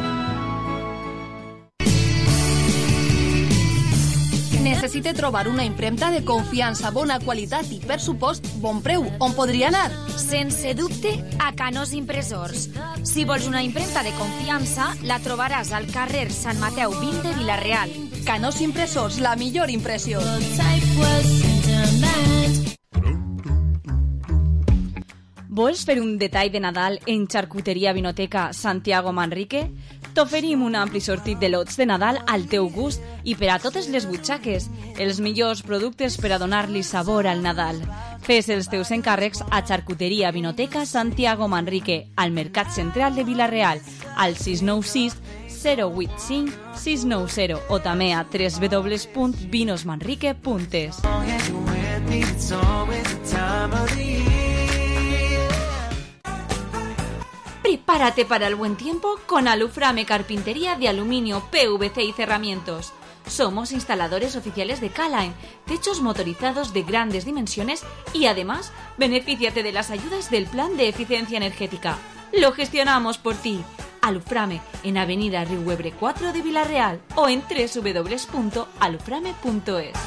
Necessita trobar una impremta de confiança, bona qualitat i, per supost, bon preu. On podria anar? Sense dubte, a Canós Impressors. Si vols una impremta de confiança, la trobaràs al carrer Sant Mateu 20 de Vila-real. Canós Impressors, la millor impressió. Vols fer un detall de Nadal en Xarcuteria Vinoteca Santiago Manrique? T'oferim un ampli sortit de lots de Nadal al teu gust i per a totes les butxaques, els millors productes per a donar-li sabor al Nadal. Fes els teus encàrrecs a Xarcuteria Vinoteca Santiago Manrique, al Mercat Central de Vila-real, al 696 085 690 o també a www.vinosmanrique.es. Prepárate para el buen tiempo con Aluframe Carpintería de Aluminio, PVC y Cerramientos. Somos instaladores oficiales de K-Line, techos motorizados de grandes dimensiones y además benefíciate de las ayudas del Plan de Eficiencia Energética. Lo gestionamos por ti. Aluframe en Avenida Riuebre 4 de Vila-real o en www.aluframe.es.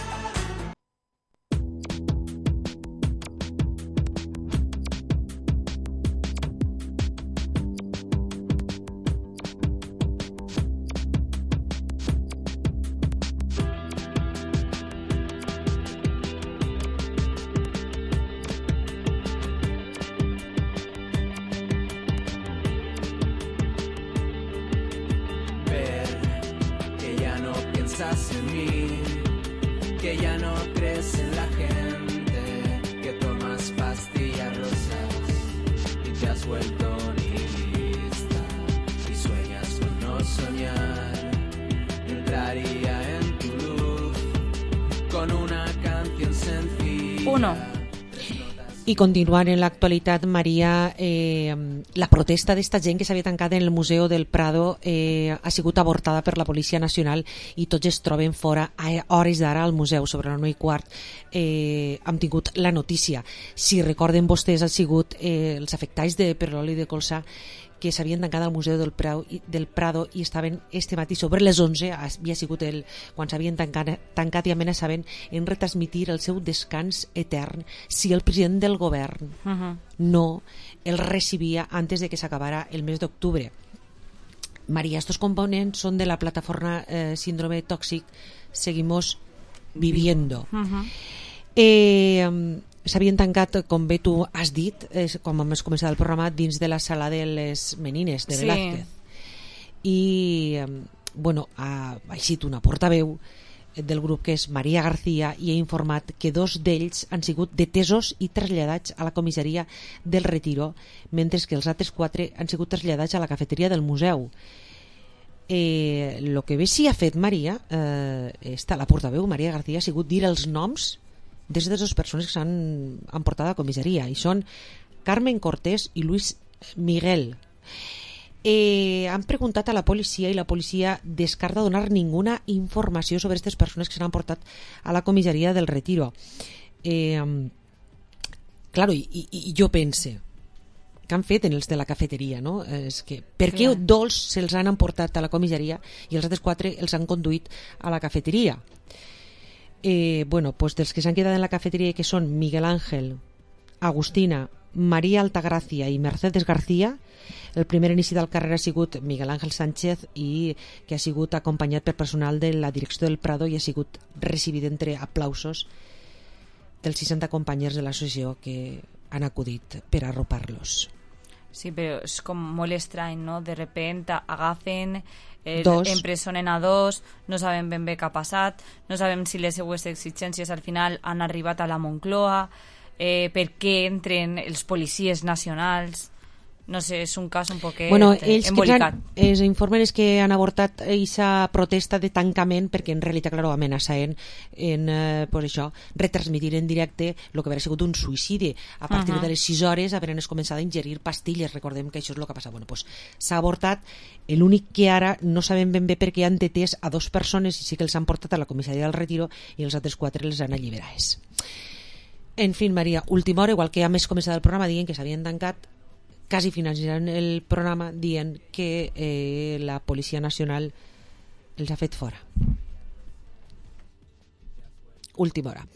En mí, que ya no crees en la gente, que tomas pastillas rosas y te has vuelto niño. 1. I continuant en l'actualitat, Maria, la protesta d'esta gent que s'havia tancat en el Museu del Prado ha sigut avortada per la Policia Nacional i tots es troben fora a hores d'ara al museu. Sobre la 9:15 hem tingut la notícia. Si recorden vostès, han sigut els afectats per l'oli de colza que s'havien tancat al Museu del Prado i estaven este matí sobre les 11, havia sigut quan s'havien tancat i amenaçaven en retransmitir el seu descans etern si el president del govern no el recibia antes de que s'acabara el mes d'octubre. Maria, estos components són de la plataforma Síndrome Tóxic Seguimos Viviendo. S'havien tancat, com bé tu has dit, com hem començat el programa, dins de la sala de les Menines de Velázquez. I ha eixit una portaveu del grup que és Maria García i ha informat que 2 d'ells han sigut detesos i traslladats a la comissaria del Retiro, mentre que els altres 4 han sigut traslladats a la cafeteria del museu. El que bé sí ha fet Maria, la portaveu Maria García, ha sigut dir els noms des de 2 persones que s'han portat a la comissaria, i són Carmen Cortés i Luis Miguel. Han preguntat a la policia i la policia descarta donar ninguna informació sobre aquestes persones que s'han portat a la comissaria del Retiro. Claro, i jo pense que han fet en els de la cafeteria, no? És que, per què 2 se'ls han emportat a la comissaria i els altres 4 els han conduït a la cafeteria? Pues dels que s'han quedat en la cafeteria, que són Miguel Ángel, Agustina, María Altagracia i Mercedes García, el primer inici del carrer ha sigut Miguel Ángel Sánchez, i que ha sigut acompanyat per personal de la direcció del Prado i ha sigut recibit entre aplausos dels 60 companys de l'associació que han acudit per arropar-los. Sí, però és com molt estrany, no? De repente agafen, empresonen a 2, no sabem ben bé què ha passat, no sabem si les seues exigències al final han arribat a la Moncloa, per què entren els policies nacionals. No sé, és un cas un poquet embolicat. Els informen és que han avortat aquesta protesta de tancament perquè en realitat, claro, amenaçaven en retransmitir en directe el que hauria sigut un suïcidi. A partir de les 6 hores haveren començat a ingerir pastilles. Recordem que això és el que ha passat. Pues s'ha avortat. L'únic que ara no sabem ben bé perquè han detès a 2 persones i sí que els han portat a la comissaria del Retiro i els altres 4 els han alliberat. En fi, Maria, última hora, igual que ja més començat el programa, dient que s'havien tancat, quasi finalitzant el programa dient que la Policia Nacional els ha fet fora. Última hora.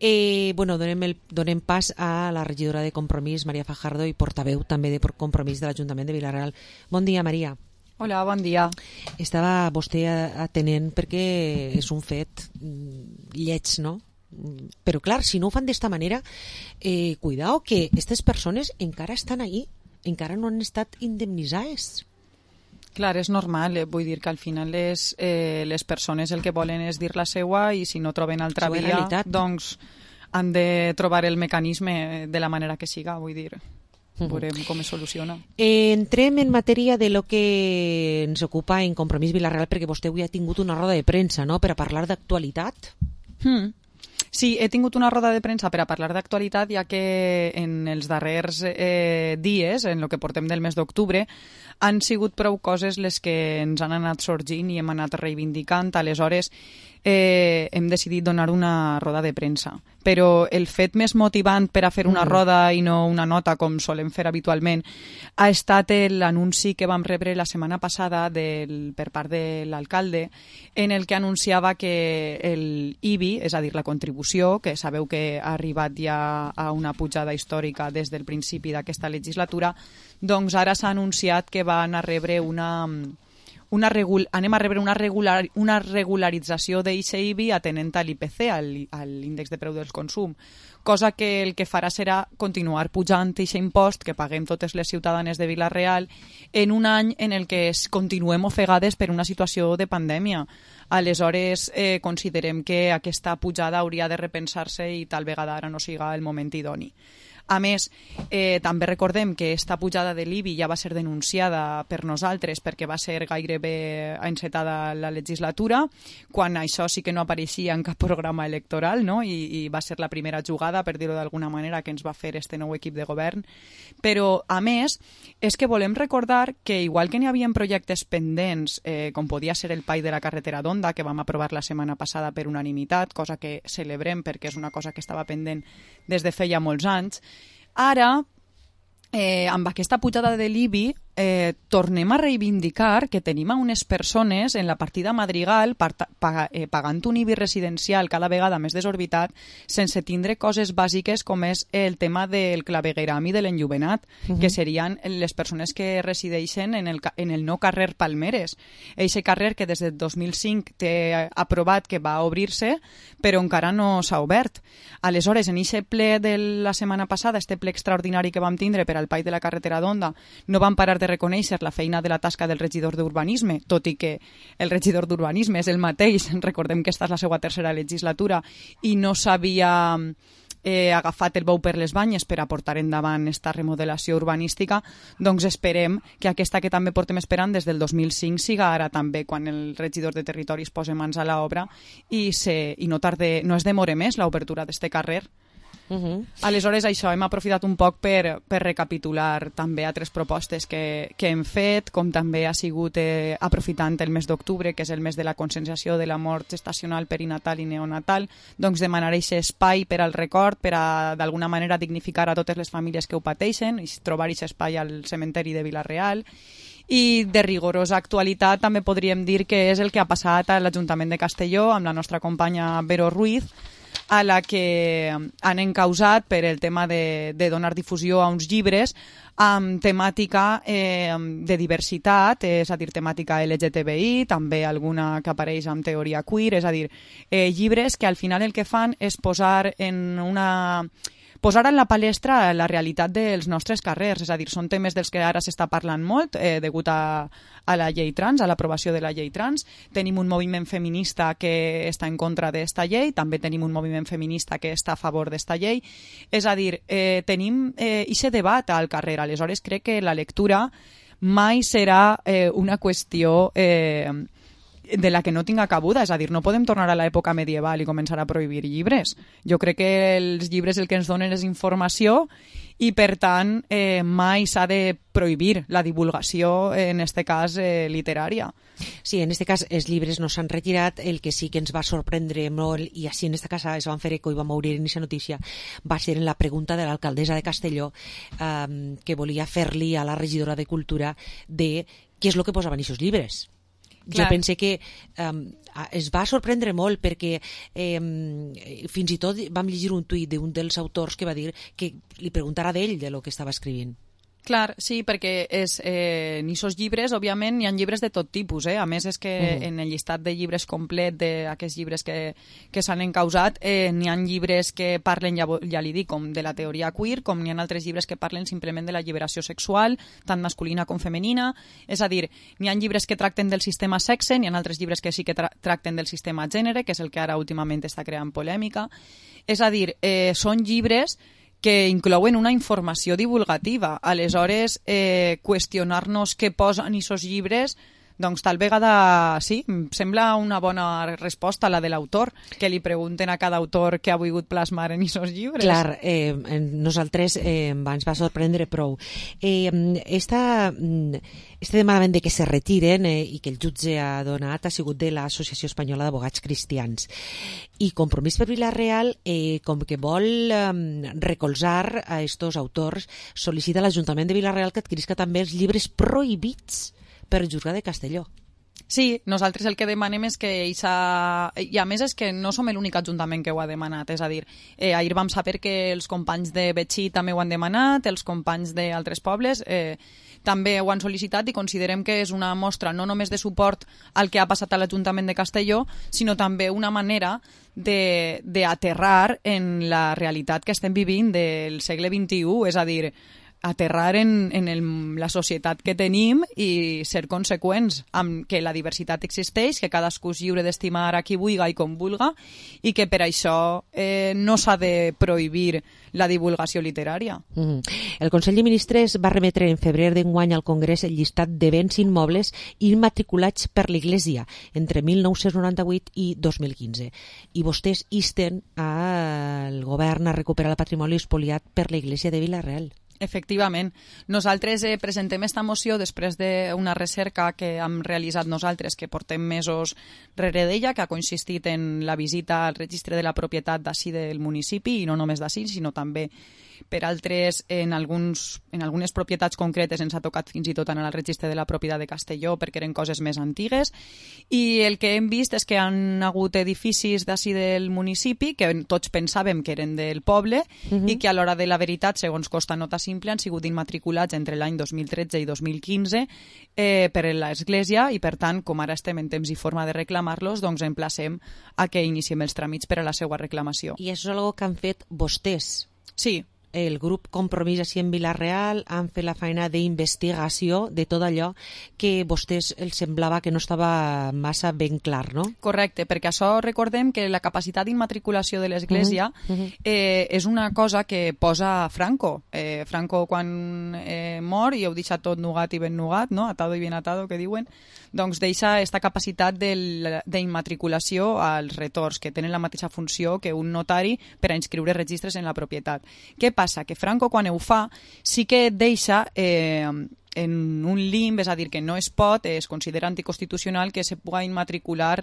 Donem pas a la regidora de Compromís, Maria Fajardo, i portaveu també de Compromís de l'Ajuntament de Vila-real. Bon dia, Maria. Hola, bon dia. Estava vostè atenent perquè és un fet lleig, no? Però clar, si no ho fan d'esta manera, cuidao que aquestes persones encara estan ahí, encara no han estat indemnitzades. Clar, és normal, vull dir que al final les persones el que volen és dir la seua i si no troben altra via, doncs han de trobar el mecanisme de la manera que siga, vull dir. Veurem com es soluciona. Entrem en matèria de lo que ens ocupa en Compromís Vila-real, perquè vostè avui ha tingut una roda de premsa, no?, per a parlar d'actualitat. Sí, he tingut una roda de premsa per a parlar d'actualitat, ja que en els darrers dies, en el que portem del mes d'octubre, han sigut prou coses les que ens han anat sorgint i hem anat reivindicant. Aleshores, hem decidit donar una roda de premsa. Però el fet més motivant per a fer una roda i no una nota, com solem fer habitualment, ha estat l'anunci que vam rebre la setmana passada per part de l'alcalde, en el que anunciava que el IBI, és a dir, la contribució, que sabeu que ha arribat ja a una pujada històrica des del principi d'aquesta legislatura, doncs ara s'ha anunciat que van a rebre una regularització d'ICIBI atenent a l'IPC, a l'índex de preu del consum, cosa que el que farà serà continuar pujant aquest impost que paguem totes les ciutadanes de Vila-real en un any en el que continuem ofegades per una situació de pandèmia. Aleshores, considerem que aquesta pujada hauria de repensar-se i tal vegada ara no siga el moment idoni. A més, també recordem que esta pujada de l'IBI ja va ser denunciada per nosaltres perquè va ser gairebé encetada la legislatura, quan això sí que no apareixia en cap programa electoral, no? I va ser la primera jugada, per dir-ho d'alguna manera, que ens va fer este nou equip de govern. Però, a més, és que volem recordar que, igual que n'hi havia projectes pendents, com podia ser el PAI de la carretera d'Onda, que vam aprovar la setmana passada per unanimitat, cosa que celebrem perquè és una cosa que estava pendent des de feia molts anys, ara, amb aquesta pujada de l'IBI, tornem a reivindicar que tenim a unes persones en la partida Madrigal pagant un IBI residencial cada vegada més desorbitat sense tindre coses bàsiques com és el tema del clavegueram i de l'enllumenat, que serien les persones que resideixen en el nou carrer Palmeres. Eixe carrer que des del 2005 té aprovat que va obrir-se, però encara no s'ha obert. Aleshores, en eixe ple de la setmana passada, este ple extraordinari que vam tindre per al PAI de la carretera d'Onda, no vam parar de reconèixer la feina de la tasca del regidor d'Urbanisme, tot i que el regidor d'Urbanisme és el mateix, recordem que esta és la seva tercera legislatura, i no s'havia agafat el bou per les banyes per a portar endavant esta remodelació urbanística, doncs esperem que aquesta que també portem esperant des del 2005 siga ara també quan el regidor de Territori es posa mans a l'obra i no es demore més l'obertura d'este carrer. Aleshores, això, hem aprofitat un poc per recapitular també altres propostes que hem fet, com també ha sigut aprofitant el mes d'octubre, que és el mes de la conscienciació de la mort gestacional, perinatal i neonatal, doncs demanar aquest espai per al record, per a d'alguna manera dignificar a totes les famílies que ho pateixen i trobar aquest espai al cementeri de Vila-real. I de rigorosa actualitat també podríem dir que és el que ha passat a l'Ajuntament de Castelló amb la nostra companya Vero Ruiz, a la que han encausat per el tema de donar difusió a uns llibres amb temàtica de diversitat, és a dir, temàtica LGTBI, també alguna que apareix amb teoria queer, és a dir, llibres que al final el que fan és posar en la palestra la realitat dels nostres carrers, és a dir, són temes dels que ara s'està parlant molt degut a la llei trans, a l'aprovació de la llei trans. Tenim un moviment feminista que està en contra d'esta llei, també tenim un moviment feminista que està a favor d'esta llei, és a dir, tenim aquest debat al carrer. Aleshores crec que la lectura mai serà una qüestió de la que no tinga cabuda, és a dir, no podem tornar a l'època medieval i començar a prohibir llibres. Jo crec que els llibres el que ens donen és informació i, per tant, mai s'ha de prohibir la divulgació, en este cas, literària. Sí, en este cas els llibres no s'han retirat. El que sí que ens va sorprendre molt, i així en esta casa es van fer eco i vam obrir en aquesta notícia, va ser en la pregunta de l'alcaldessa de Castelló, que volia fer-li a la regidora de Cultura de què és el que posaven aquests llibres. Jo pense que es va sorprendre molt perquè fins i tot vam llegir un tuit d'un dels autors que va dir que li preguntara d'ell de lo que estava escrivint. Clar, sí, perquè en aquests llibres, òbviament, hi ha llibres de tot tipus. A més, és que en el llistat de llibres complet d'aquests llibres que s'han encausat, n'hi ha llibres que parlen, ja li dic, com de la teoria queer, com n'hi ha altres llibres que parlen simplement de la lliberació sexual, tant masculina com femenina. És a dir, n'hi ha llibres que tracten del sistema sexe, n'hi ha altres llibres que sí que tracten del sistema gènere, que és el que ara últimament està creant polèmica. És a dir, són llibres que inclouen una informació divulgativa. Aleshores, qüestionar-nos què posen aquests llibres, doncs tal vegada sí, sembla una bona resposta a la de l'autor, que li pregunten a cada autor què ha volgut plasmar en aquests llibres. Clar, nosaltres ens va sorprendre prou. Este demanament de que se retiren i que el jutge ha donat ha sigut de l'Associació Espanyola d'Abogats Cristians. I Compromís per Vila-real, com que vol recolzar a estos autors, sol·licita a l'Ajuntament de Vila-real que adquirisca també els llibres prohibits per Juzgat de Castelló. Sí, nosaltres el que demanem és que i a més és que no som l'únic ajuntament que ho ha demanat, és a dir, ahir vam saber que els companys de Betxí també ho han demanat, els companys d'altres pobles també ho han sol·licitat, i considerem que és una mostra no només de suport al que ha passat a l'Ajuntament de Castelló, sinó també una manera d'aterrar en la realitat que estem vivint del segle XXI, és a dir, aterrar en la societat que tenim i ser conseqüents amb que la diversitat existeix, que cadascú és lliure d'estimar a qui vulga i com vulga, i que per això no s'ha de prohibir la divulgació literària. El Consell de Ministres va remetre en febrer d'enguany al Congrés el llistat de béns immobles immatriculats per l'Església entre 1998 i 2015. I vostès insten al govern a recuperar el patrimoni espoliat per l'Església de Vila-real. Efectivament. Nosaltres presentem esta moció després d'una recerca que hem realitzat nosaltres, que portem mesos rere d'ella, que ha consistit en la visita al registre de la propietat d'ací del municipi, i no només d'ací, sinó també per altres, en algunes propietats concretes ens ha tocat fins i tot anar al registre de la propietat de Castelló perquè eren coses més antigues, i el que hem vist és que han hagut edificis d'ací del municipi que tots pensàvem que eren del poble i que a l'hora de la veritat, segons costa nota simple, han sigut immatriculats entre l'any 2013 i 2015 per l'Església, i per tant, com ara estem en temps i forma de reclamar-los, doncs emplacem a que iniciem els tràmits per a la seva reclamació. I això és una cosa que han fet vostès? Sí. El grup Compromís així en Vila-real han fet la feina d'investigació de tot allò que a vostès els semblava que no estava massa ben clar, no? Correcte, perquè això recordem que la capacitat d'immatriculació de l'Església és una cosa que posa Franco. Franco quan mor, i heu deixat tot nugat i ben nugat, no? Atado i ben atado, que diuen, doncs deixa aquesta capacitat d'immatriculació als retors, que tenen la mateixa funció que un notari per a inscriure registres en la propietat. Què passa? Que Franco, quan ho fa, sí que deixa en un limb, és a dir, que no es pot, es considera anticonstitucional que se pugui immatricular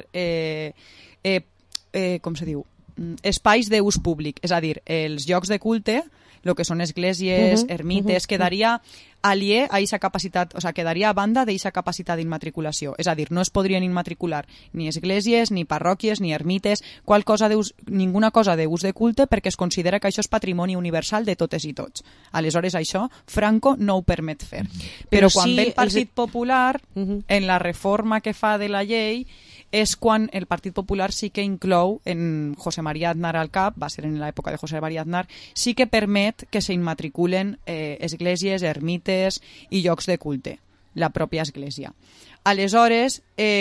com se diu? Espais d'ús públic, és a dir, els llocs de culte, el que són esglésies, ermites, quedaria aliè a aquesta capacitat, o sigui, quedaria a banda d'aquesta capacitat d'immatriculació. És a dir, no es podrien immatricular ni esglésies, ni parròquies, ni ermites, ninguna cosa d'ús de culte, perquè es considera que això és patrimoni universal de totes i tots. Aleshores, això Franco no ho permet fer. Però quan ve el Partit Popular, en la reforma que fa de la llei, és quan el Partit Popular sí que inclou en José María Aznar al cap, va ser en l'època de José María Aznar, sí que permet que s'immatriculen esglésies, ermites i llocs de culte, la pròpia església. Aleshores,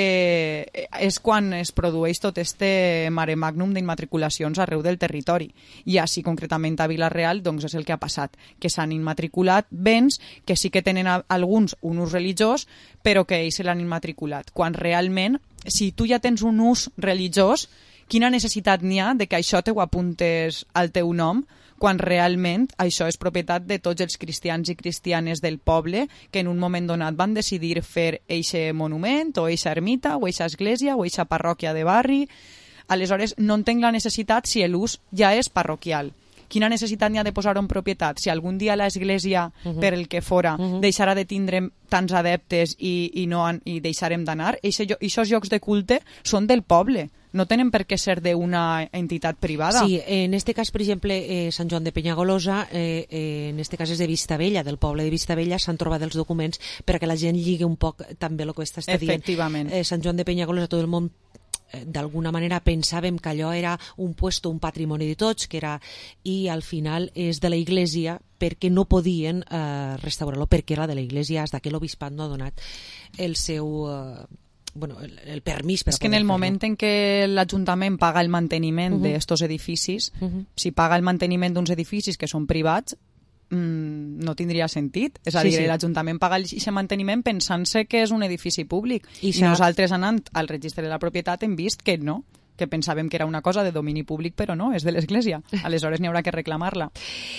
és quan es produeix tot este mare magnum d'immatriculacions arreu del territori. I així, concretament a Vila-real, doncs és el que ha passat, que s'han immatriculat béns que sí que tenen alguns un ús religiós, però que ells se l'han immatriculat. Quan realment, si tu ja tens un ús religiós, quina necessitat n'hi ha de que això t'ho apuntes al teu nom, quan realment això és propietat de tots els cristians i cristianes del poble que en un moment donat van decidir fer eixe monument o eixa ermita o eixa església o eixa parròquia de barri. Aleshores, no entenc la necessitat si l'ús ja és parroquial. Quina necessitat n'hi ha de posar-ho en propietat? Si algun dia l'església, per el que fora, deixarà de tindre tants adeptes i deixarem d'anar, aquests llocs de culte són del poble. No tenen per què ser d'una entitat privada. Sí, en este cas, per exemple, Sant Joan de Penyagolosa, en este cas és de Vistabella, del poble de Vistabella, s'han trobat els documents perquè la gent lligui un poc també el que està dient. Efectivament. Sant Joan de Penyagolosa, tot el món d'alguna manera pensàvem que allò era un puesto, un patrimoni de tots, que era, i al final és de la Iglesia perquè no podien restaurar-lo, perquè era de la Iglesia, fins que l'obispat no ha donat el seu... el permís per a poder fer-lo. És que en el moment en què l'Ajuntament paga el manteniment d'estos edificis, si paga el manteniment d'uns edificis que són privats, no tindria sentit. És a dir, l'Ajuntament paga aquest manteniment pensant-se que és un edifici públic. I nosaltres, anant al registre de la propietat, hem vist que no, que pensàvem que era una cosa de domini públic, però no, és de l'Església. Aleshores n'hi haurà que reclamar-la.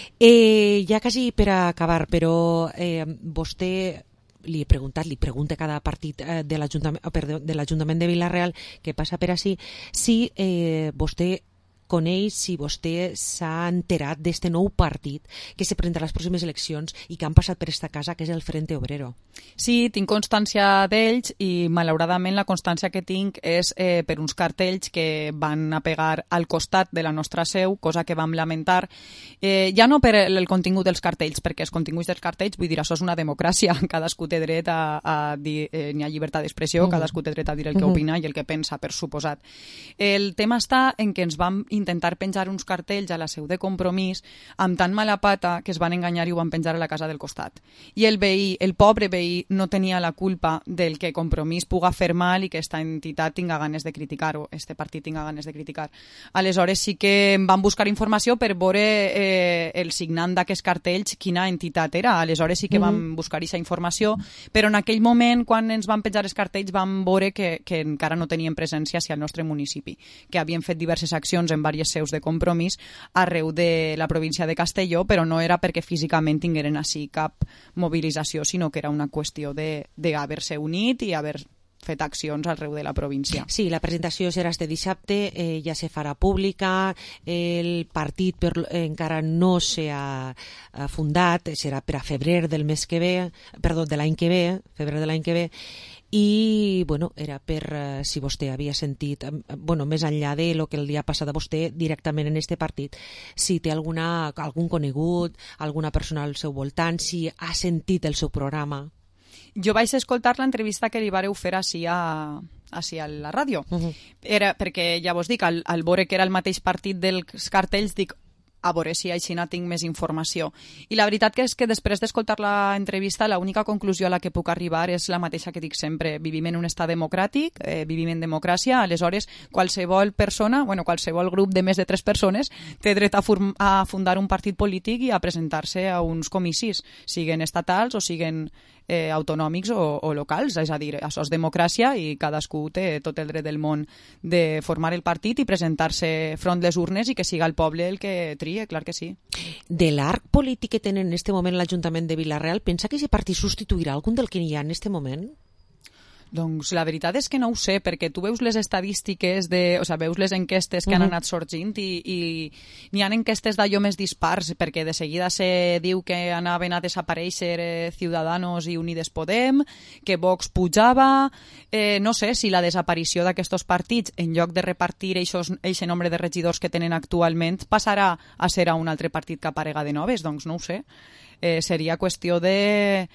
Ja quasi per acabar, però vostè li pregunta cada partit de l'Ajuntament de Vila-real que passa per ací, si vostè coneix, si vostè s'ha enterat d'este nou partit que se presenta a les pròximes eleccions i que han passat per esta casa, que és el Frente Obrero. Sí, tinc constància d'ells i malauradament la constància que tinc és per uns cartells que van a pegar al costat de la nostra seu, cosa que vam lamentar. Ja no per el contingut dels cartells, perquè els continguts dels cartells, vull dir, això és una democràcia, cadascú té dret a dir, n'hi ha llibertat d'expressió, cadascú té dret a dir el que opina i el que pensa, per suposat. El tema està en què ens vam intentar penjar uns cartells a la seu de Compromís amb tan mala pata que es van enganyar i ho van penjar a la casa del costat. I el veí, el pobre veí, no tenia la culpa del que Compromís puga fer mal i que esta entitat tinga ganes de criticar o este partit tinga ganes de criticar. Aleshores sí que em van buscar informació per veure el signant d'aquests cartells quina entitat era. Aleshores sí que vam buscar aquesta informació, però en aquell moment, quan ens van penjar els cartells, vam veure que encara no tenien presència hacia el nostre municipi, que havien fet diverses accions en diverses seus de Compromís arreu de la província de Castelló, però no era perquè físicament tingueren així cap mobilització, sinó que era una qüestió d'haver-se unit i haver fet accions arreu de la província. Sí, la presentació serà este dissabte, ja se farà pública, el partit encara no s'ha fundat, serà per a febrer del mes que ve, perdó, de l'any que ve, febrer de l'any que ve, i bueno, era per si vostè havia sentit, bueno, més enllà de lo que li ha passat a vostè directament en este partit, si té algun conegut, alguna persona al seu voltant, si ha sentit el seu programa. Jo vaig escoltar l'entrevista que li vareu fer així a la ràdio. Era perquè, ja vos dic, al veure que era el mateix partit dels cartells, dic, a veure si així tinc més informació. I la veritat que és que després d'escoltar l'entrevista, l'única conclusió a la que puc arribar és la mateixa que dic sempre. Vivim en un estat democràtic, vivim en democràcia, aleshores qualsevol persona, qualsevol grup de més de 3 persones té dret a fundar un partit polític i a presentar-se a uns comicis, siguen estatals o siguen autonòmics o locals, és a dir, això és democràcia i cadascú té tot el dret del món de formar el partit i presentar-se front les urnes i que siga el poble el que trie, clar que sí. De l'arc polític que tenen en este moment l'Ajuntament de Vila-real, pensa que aquest partit substituirà algun del que hi ha en este moment? Doncs la veritat és que no ho sé, perquè tu veus les estadístiques, veus les enquestes que han anat sorgint i n'hi ha enquestes d'allò més dispars, perquè de seguida se diu que anaven a desaparèixer Ciudadanos i Unides Podem, que Vox pujava, no sé si la desaparició d'aquests partits, en lloc de repartir aquest nombre de regidors que tenen actualment, passarà a ser a un altre partit que aparega de noves, doncs no ho sé. Seria qüestió de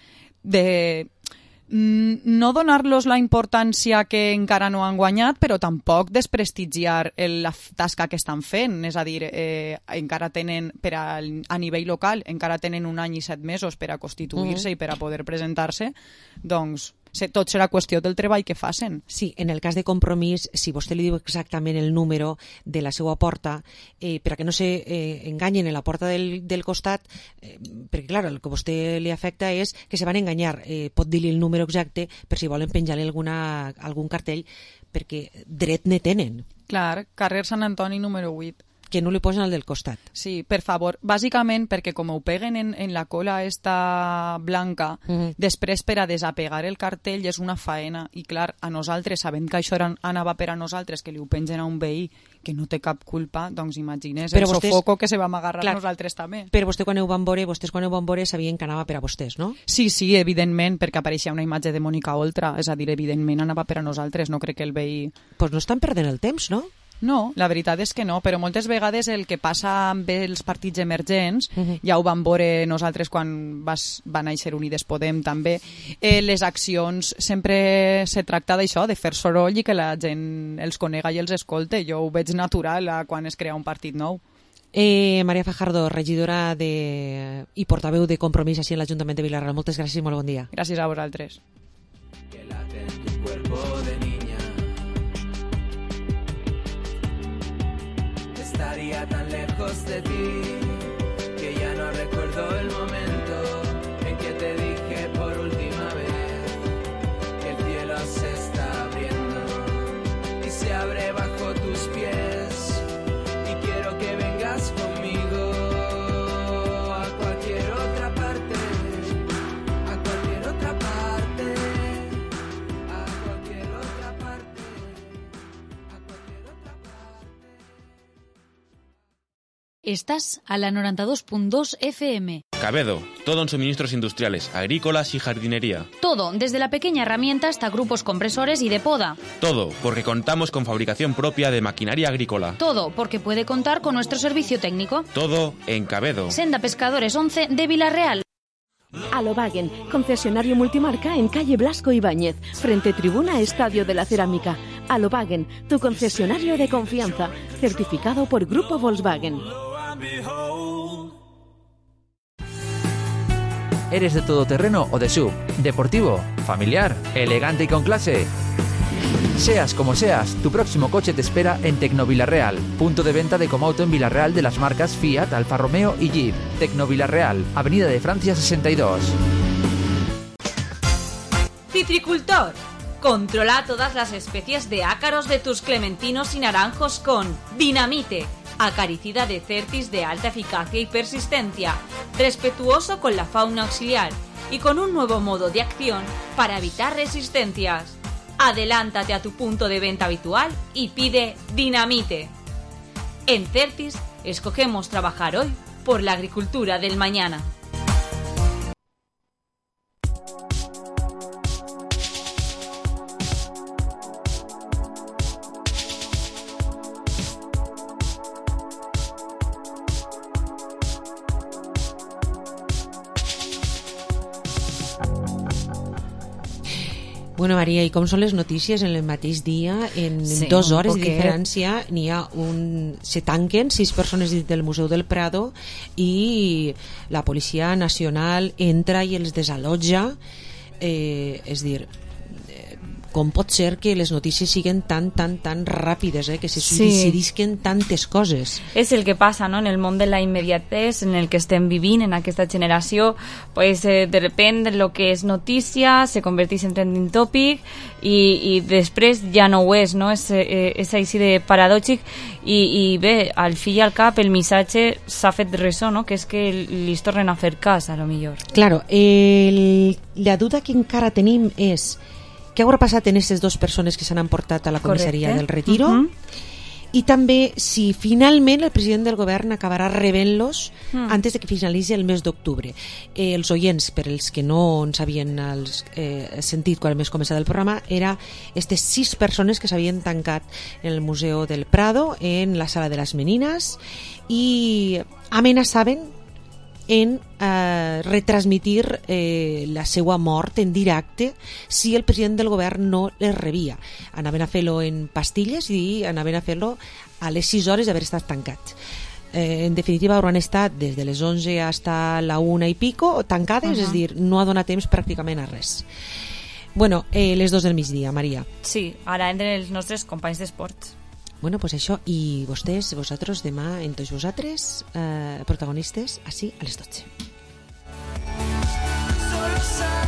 no donar-los la importància que encara no han guanyat, però tampoc desprestigiar la tasca que estan fent. És a dir, encara tenen, a nivell local, encara tenen 1 any i 7 mesos per a constituir-se i per a poder presentar-se, doncs tot serà qüestió del treball que facin. Sí, en el cas de Compromís, si vostè li diu exactament el número de la seva porta, per a que no s'enganyen en la porta del costat, perquè clar, el que a vostè li afecta és que se van enganyar. Pot dir-li el número exacte per si volen penjar-li algun cartell, perquè dret ne tenen. Clar, carrer Sant Antoni número 8. Que no li posen al del costat. Sí, per favor. Bàsicament perquè com ho peguen en la cola esta blanca, després per a desapegar el cartell és una faena. I clar, a nosaltres, sabent que això anava per a nosaltres, que li ho pengen a un veí que no té cap culpa, doncs imagines el sofoco que se vam agarrar nosaltres també. Però vostès quan ho van veure sabien que anava per a vostès, no? Sí, evidentment, perquè apareixia una imatge de Mònica Oltra, és a dir, evidentment anava per a nosaltres, no crec que el veí... Pues no estan perdent el temps, no? No, la veritat és que no, però moltes vegades el que passa amb els partits emergents, ja ho vam veure nosaltres quan va néixer Unides Podem també, les accions sempre se tracta d'això, de fer soroll i que la gent els conega i els escolte. Jo ho veig natural quan es crea un partit nou. María Fajardo, regidora i portaveu de Compromís així en l'Ajuntament de Vila-real. Moltes gràcies i molt bon dia. Gràcies a vosaltres. Que late en tu cuerpo de niña. Estaría tan lejos de ti que ya no recuerdo el momento en que te dije por última vez que el cielo se está abriendo y se abre bajo tus pies y quiero que vengas conmigo a cualquier otra parte, a cualquier otra parte, a cualquier otra parte, a cualquier otra parte. Estás a la 92.2 FM. Cabedo, todo en suministros industriales, agrícolas y jardinería. Todo, desde la pequeña herramienta hasta grupos compresores y de poda. Todo, porque contamos con fabricación propia de maquinaria agrícola. Todo, porque puede contar con nuestro servicio técnico. Todo en Cabedo. Senda Pescadores 11 de Vila-real. Alovagen, concesionario multimarca en calle Blasco Ibáñez, frente tribuna Estadio de la Cerámica. Alovagen, tu concesionario de confianza, certificado por Grupo Volkswagen. ¿Eres de todoterreno o de SUV? ¿Deportivo? ¿Familiar? ¿Elegante y con clase? Seas como seas, tu próximo coche te espera en Tecnovilarreal, punto de venta de Comauto en Vilarreal de las marcas Fiat, Alfa Romeo y Jeep. Tecnovilarreal, Avenida de Francia 62. Citricultor. Controla todas las especies de ácaros de tus clementinos y naranjos con Dinamite, acaricida de Certis de alta eficacia y persistencia, respetuoso con la fauna auxiliar y con un nuevo modo de acción para evitar resistencias. Adelántate a tu punto de venta habitual y pide Dinamite. En Certis escogemos trabajar hoy por la agricultura del mañana. Bueno, Maria, i com són les notícies en el mateix dia? En 2 hores de diferència n'hi ha se tanquen 6 persones dins del Museu del Prado i la Policia Nacional entra i els desallotja. És dir, com pot ser que les notícies siguin tan ràpides, que se decidisquen tantes coses? És el que passa, no?, en el món de la immediatez en el que estem vivint, en aquesta generació, pues, de repente lo que és notícia se converteix en trending topic i després ja no ho és, no? És així de paradòxic i bé, al fi i al cap el missatge s'ha fet ressò, no?, que és que li tornen a fer cas, a lo millor. Claro, la duda que encara tenim és què haurà passat en aquestes 2 persones que s'han emportat a la comissaria del Retiro, i també si finalment el president del govern acabarà rebent-los antes de que finalitzi el mes d'octubre. Els oients, per els que no ens havien sentit quan hem començat el programa, era aquestes 6 persones que s'havien tancat en el Museu del Prado, en la Sala de les Menines, i amenaçaven en retransmitir la seva mort en directe si el president del govern no les rebia. Anaven a fer-lo en pastilles i anaven a fer-lo a les 6 hores d'haver estat tancats. En definitiva, hauran estat des de les 11 fins a la 1 i pico tancades, és dir, no ha donat temps pràcticament a res. Bueno, les 2 del migdia, Maria. Sí, ara entren els nostres companys d'esports. Bueno, pues això, i vosaltres demà, en tots vosaltres, protagonistes, així a les 12.